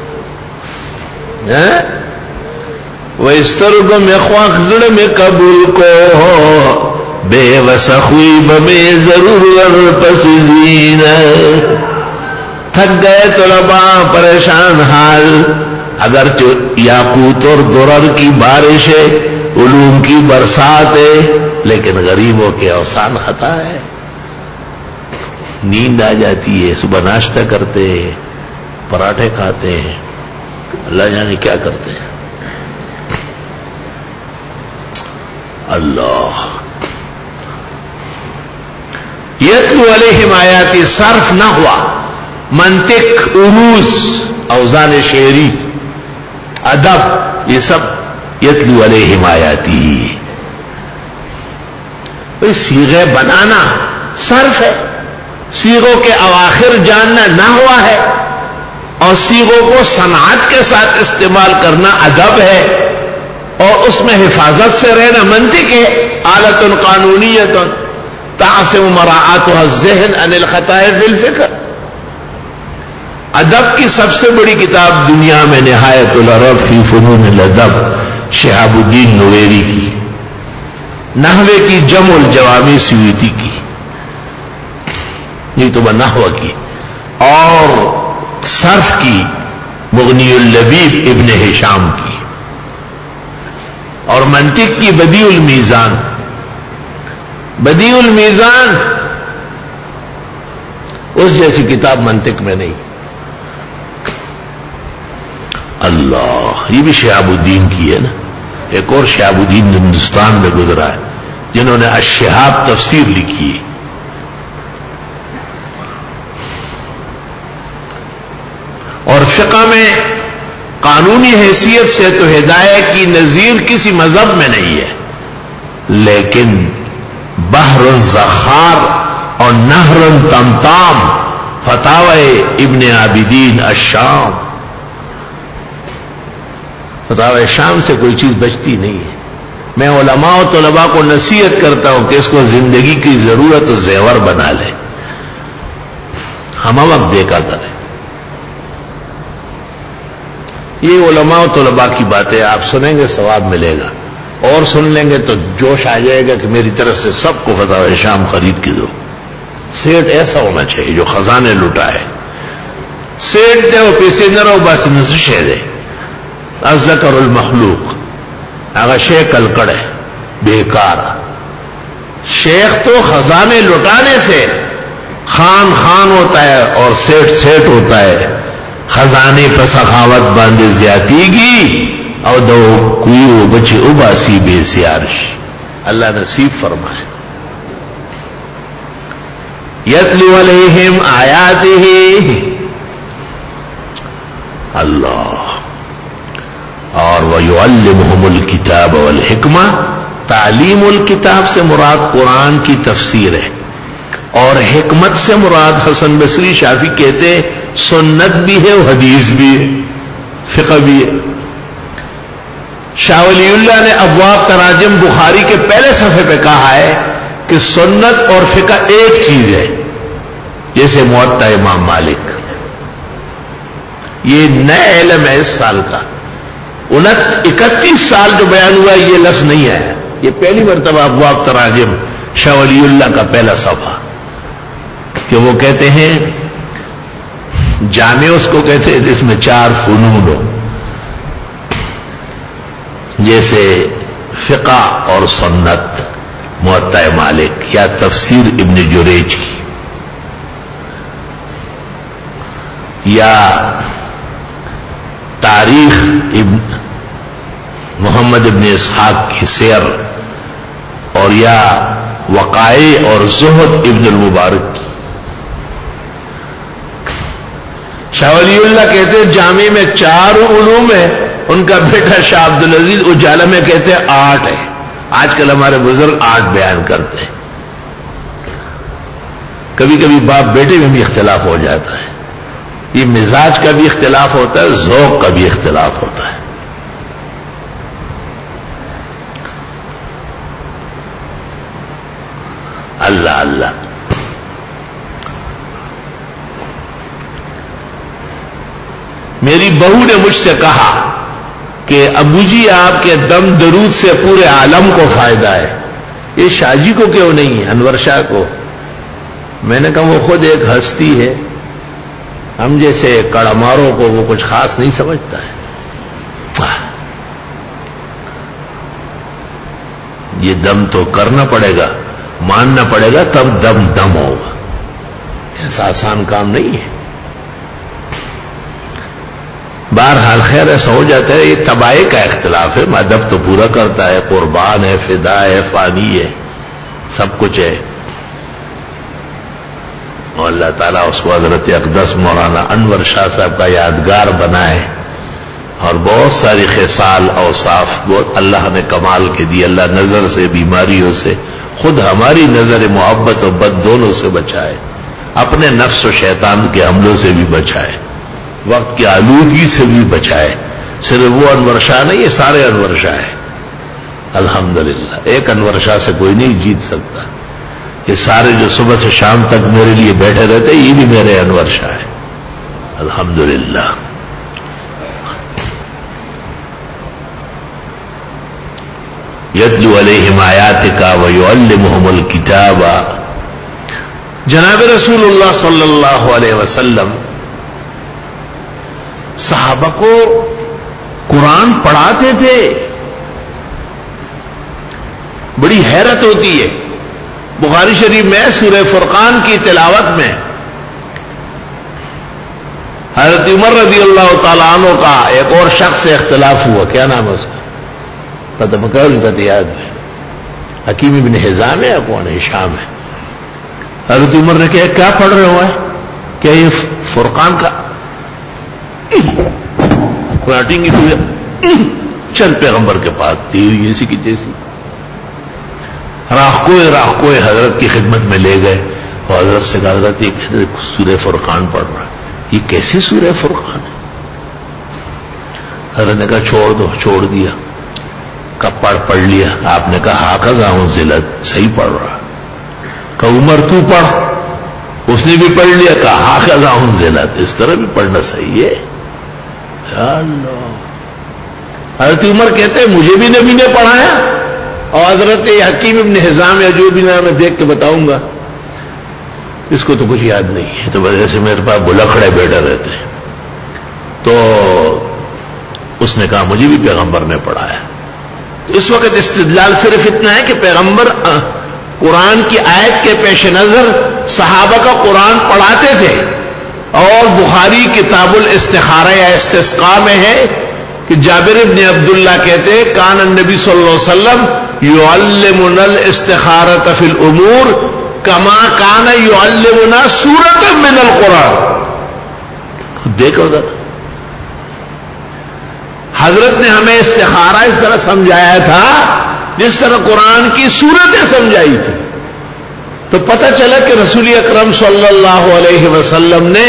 وَإِسْتَرْگُ میں خواق زڑ میں قبول کو بے وسخوی بمے ضرور پسزین. تھک گئے طلباء پریشان حال، اگر یاقوت اور درر کی بارش ہے، علوم کی برسات ہے، لیکن غریبوں کے اوسان خطا ہے. نیند آ جاتی ہے، صبح ناشتہ کرتے ہیں، پراٹھے کھاتے ہیں، اللہ جانے کیا کرتے ہیں. اللہ یتلو علیہم آیاتی، صرف نہ ہوا، منطق، عروض، اوزان شعری، ادب، یہ سب یتلو علیہم آیاتی. صیغے بنانا صرف ہے، صیغوں کے اواخر جاننا نہ ہوا ہے، اور صیغوں کو صنعت کے ساتھ استعمال کرنا ادب ہے، اور اس میں حفاظت سے رہنا منطق ہے. آلۃ قانونیۃ تعصم مراعاتها الذہن عن الخطاء فی الفکر. ادب کی سب سے بڑی کتاب دنیا میں نہایت العرب فی فنون الادب شہاب الدین نویری کی، نحوے کی جمع الجوامی سیوطی کی، یہ تو نحو کی، اور صرف کی مغنی اللبیب ابن ہشام کی، اور منطق کی بدیع المیزان. بدیع المیزان اس جیسی کتاب منطق میں نہیں. اللہ، یہ بھی شہاب الدین کی ہے نا. ایک اور شہاب الدین ہندوستان میں گزرا ہے جنہوں نے الشہاب تفسیر لکھی ہے. اور فقہ میں قانونی حیثیت سے تو ہدایت کی نظیر کسی مذہب میں نہیں ہے، لیکن بحر زخار اور نہر تمتام فتاوی ابن عابدین الشام، فتاوی شام سے کوئی چیز بچتی نہیں ہے. میں علماء و طلباء کو نصیحت کرتا ہوں کہ اس کو زندگی کی ضرورت و زیور بنا لے، ہم وقت دیکھا کریں. یہ علماء و طلباء کی باتیں آپ سنیں گے ثواب ملے گا، اور سن لیں گے تو جوش آ جائے گا کہ میری طرف سے سب کو فتاوی شام خرید کے دو. سیٹ ایسا ہونا چاہیے جو خزانے لٹائے. سیٹ دے وہ پیسے نہ رہو بس نسشے دے. الذکر المخلوق اگر شیخ کلکڑ ہے بیکار. شیخ تو خزانے لٹانے سے خان خان ہوتا ہے اور سیٹ سیٹ ہوتا ہے. خزانے پر سخاوت باندھے زیادتی گی اور دو کوئی بچے اباسی بے سیارش. اللہ نصیب فرمائے. یتلو علیہم آیاتہ، اللہ. اور وَيُعَلِّمُهُمُ الْكِتَابَ وَالْحِكْمَةَ، تعلیم الکتاب سے مراد قرآن کی تفسیر ہے، اور حکمت سے مراد حسن بصری شافعی کہتے ہیں سنت بھی ہے اور حدیث بھی ہے، فقہ بھی ہے. شاہ ولی اللہ نے ابواب تراجم بخاری کے پہلے صفحے پہ کہا ہے کہ سنت اور فقہ ایک چیز ہے، جیسے موطا امام مالک. یہ نئے علم ہے اس سال کا. 31 سال جو بیان ہوا یہ لفظ نہیں آیا، یہ پہلی مرتبہ ابواب تراجم شاہ ولی اللہ کا پہلا صفحہ، کہ وہ کہتے ہیں جامع اس کو کہتے ہیں جس میں 4 فنون ہو، جیسے فقہ اور سنت موطا مالک یا تفسیر ابن جریج کی یا تاریخ محمد ابن اسحاق کی سیر اور یا وقائع اور زہد ابن المبارک کی. شاہ ولی اللہ کہتے ہیں جامع میں 4 علوم ہے، ان کا بیٹا شاہ عبدالعزیز اجالہ میں کہتے ہیں 8 ہے. آج کل ہمارے بزرگ 8 بیان کرتے ہیں. کبھی کبھی باپ بیٹے میں بھی اختلاف ہو جاتا ہے. یہ مزاج کا بھی اختلاف ہوتا ہے، ذوق کا بھی اختلاف ہوتا ہے. اللہ اللہ. میری بہو نے مجھ سے کہا کہ ابو جی آپ کے دم درود سے پورے عالم کو فائدہ ہے، یہ شاہ جی کو کیوں نہیں، انور شاہ کو؟ میں نے کہا وہ خود ایک ہستی ہے، ہم جیسے کڑماروں کو وہ کچھ خاص نہیں سمجھتا ہے. یہ دم تو کرنا پڑے گا، ماننا پڑے گا، تب دم دم ہوگا. ایسا آسان کام نہیں ہے. بہرحال خیر ایسا ہو جاتا ہے. یہ تباہی کا اختلاف ہے. ادب تو پورا کرتا ہے، قربان ہے، فدا ہے، فانی ہے، سب کچھ ہے. اور اللہ تعالیٰ اس کو حضرت اقدس مولانا انور شاہ صاحب کا یادگار بنائے اور بہت ساری خصال اوصاف بہت اللہ نے کمال کے دی. اللہ نظر سے، بیماریوں سے، خود ہماری نظر محبت و بد دونوں سے بچائے، اپنے نفس و شیطان کے حملوں سے بھی بچائے، وقت کی آلودگی سے بھی بچائے. صرف وہ انور شاہ نہیں، یہ سارے انور شاہ ہیں. الحمدللہ ایک انور شاہ سے کوئی نہیں جیت سکتا. یہ سارے جو صبح سے شام تک میرے لیے بیٹھے رہتے یہ بھی میرے انور شاہ ہیں. الحمدللہ. یتلو علیہم آیاتک ویعلمہم الکتاب. جناب رسول اللہ صلی اللہ علیہ وسلم صحابہ کو قرآن پڑھاتے تھے. بڑی حیرت ہوتی ہے. بخاری شریف میں سورہ فرقان کی تلاوت میں حضرت عمر رضی اللہ تعالیٰ عنہ کا ایک اور شخص سے اختلاف ہوا. کیا نام ہے اس کا؟ پتہ مکہ یاد ہے، حکیم ابن حزام ہے یا کون ہے؟ شام ہے. حضرت عمر نے کہا کیا پڑھ رہے ہو؟ کیا یہ فرقان کا راٹنگ چل پیغمبر کے پاس تیر ایسی کی جیسی. راہ کوئے حضرت کی خدمت میں لے گئے اور حضرت سے کہا حضرت یہ سورہ فرقان پڑھ رہا ہے، یہ کیسی سورہ فرقان ہے؟ حضرت نے کہا چھوڑ دو. چھوڑ دیا. کب پڑھ لیا. آپ نے کہا ہاکذا انزلت، صحیح پڑھ رہا. کہا عمر تو پڑھ. اس نے بھی پڑھ لیا. کہا ہاکذا انزلت، اس طرح بھی پڑھنا صحیح ہے. اللہ. حضرت عمر کہتے ہیں مجھے بھی نبی نے پڑھایا اور حضرت حکیم ابن حزام یا جو بھی نام میں دیکھ کے بتاؤں گا اس کو تو کچھ یاد نہیں ہے. تو وجہ سے میرے پاس بلکھڑے بیٹھے رہتے ہیں. تو اس نے کہا مجھے بھی پیغمبر نے پڑھایا. اس وقت استدلال صرف اتنا ہے کہ پیغمبر قرآن کی آیت کے پیش نظر صحابہ کا قرآن پڑھاتے تھے. اور بخاری کتاب الاستخارہ یا استسقاء میں ہے کہ جابر ابن عبداللہ کہتے ہیں کان النبی صلی اللہ علیہ وسلم یعلمنا الاستخارۃ فی الامور کما کان یعلمنا سورۃ من القرآن. دیکھو ذرا حضرت نے ہمیں استخارہ اس طرح سمجھایا تھا جس طرح قرآن کی سورتیں سمجھائی تھی. تو پتہ چلا کہ رسول اکرم صلی اللہ علیہ وسلم نے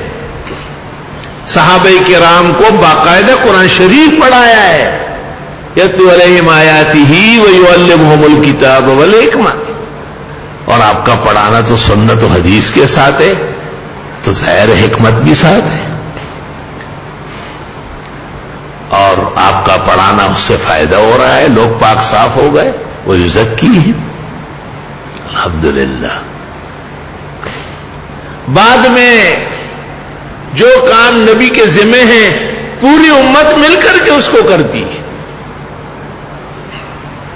صحابہ کرام کو باقاعدہ قرآن شریف پڑھایا ہے. یتلو علیہم آیاتہ ویعلمہم الکتاب والحکمہ. اور آپ کا پڑھانا تو سنت و حدیث کے ساتھ ہے تو ظاہر حکمت بھی ساتھ ہے. اور آپ کا پڑھانا اس سے فائدہ ہو رہا ہے. لوگ پاک صاف ہو گئے. وہ یزکیہم. الحمدللہ. بعد میں جو کام نبی کے ذمہ ہیں پوری امت مل کر کے اس کو کرتی ہے.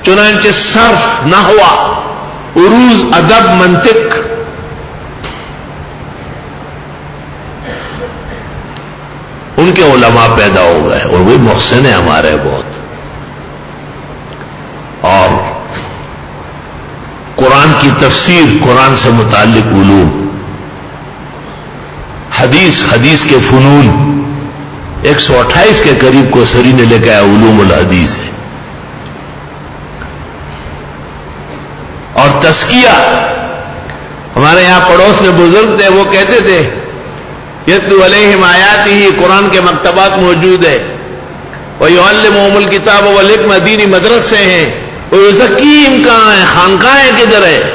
چنانچہ صرف، نحو، عروض، ادب، منطق، ان کے علماء پیدا ہو گئے اور وہ محسن ہیں ہمارے بہت. اور قرآن کی تفسیر، قرآن سے متعلق علوم، حدیث کے فنون 128 کے قریب کو سری نے لے کے آیا، علوم الحدیث ہے. اور تزکیہ، ہمارے یہاں پڑوس میں بزرگ تھے، وہ کہتے تھے یتلو علیہم آیاتہ، قرآن کے مکتبات موجود ہے، ویعلمہم الکتاب والحکمہ، دینی مدرسے ہیں، ویزکیہم، کہاں ہے؟ خانقاہیں کدھر ہے؟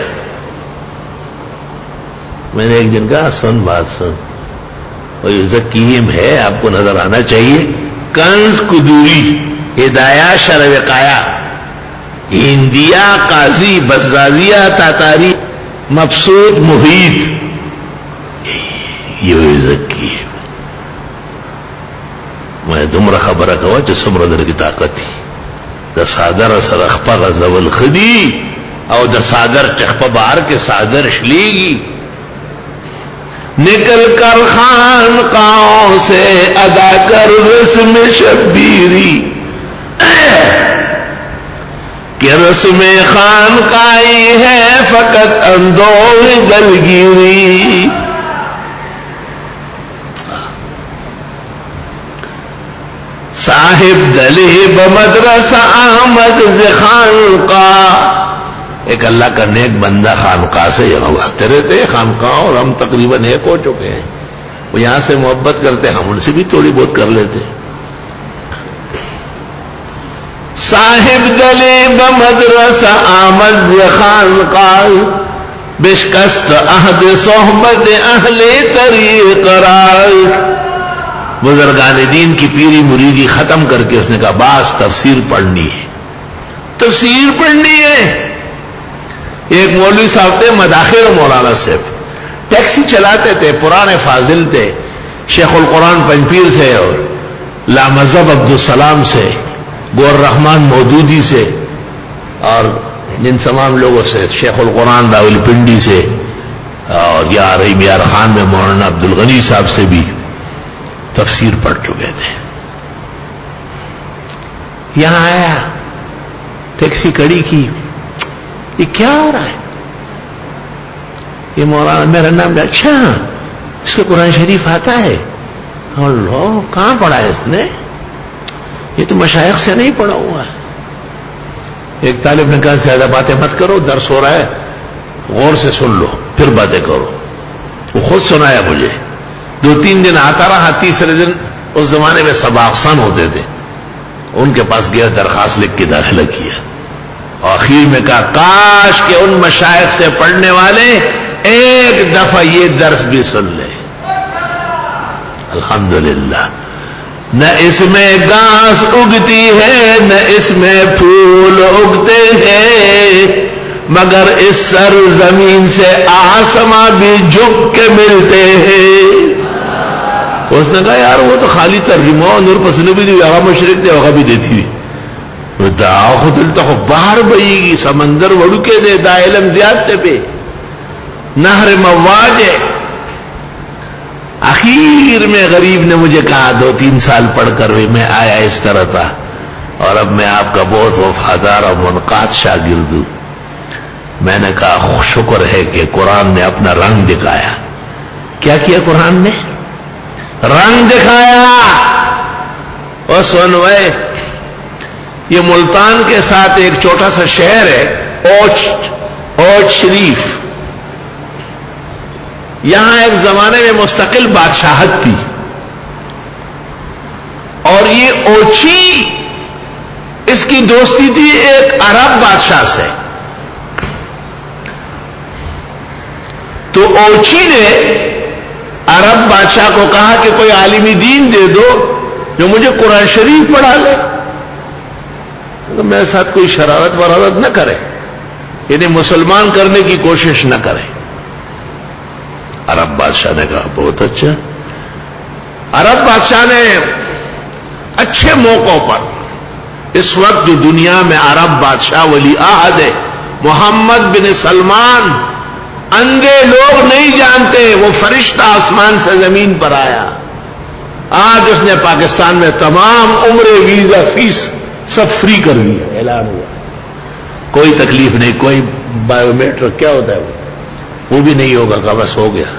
میں نے ایک دن کہا سن بات سن، ویزکیہم ہے، آپ کو نظر آنا چاہیے. کنز قدوری، ہدایہ شروقایا، ہندیہ قاضی، بزازیہ تاتاری، مبسوط محیط، یہ ویزکی ہے. میں دمرا خبر کہا جو سمر در کی طاقت تھی، دا سادر اثر اخپا غزول خدی او دا سادر چخپا بار کے سادر شلیگی، نکل کر خانقاہوں سے ادا کر رسم شبیری، کہ رسم خانقاہی ہے فقط اندوہ دلگیری. صاحب دلی بمدرسہ آمد ز خانقاہ، ایک اللہ کا نیک بندہ خانقاہ سے یہاں آتے رہتے ہیں خانقاہ، اور ہم تقریباً ایک ہو چکے ہیں. وہ یہاں سے محبت کرتے، ہم ان سے بھی تھوڑی بہت کر لیتے. صاحب دلی بمدرسہ آمد ز خانقاہ، بشکست عہد صحبت اہل طریق رائے. بزرگان دین کی پیری مریدی ختم کر کے اس نے کہا باس تفسیر پڑھنی ہے، تفسیر پڑھنی ہے. ایک مولوی صاحب تھے مداخر مولانا صاحب، ٹیکسی چلاتے تھے، پرانے فاضل تھے، شیخ القرآن پنجپیر سے اور لامذہب عبدالسلام سے، گور رحمان مودودی سے، اور جن تمام لوگوں سے، شیخ القرآن راول پنڈی سے، اور یا رہی میار خان میں مولانا عبدالغنی صاحب سے بھی تفسیر پڑھ چکے تھے. یہاں آیا، ٹیکسی کڑی کی، یہ کیا ہو رہا ہے؟ یہ مولانا میرا نام، اچھا اس کو قرآن شریف آتا ہے؟ اللہ، کہاں پڑھا ہے اس نے؟ یہ تو مشائخ سے نہیں پڑھا ہوا ہے. ایک طالب نے کہا زیادہ باتیں مت کرو، درس ہو رہا ہے، غور سے سن لو پھر باتیں کرو. وہ خود سنایا مجھے، 2-3 دن آتا رہا. تیسرے دن، اس زمانے میں سباقسان ہوتے تھے، ان کے پاس گیا، درخواست لکھ کے داخلہ کیا. آخر میں کہا کاش کہ ان مشائخ سے پڑھنے والے ایک دفعہ یہ درس بھی سن لے. الحمدللہ. نہ اس میں گھاس اگتی ہے نہ اس میں پھول اگتے ہیں، مگر اس سر زمین سے آسماں بھی جھک کے ملتے ہیں. اس نے کہا یار وہ تو خالی ترجمہ نور پسند بھی دی، آغا مشرق دے آغا بھی دیتی ہوئی خود دلتا خو باہر بئی گی، سمندر وڑو کے دے، دا علم زیادتے پہ نہر مواج ہے. اخیر میں غریب نے مجھے کہا 2-3 سال پڑھ کر میں آیا اس طرح تھا، اور اب میں آپ کا بہت وفادار اور منقاد شاگرد ہوں. میں نے کہا شکر ہے کہ قرآن نے اپنا رنگ دکھایا. کیا کیا قرآن نے؟ رنگ دکھایا. اور سنوے، یہ ملتان کے ساتھ ایک چھوٹا سا شہر ہے اوچ شریف. یہاں ایک زمانے میں مستقل بادشاہت تھی، اور یہ اوچی، اس کی دوستی تھی ایک عرب بادشاہ سے. تو اوچی نے عرب بادشاہ کو کہا کہ کوئی عالمی دین دے دو جو مجھے قرآن شریف پڑھا لے، تو میرے ساتھ کوئی شرارت ورارت نہ کرے، یعنی مسلمان کرنے کی کوشش نہ کرے. عرب بادشاہ نے کہا بہت اچھا. عرب بادشاہ نے اچھے موقعوں پر اس وقت جو دنیا میں عرب بادشاہ ولی عہد ہے محمد بن سلمان، اندھے لوگ نہیں جانتے وہ فرشتہ آسمان سے زمین پر آیا. آج اس نے پاکستان میں تمام عمرے ویزا فیس سب فری کر دیا، اعلان ہوا، کوئی تکلیف نہیں، کوئی بایو میٹرک کیا ہوتا ہے وہ بھی نہیں ہوگا، کہ بس ہو گیا.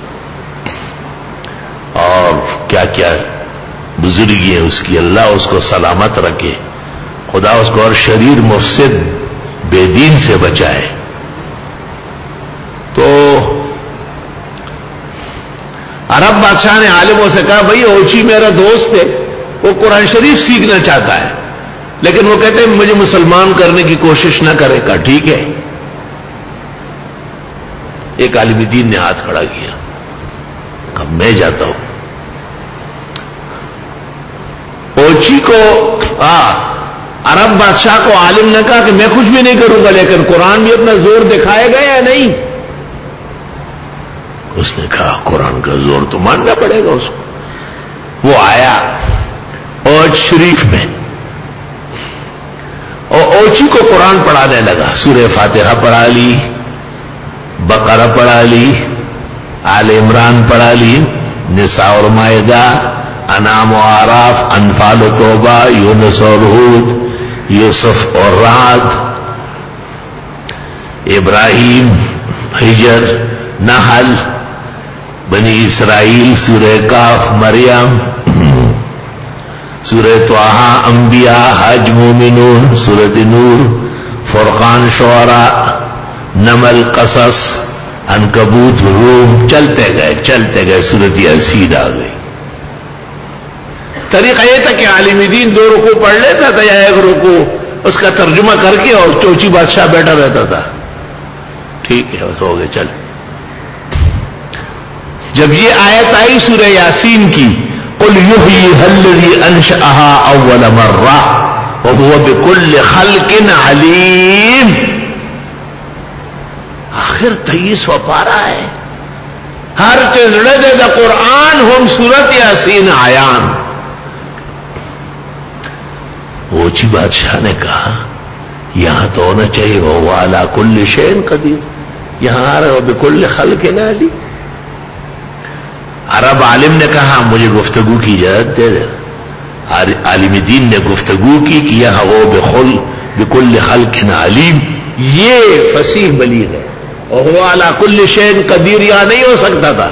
اور کیا کیا بزرگی ہے اس کی، اللہ اس کو سلامت رکھے، خدا اس کو اور شریر مفسد بے دین سے بچائے. تو عرب بادشاہ نے عالموں سے کہا بھئی اوچی میرا دوست ہے، وہ قرآن شریف سیکھنا چاہتا ہے لیکن وہ کہتے ہیں مجھے مسلمان کرنے کی کوشش نہ کرے. کہا ٹھیک ہے. ایک عالم دین نے ہاتھ کھڑا کیا، کہا میں جاتا ہوں. اوچی کو عرب بادشاہ کو عالم نے کہا کہ میں کچھ بھی نہیں کروں گا لیکن قرآن بھی اپنا زور دکھائے گا یا نہیں؟ اس نے کہا قرآن کا زور تو ماننا پڑے گا اس کو. وہ آیا اوچ شریف میں اور اوچی کو قرآن پڑھانے لگا. سورہ فاتحہ پڑھا لی، بقرہ پڑھا لی، آل عمران پڑھا لی، نساء اور مائدہ، انعام و اعراف، انفال و توبہ، یونس اور ہود، یوسف اور رعد، ابراہیم، ہجر، نحل، بنی اسرائیل، سورہ کاف، مریم، سورہ طٰہٰ، انبیاء، حج، مومنون، سورۃ نور، فرقان، شعراء، نمل، قصص، عنکبوت، روم. چلتے گئے سورۃ یاسین آ گئی. طریقہ یہ تھا کہ عالم دین 2 رکوع پڑھ لیتا تھا یا 1 رکوع، اس کا ترجمہ کر کے اور چوچی بادشاہ بیٹھا رہتا تھا. ٹھیک ہے بس ہو گئے. چل جب یہ آیت آئی سورہ یاسین کی، قل یحییھا الذی انشأھا اول مرہ وہو بکل خلق علیم. آخر 23واں پارہ ہے، ہر چیزڑے دے دا قرآن ہم سورت یاسین آیان. اوچی بادشاہ نے کہا یہاں تو ہونا چاہیے وہ علی کل شیء قدیر، یہاں آ رہے ہو بکل خلق علی. عرب عالم نے کہا مجھے گفتگو کی اجازت دے دے. عالم دین نے گفتگو کی کہ یہاں وہ بکل خلق علیم، یہ فصیح بلیغ ہے، اور وہ علی کل شیء قدیر یہاں نہیں ہو سکتا تھا.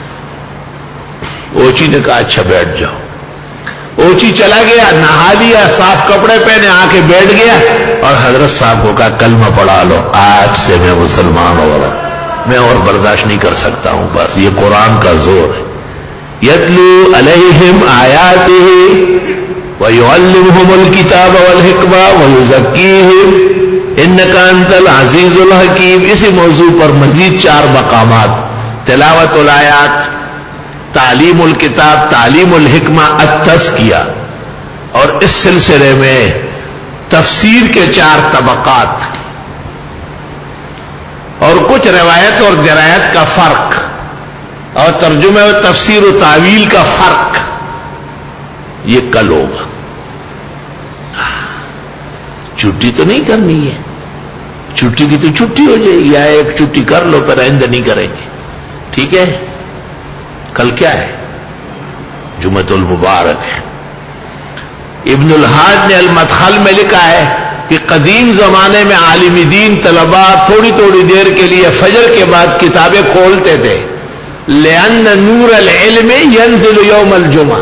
اوچی نے کہا اچھا بیٹھ جاؤ. اوچی چلا گیا، نہا لیا، صاف کپڑے پہنے، آ کے بیٹھ گیا اور حضرت صاحب کو کہا کلمہ پڑھا لو، آج سے میں مسلمان ہو رہا ہوں، میں اور برداشت نہیں کر سکتا ہوں، بس یہ قرآن کا زور ہے. یتلو علیہم آیاتہ ویعلمہم الکتاب والحکمہ ویزکیہم انک انت العزیز الحکیم. اسی موضوع پر مزید 4 مقامات، تلاوت الآیات، تعلیم الکتاب، تعلیم الحکمہ، التزکیہ، اور اس سلسلے میں تفسیر کے 4 طبقات اور کچھ روایت اور درایت کا فرق اور ترجمہ و تفسیر و تعویل کا فرق. یہ کل ہوگا. چھٹی تو نہیں کرنی ہے، چھٹی کی تو چھٹی ہو جائے، یا ایک چھٹی کر لو پھر آئندہ نہیں کریں گے. ٹھیک ہے. کل کیا ہے؟ جمعۃ المبارک ہے. ابن الحاج نے المدخل میں لکھا ہے کہ قدیم زمانے میں عالم دین طلباء تھوڑی تھوڑی دیر کے لیے فجر کے بعد کتابیں کھولتے تھے، لأن نور العلم ينزل یوم الجمعہ.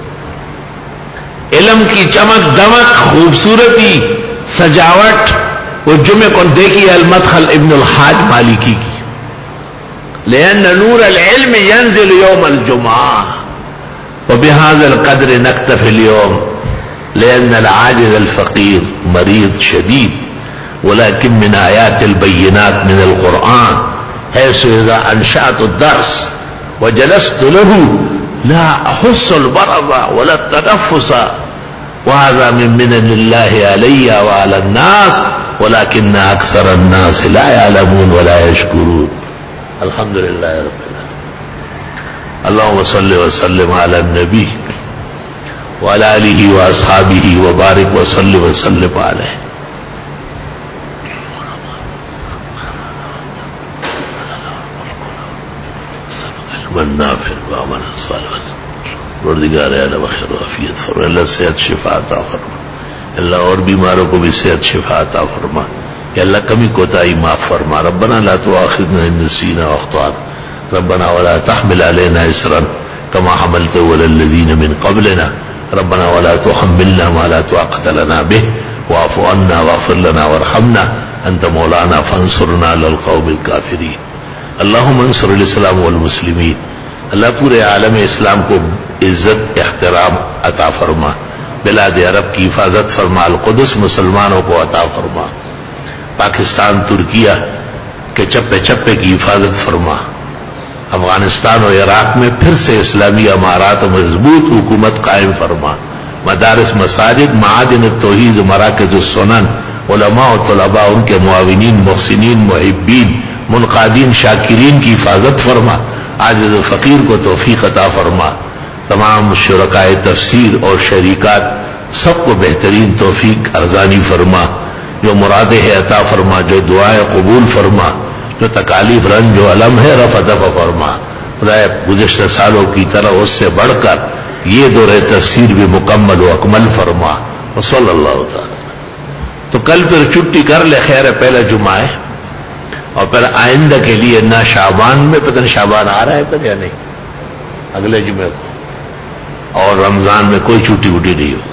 علم کی چمک دمک، خوبصورتی، سجاوٹ وہ جمعے کو دیکھیے. المدخل ابن الحاج مالکی کی. لأن نور العلم ينزل يوم الجمعة وبهذا القدر نكتفي اليوم لأن العاجز الفقير مريض شديد، ولكن من آيات البينات من القرآن حيث إذا أنشأت الدرس وجلست له لا أحس البرد ولا التنفس، وهذا من منن الله علي وعلى الناس ولكن أكثر الناس لا يعلمون ولا يشكرون. الحمد للہ رب العالمین. اللهم صل وسلم على النبی وعلى آله وأصحابه وبارك وسلم وسلم عليه. النافع وعمل صالح پروردگار عالم خیر و عافیت فرما. اللہ صحت شفا عطا فرما. اللہ اور بیماروں کو بھی صحت شفا عطا فرما. یا اللہ کمی کوتاہی معاف فرما. ربنا لا تؤاخذنا ان نسينا واخطأنا ربنا ولا تحمل علينا إصرا كما حملته على الذين من قبلنا ربنا ولا تحملنا ما لا طاقة لنا به واعف عنا واغفر لنا وارحمنا انت مولانا فانصرنا على القوم الكافرين. اللهم انصر الاسلام والمسلمین. اللہ پورے عالم اسلام کو عزت احترام عطا فرما. بلاد عرب کی حفاظت فرما. القدس مسلمانوں کو عطا فرما. پاکستان ترکیہ کے چپے چپے کی حفاظت فرما. افغانستان اور عراق میں پھر سے اسلامی امارات و مضبوط حکومت قائم فرما. مدارس مساجد معادن التوحید مراکز السنن علماء و طلباء ان کے معاونین محسنین محبین منقادین شاکرین کی حفاظت فرما. عاجز و فقیر کو توفیق عطا فرما. تمام شرکائے تفسیر اور شریکات سب کو بہترین توفیق ارزانی فرما. جو مرادیں ہے عطا فرما. جو دعائیں قبول فرما. جو تکالیف رنج و علم ہے رفع دفع فرما. خدائے گزشتہ سالوں کی طرح اس سے بڑھ کر یہ دور تفسیر بھی مکمل و اکمل فرما. وصلی اللہ تعالی. تو کل پھر چھٹی کر لے. خیر ہے پہلا جمعہ ہے اور پھر آئندہ کے لیے نہ شعبان میں پتہ نہیں شعبان آ رہا ہے پھر یا نہیں اگلے جمعے کو اور رمضان میں کوئی چھٹی وٹی نہیں ہو.